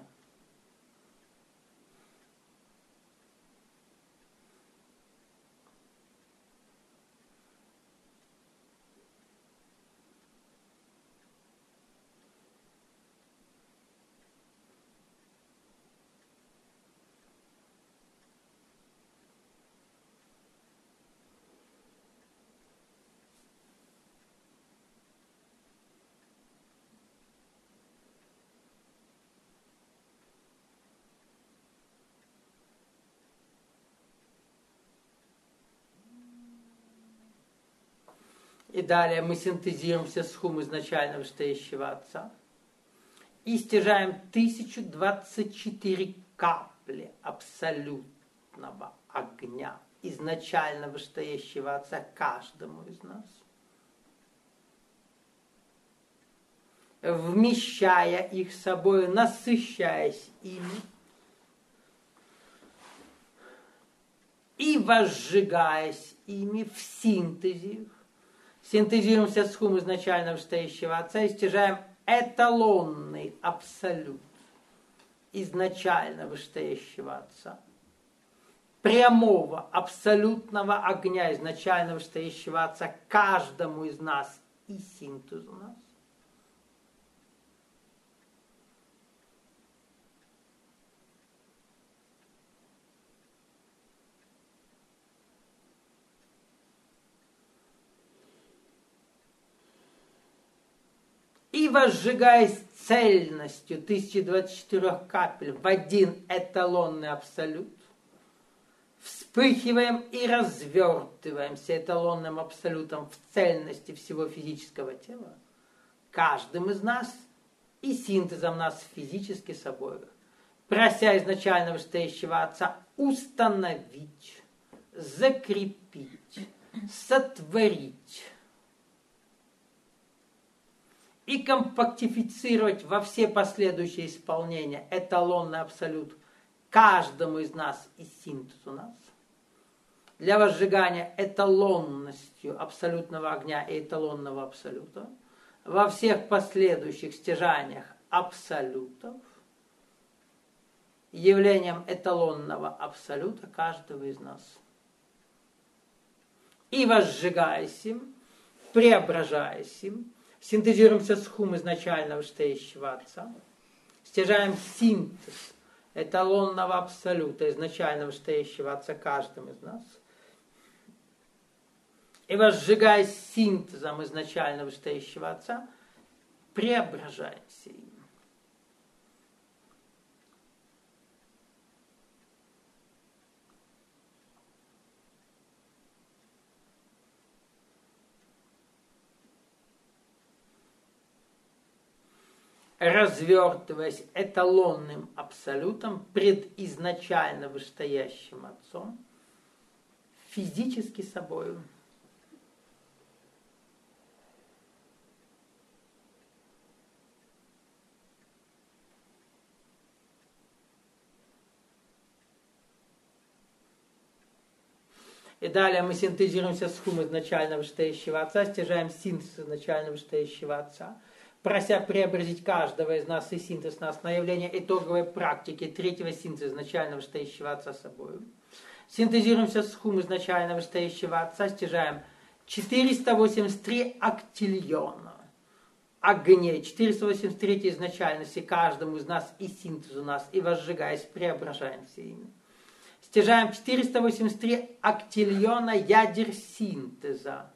И далее мы синтезируемся с хум изначально вышестоящего Отца и стяжаем 1024 капли абсолютного огня изначально вышестоящего Отца каждому из нас. вмещая их собой, насыщаясь ими и возжигаясь ими в синтезе. Синтезируемся с хум изначально вышестоящего Отца и стяжаем эталонный абсолют изначально вышестоящего Отца, прямого абсолютного огня изначально вышестоящего Отца каждому из нас и синтезу нас. И возжигаясь цельностью 1024 капель в один эталонный абсолют, вспыхиваем и развертываемся эталонным абсолютом в цельности всего физического тела, каждым из нас и синтезом нас физически собой, прося изначально вышестоящего Отца установить, закрепить, сотворить и компактифицировать во все последующие исполнения эталонный абсолют каждому из нас и синтезу нас, для возжигания эталонностью абсолютного огня и эталонного абсолюта во всех последующих стяжаниях абсолютов, явлением эталонного абсолюта каждого из нас. И возжигаясь им, преображаясь им, синтезируемся с хум изначально вышестоящего Отца, стяжаем синтез эталонного абсолюта изначально вышестоящего Отца каждым из нас, и возжигаясь синтезом изначально вышестоящего Отца, преображаемся им. Развертываясь эталонным абсолютом пред изначально вышестоящим Отцом, физически собою. И далее мы синтезируемся с хум изначально вышестоящего Отца, стяжаем синтез изначально вышестоящего Отца, прося преобразить каждого из нас и синтез нас на явление итоговой практики третьего синтеза изначально вышестоящего Отца собою. Синтезируемся с хум изначально вышестоящего Отца, стяжаем 483 актильона огней, 483 изначальности каждому из нас и синтезу нас, и возжигаясь, преображаемся ими. Стяжаем 483 актильона ядер синтеза,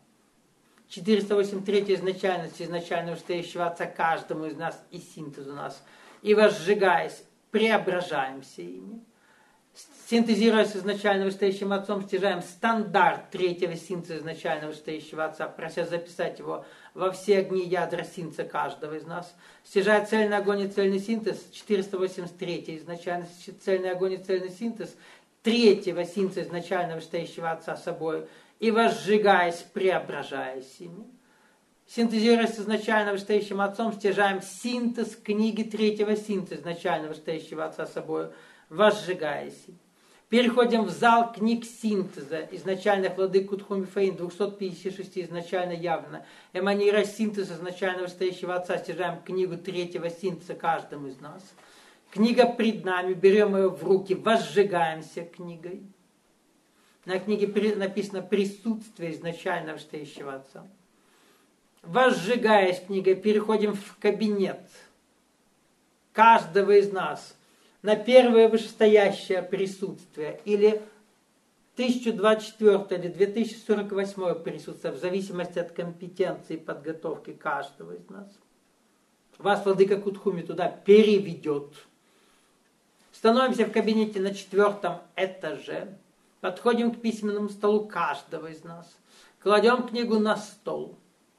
483 изначальности изначально вышестоящего Отца каждому из нас и синтезу нас, и возжигаясь, преображаемся ими. Синтезируясь изначально вышестоящим Отцом, стяжаем стандарт третьего синтеза изначально вышестоящего Отца, прося записать его во все огни ядра синтеза каждого из нас. Стяжая цельный огонь и цельный синтез, 483 изначально цельный огонь и цельный синтез третьего синтеза изначально вышестоящего Отца собой, и возжигаясь, преображаясь ими. Синтезируясь изначально вышестоящим Отцом, стяжаем синтез книги третьего синтеза изначально вышестоящего Отца собой, возжигаясь. Переходим в зал книг синтеза изначальных владык Кутху Мифаин, 256 изначально явно. Эманируя синтез изначально вышестоящего Отца, стяжаем книгу третьего синтеза каждому из нас. Книга пред нами, берем ее в руки, возжигаемся книгой. На книге написано «Присутствие изначально вышестоящего Отца». Возжигаясь книгой, переходим в кабинет каждого из нас на первое вышестоящее присутствие или 1024 или 2048 присутствие, в зависимости от компетенции и подготовки каждого из нас. Вас владыка Кутхуми туда переведет. Становимся в кабинете на 4 этаже. Подходим к письменному столу каждого из нас. Кладем книгу на стол.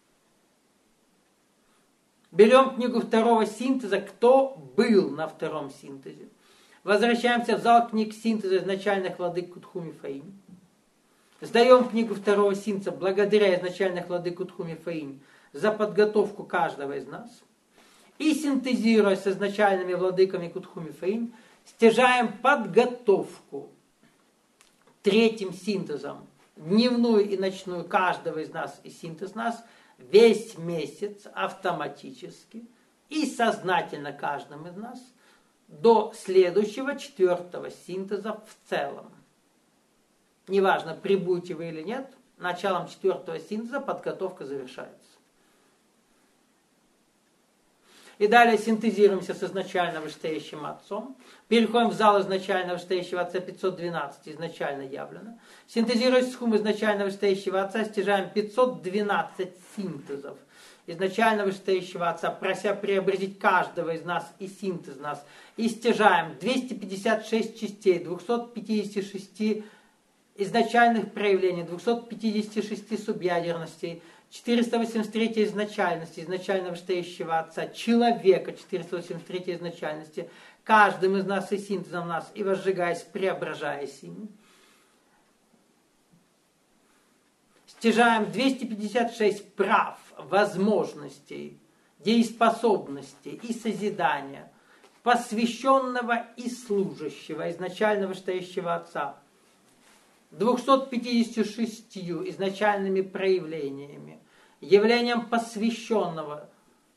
Берем книгу второго синтеза, кто был на втором синтезе. Возвращаемся в зал книг синтеза изначальных владык Кутху Мифаин. Сдаем книгу второго синтеза благодаря изначальных владык Кутху Мифаин за подготовку каждого из нас. И синтезируя с изначальными владыками Кутхуми Фаинь, стяжаем подготовку третьим синтезом, дневную и ночную каждого из нас и синтез нас, весь месяц автоматически и сознательно каждым из нас до следующего 4-го синтеза в целом. Неважно, прибудете вы или нет, началом 4-го синтеза подготовка завершается. И далее синтезируемся с изначально вышестоящим Отцом. Переходим в зал изначально вышестоящего Отца 512, изначально явлено. Синтезируясь с хум изначально вышестоящего Отца, стяжаем 512 синтезов изначально вышестоящего Отца, прося преобразить каждого из нас и синтез нас. И стяжаем 256 частей, 256 изначальных проявлений, 256 субъядерностей, 483 изначальности, изначально вышестоящего Отца, человека, 483 изначальности, каждым из нас и синтезом нас, и возжигаясь, преображаясь ими. Стяжаем 256 прав, возможностей, дееспособностей и созидания, посвященного и служащего, изначально вышестоящего Отца, 256 изначальными проявлениями, явлением посвященного,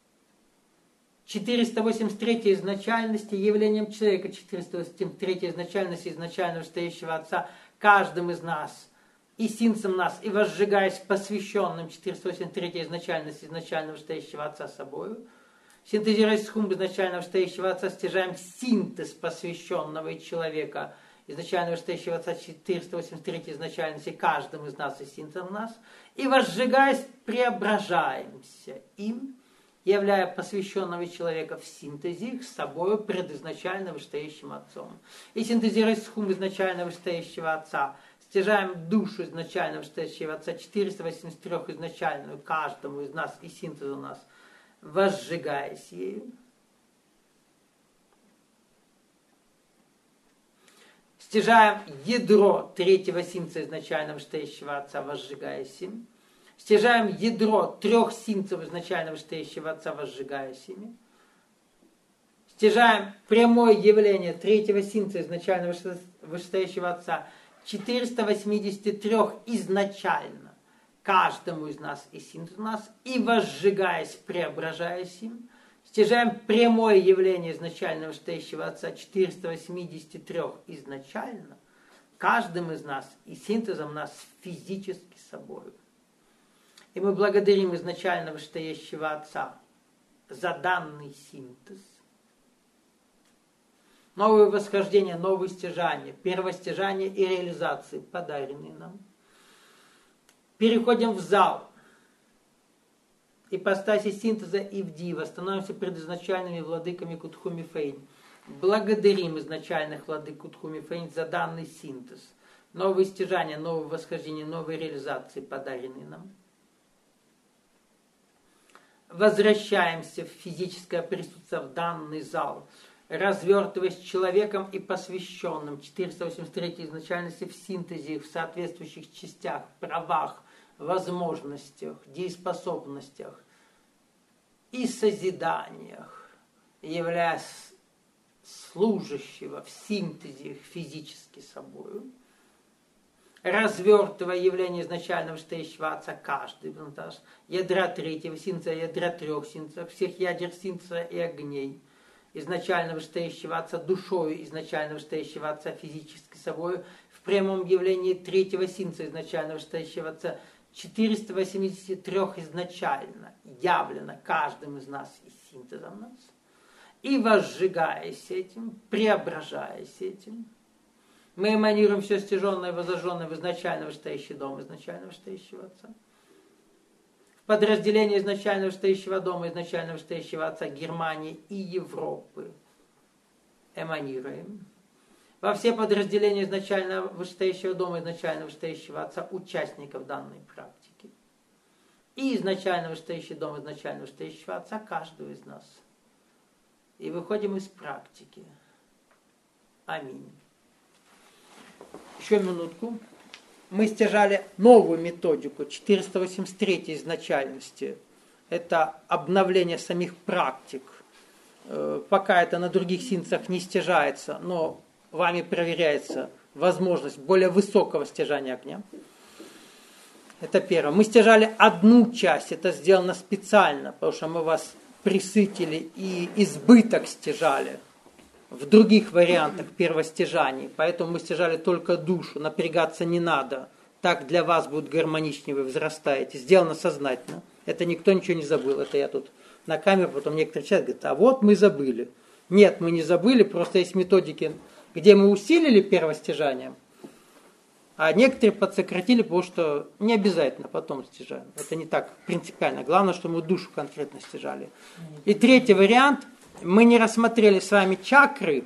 483 изначальности, явлением человека, 483 изначальности, изначально вышестоящего Отца, каждым из нас и синтезом нас, и возжигаясь посвященным 483 изначальности, изначально вышестоящего Отца собою, синтезируясь с хум изначально вышестоящего Отца, стяжаем синтез посвященного и человека, изначально вышестоящего Отца 483 изначальности, каждым из нас и синтезом нас, и возжигаясь, преображаемся им, являя посвященного человека в синтезе их с собою предизначально вышестоящим Отцом. И синтезируясь с хум изначально вышестоящего Отца, стяжаем душу изначально вышестоящего Отца 483 изначальную каждому из нас и синтезу нас, возжигаясь ею. Стяжаем ядро третьего синтеза изначально вышестоящего Отца, возжигаясь им. Стяжаем ядро 3 синтезов изначально вышестоящего Отца, возжигаясь ими. Стяжаем прямое явление 3-го синтеза изначально вышестоящего Отца 483 изначально каждому из нас и синтезу нас, и возжигаясь, преображаясь им. Стяжаем прямое явление изначально вышестоящего Отца 483 изначально каждым из нас и синтезом нас физически собою. И мы благодарим изначально вышестоящего Отца за данный синтез. Новые восхождения, новые стяжания, первостяжания и реализации, подаренные нам. Переходим в зал. Ипостаси синтеза и вдива. Становимся предизначальными владыками Кутхуми Фаинь. Благодарим изначальных владык Кутхуми Фаинь за данный синтез. Новые стяжания, новые восхождения, новые реализации, подаренные нам. Возвращаемся в физическое присутствие в данный зал, развертываясь человеком и посвященным 483 изначальности в синтезе, в соответствующих частях, правах, возможностях, дееспособностях и созиданиях, являясь служащего в синтезе их физически собою, развертывая явление изначального вышестоящего Отца каждый винтаж, ядра 3-го синтеза, ядра 3 синтезов, всех ядер синтеза и огней, изначально вышестоящего Отца душою, изначально вышестоящего Отца физически собою, в прямом явлении 3-го синтеза, изначально вышестоящего Отца 483 изначально явлено каждым из нас и синтезом нас, и возжигаясь этим, преображаясь этим, мы эманируем все стяженное и возожженное в изначально вышестоящий дом изначально вышестоящего Отца. В подразделение изначально вышестоящего дома изначально вышестоящего Отца Германии и Европы эманируем. Во все подразделения изначально вышестоящего дома изначально вышестоящего Отца участников данной практики. И изначально вышестоящий дом изначально вышестоящего Отца каждого из нас. И выходим из практики. Аминь. Еще минутку. Мы стяжали новую методику 483 изначальности. Это обновление самих практик пока это на других синтезах не стяжается, но вами проверяется возможность более высокого стяжания огня. Это первое. Мы стяжали одну часть, это сделано специально, потому что мы вас присытили и избыток стяжали в других вариантах первостяжаний. Поэтому мы стяжали только душу, напрягаться не надо. Так для вас будет гармоничнее, вы взрастаете. Сделано сознательно. Это никто ничего не забыл. Это я тут на камеру, потом некоторые человек говорят, а вот мы забыли. Нет, мы не забыли, просто есть методики, где мы усилили первостяжание, а некоторые подсократили, потому что не обязательно потом стяжаем. Это не так принципиально. Главное, что мы душу конкретно стяжали. И третий вариант. Мы не рассмотрели с вами чакры,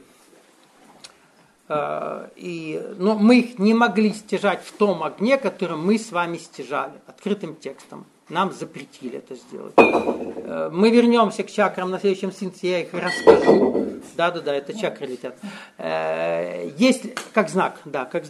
но мы их не могли стяжать в том огне, который мы с вами стяжали. Открытым текстом. Нам запретили это сделать. Мы вернемся к чакрам на следующем синтезе, я их расскажу. Да, это чакры летят. Если, как знак.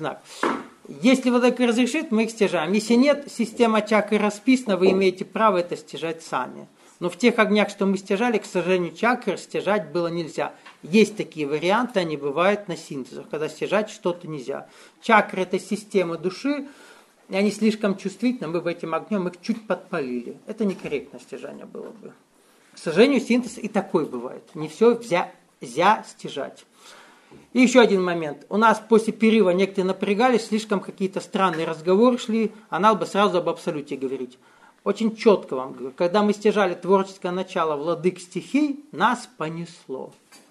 Если владыка разрешит, мы их стяжаем. Если нет, система чакры расписана, вы имеете право это стяжать сами. Но в тех огнях, что мы стяжали, к сожалению, чакры стяжать было нельзя. Есть такие варианты, они бывают на синтезах, когда стяжать что-то нельзя. Чакры – это система души, и они слишком чувствительны, мы бы этим огнем их чуть подпалили. Это некорректное стяжание было бы. К сожалению, синтез и такой бывает. Не все нельзя стяжать. И еще один момент. У нас после перерыва некоторые напрягались, слишком какие-то странные разговоры шли, а надо бы сразу об абсолюте говорить. Очень четко вам говорю. Когда мы стяжали творческое начало владык стихий, нас понесло.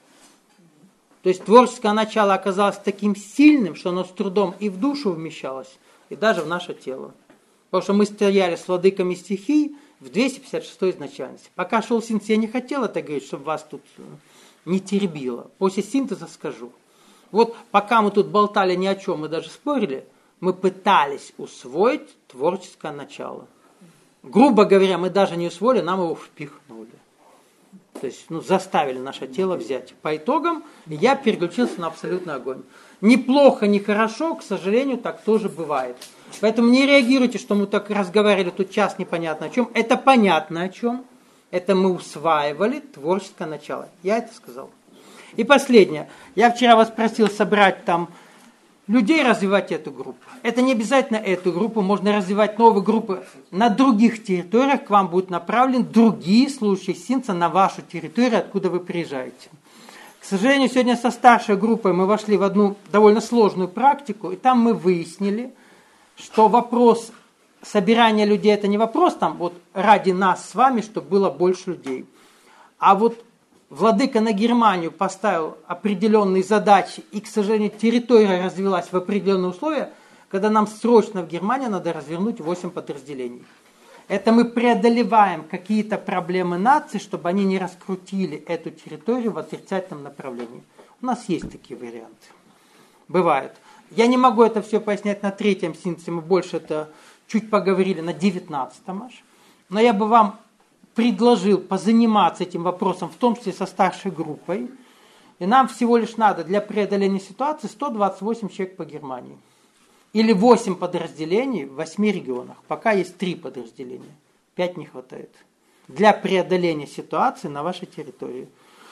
То есть творческое начало оказалось таким сильным, что оно с трудом и в душу вмещалось, и даже в наше тело. Потому что мы стояли с владыками стихий в 256 изначальности. Пока шел синтез, я не хотел это говорить, чтобы вас тут не теребило. После синтеза скажу. Вот пока мы тут болтали ни о чем, мы даже спорили, мы пытались усвоить творческое начало. Грубо говоря, мы даже не усвоили, нам его впихнули. То есть заставили наше тело взять. По итогам я переключился на абсолютный огонь. Неплохо, не хорошо, к сожалению, так тоже бывает. Поэтому не реагируйте, что мы так разговаривали тут час непонятно о чем. Это понятно о чем. Это мы усваивали творческое начало. Я это сказал. И последнее. Я вчера вас просил собрать там людей, развивать эту группу. Это не обязательно эту группу. Можно развивать новые группы на других территориях. К вам будут направлены другие случаи синтеза на вашу территорию, откуда вы приезжаете. К сожалению, сегодня со старшей группой мы вошли в одну довольно сложную практику. И там мы выяснили, что вопрос собирания людей, это не вопрос там вот ради нас с вами, чтобы было больше людей. А вот владыка на Германию поставил определенные задачи, и, к сожалению, территория развилась в определенные условия, когда нам срочно в Германии надо развернуть 8 подразделений. Это мы преодолеваем какие-то проблемы нации, чтобы они не раскрутили эту территорию в отрицательном направлении. У нас есть такие варианты. Бывает. Я не могу это все пояснять на 3-м синтезе, мы больше это чуть поговорили на 19-м аж. Но я бы вам предложил позаниматься этим вопросом, в том числе со старшей группой. И нам всего лишь надо для преодоления ситуации 128 человек по Германии. Или 8 подразделений в 8 регионах. Пока есть 3 подразделения. 5 не хватает. Для преодоления ситуации на вашей территории.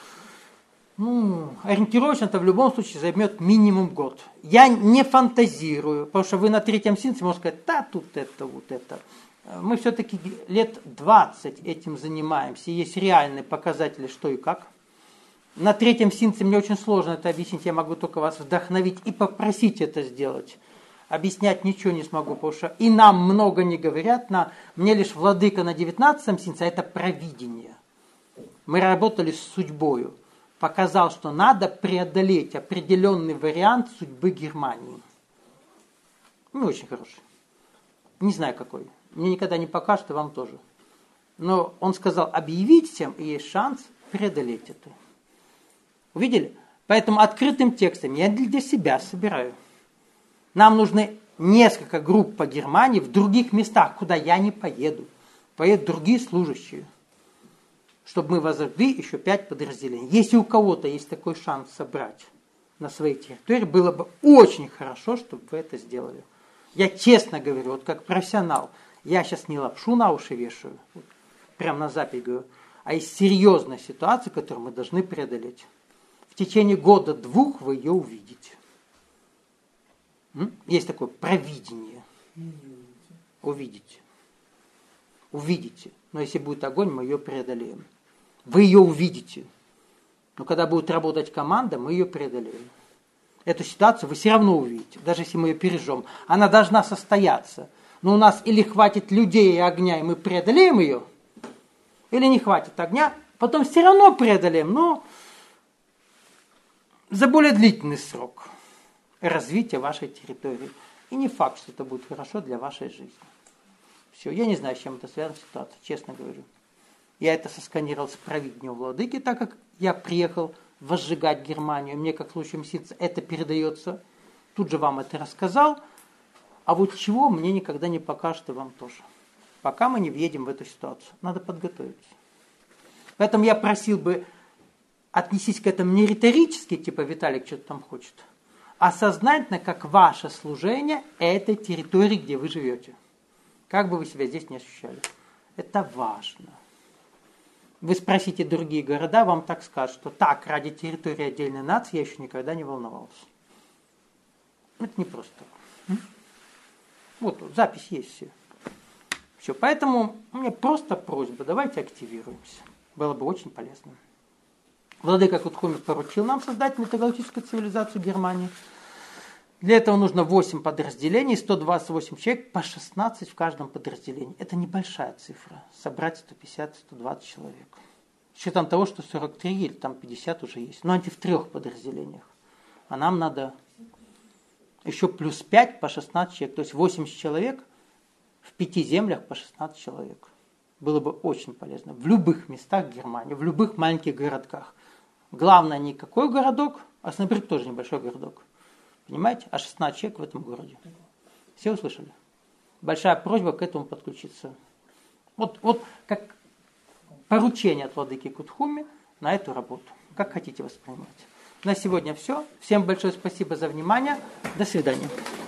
Ориентировочно это в любом случае займет минимум год. Я не фантазирую, потому что вы на 3-м синтезе можете сказать, да, тут это, вот это. Мы все-таки лет 20 этим занимаемся. Есть реальные показатели, что и как. На 3-м синтезе мне очень сложно это объяснить. Я могу только вас вдохновить и попросить это сделать. Объяснять ничего не смогу, потому что и нам много не говорят. Мне лишь владыка на 19-м синтезе, это провидение. Мы работали с судьбою. Показал, что надо преодолеть определенный вариант судьбы Германии. Очень хороший. Не знаю какой. Мне никогда не покажут, и вам тоже. Но он сказал, объявить всем, и есть шанс преодолеть это. Увидели? Поэтому открытым текстом я для себя собираю. Нам нужны несколько групп по Германии в других местах, куда я не поеду. Поедут другие служащие. Чтобы мы возвели еще 5 подразделений. Если у кого-то есть такой шанс собрать на своей территории, было бы очень хорошо, чтобы вы это сделали. Я честно говорю, вот как профессионал, я сейчас не лапшу на уши вешаю, прям на запись говорю, а есть серьезная ситуация, которую мы должны преодолеть. В течение года-двух вы ее увидите. Есть такое провидение. Увидите. Увидите. Но если будет огонь, мы ее преодолеем. Вы ее увидите. Но когда будет работать команда, мы ее преодолеем. Эту ситуацию вы все равно увидите, даже если мы ее пережжем. Она должна состояться. Но у нас или хватит людей и огня, и мы преодолеем ее, или не хватит огня, потом все равно преодолеем, но за более длительный срок развития вашей территории. И не факт, что это будет хорошо для вашей жизни. Все, я не знаю, с чем это связана ситуация, честно говорю. Я это сосканировал с провидением владыки, так как я приехал возжигать Германию, мне как случаем месяца это передается, тут же вам это рассказал, а вот чего мне никогда не покажет и вам тоже. Пока мы не въедем в эту ситуацию, надо подготовиться. Поэтому я просил бы, отнесись к этому не риторически, типа Виталик что-то там хочет, а сознательно, как ваше служение этой территории, где вы живете. Как бы вы себя здесь не ощущали. Это важно. Вы спросите другие города, вам так скажут, что так, ради территории отдельной нации я еще никогда не волновался. Это не просто так. Вот, запись есть все. Все, поэтому у меня просто просьба, давайте активируемся. Было бы очень полезно. Владыка Кутхуми поручил нам создать метагалактическую цивилизацию Германии. Для этого нужно 8 подразделений, 128 человек, по 16 в каждом подразделении. Это небольшая цифра. Собрать 150-120 человек. С учетом того, что 43 или там 50 уже есть. Но они в 3 подразделениях. А нам надо еще плюс 5 по 16 человек. То есть 80 человек в 5 землях по 16 человек. Было бы очень полезно. В любых местах Германии, в любых маленьких городках. Главное не какой городок, а Снебрюк тоже небольшой городок. Понимаете? А 16 человек в этом городе. Все услышали? Большая просьба к этому подключиться. Вот как поручение от владыки Кутхуми на эту работу. Как хотите воспринимать. На сегодня все. Всем большое спасибо за внимание. До свидания.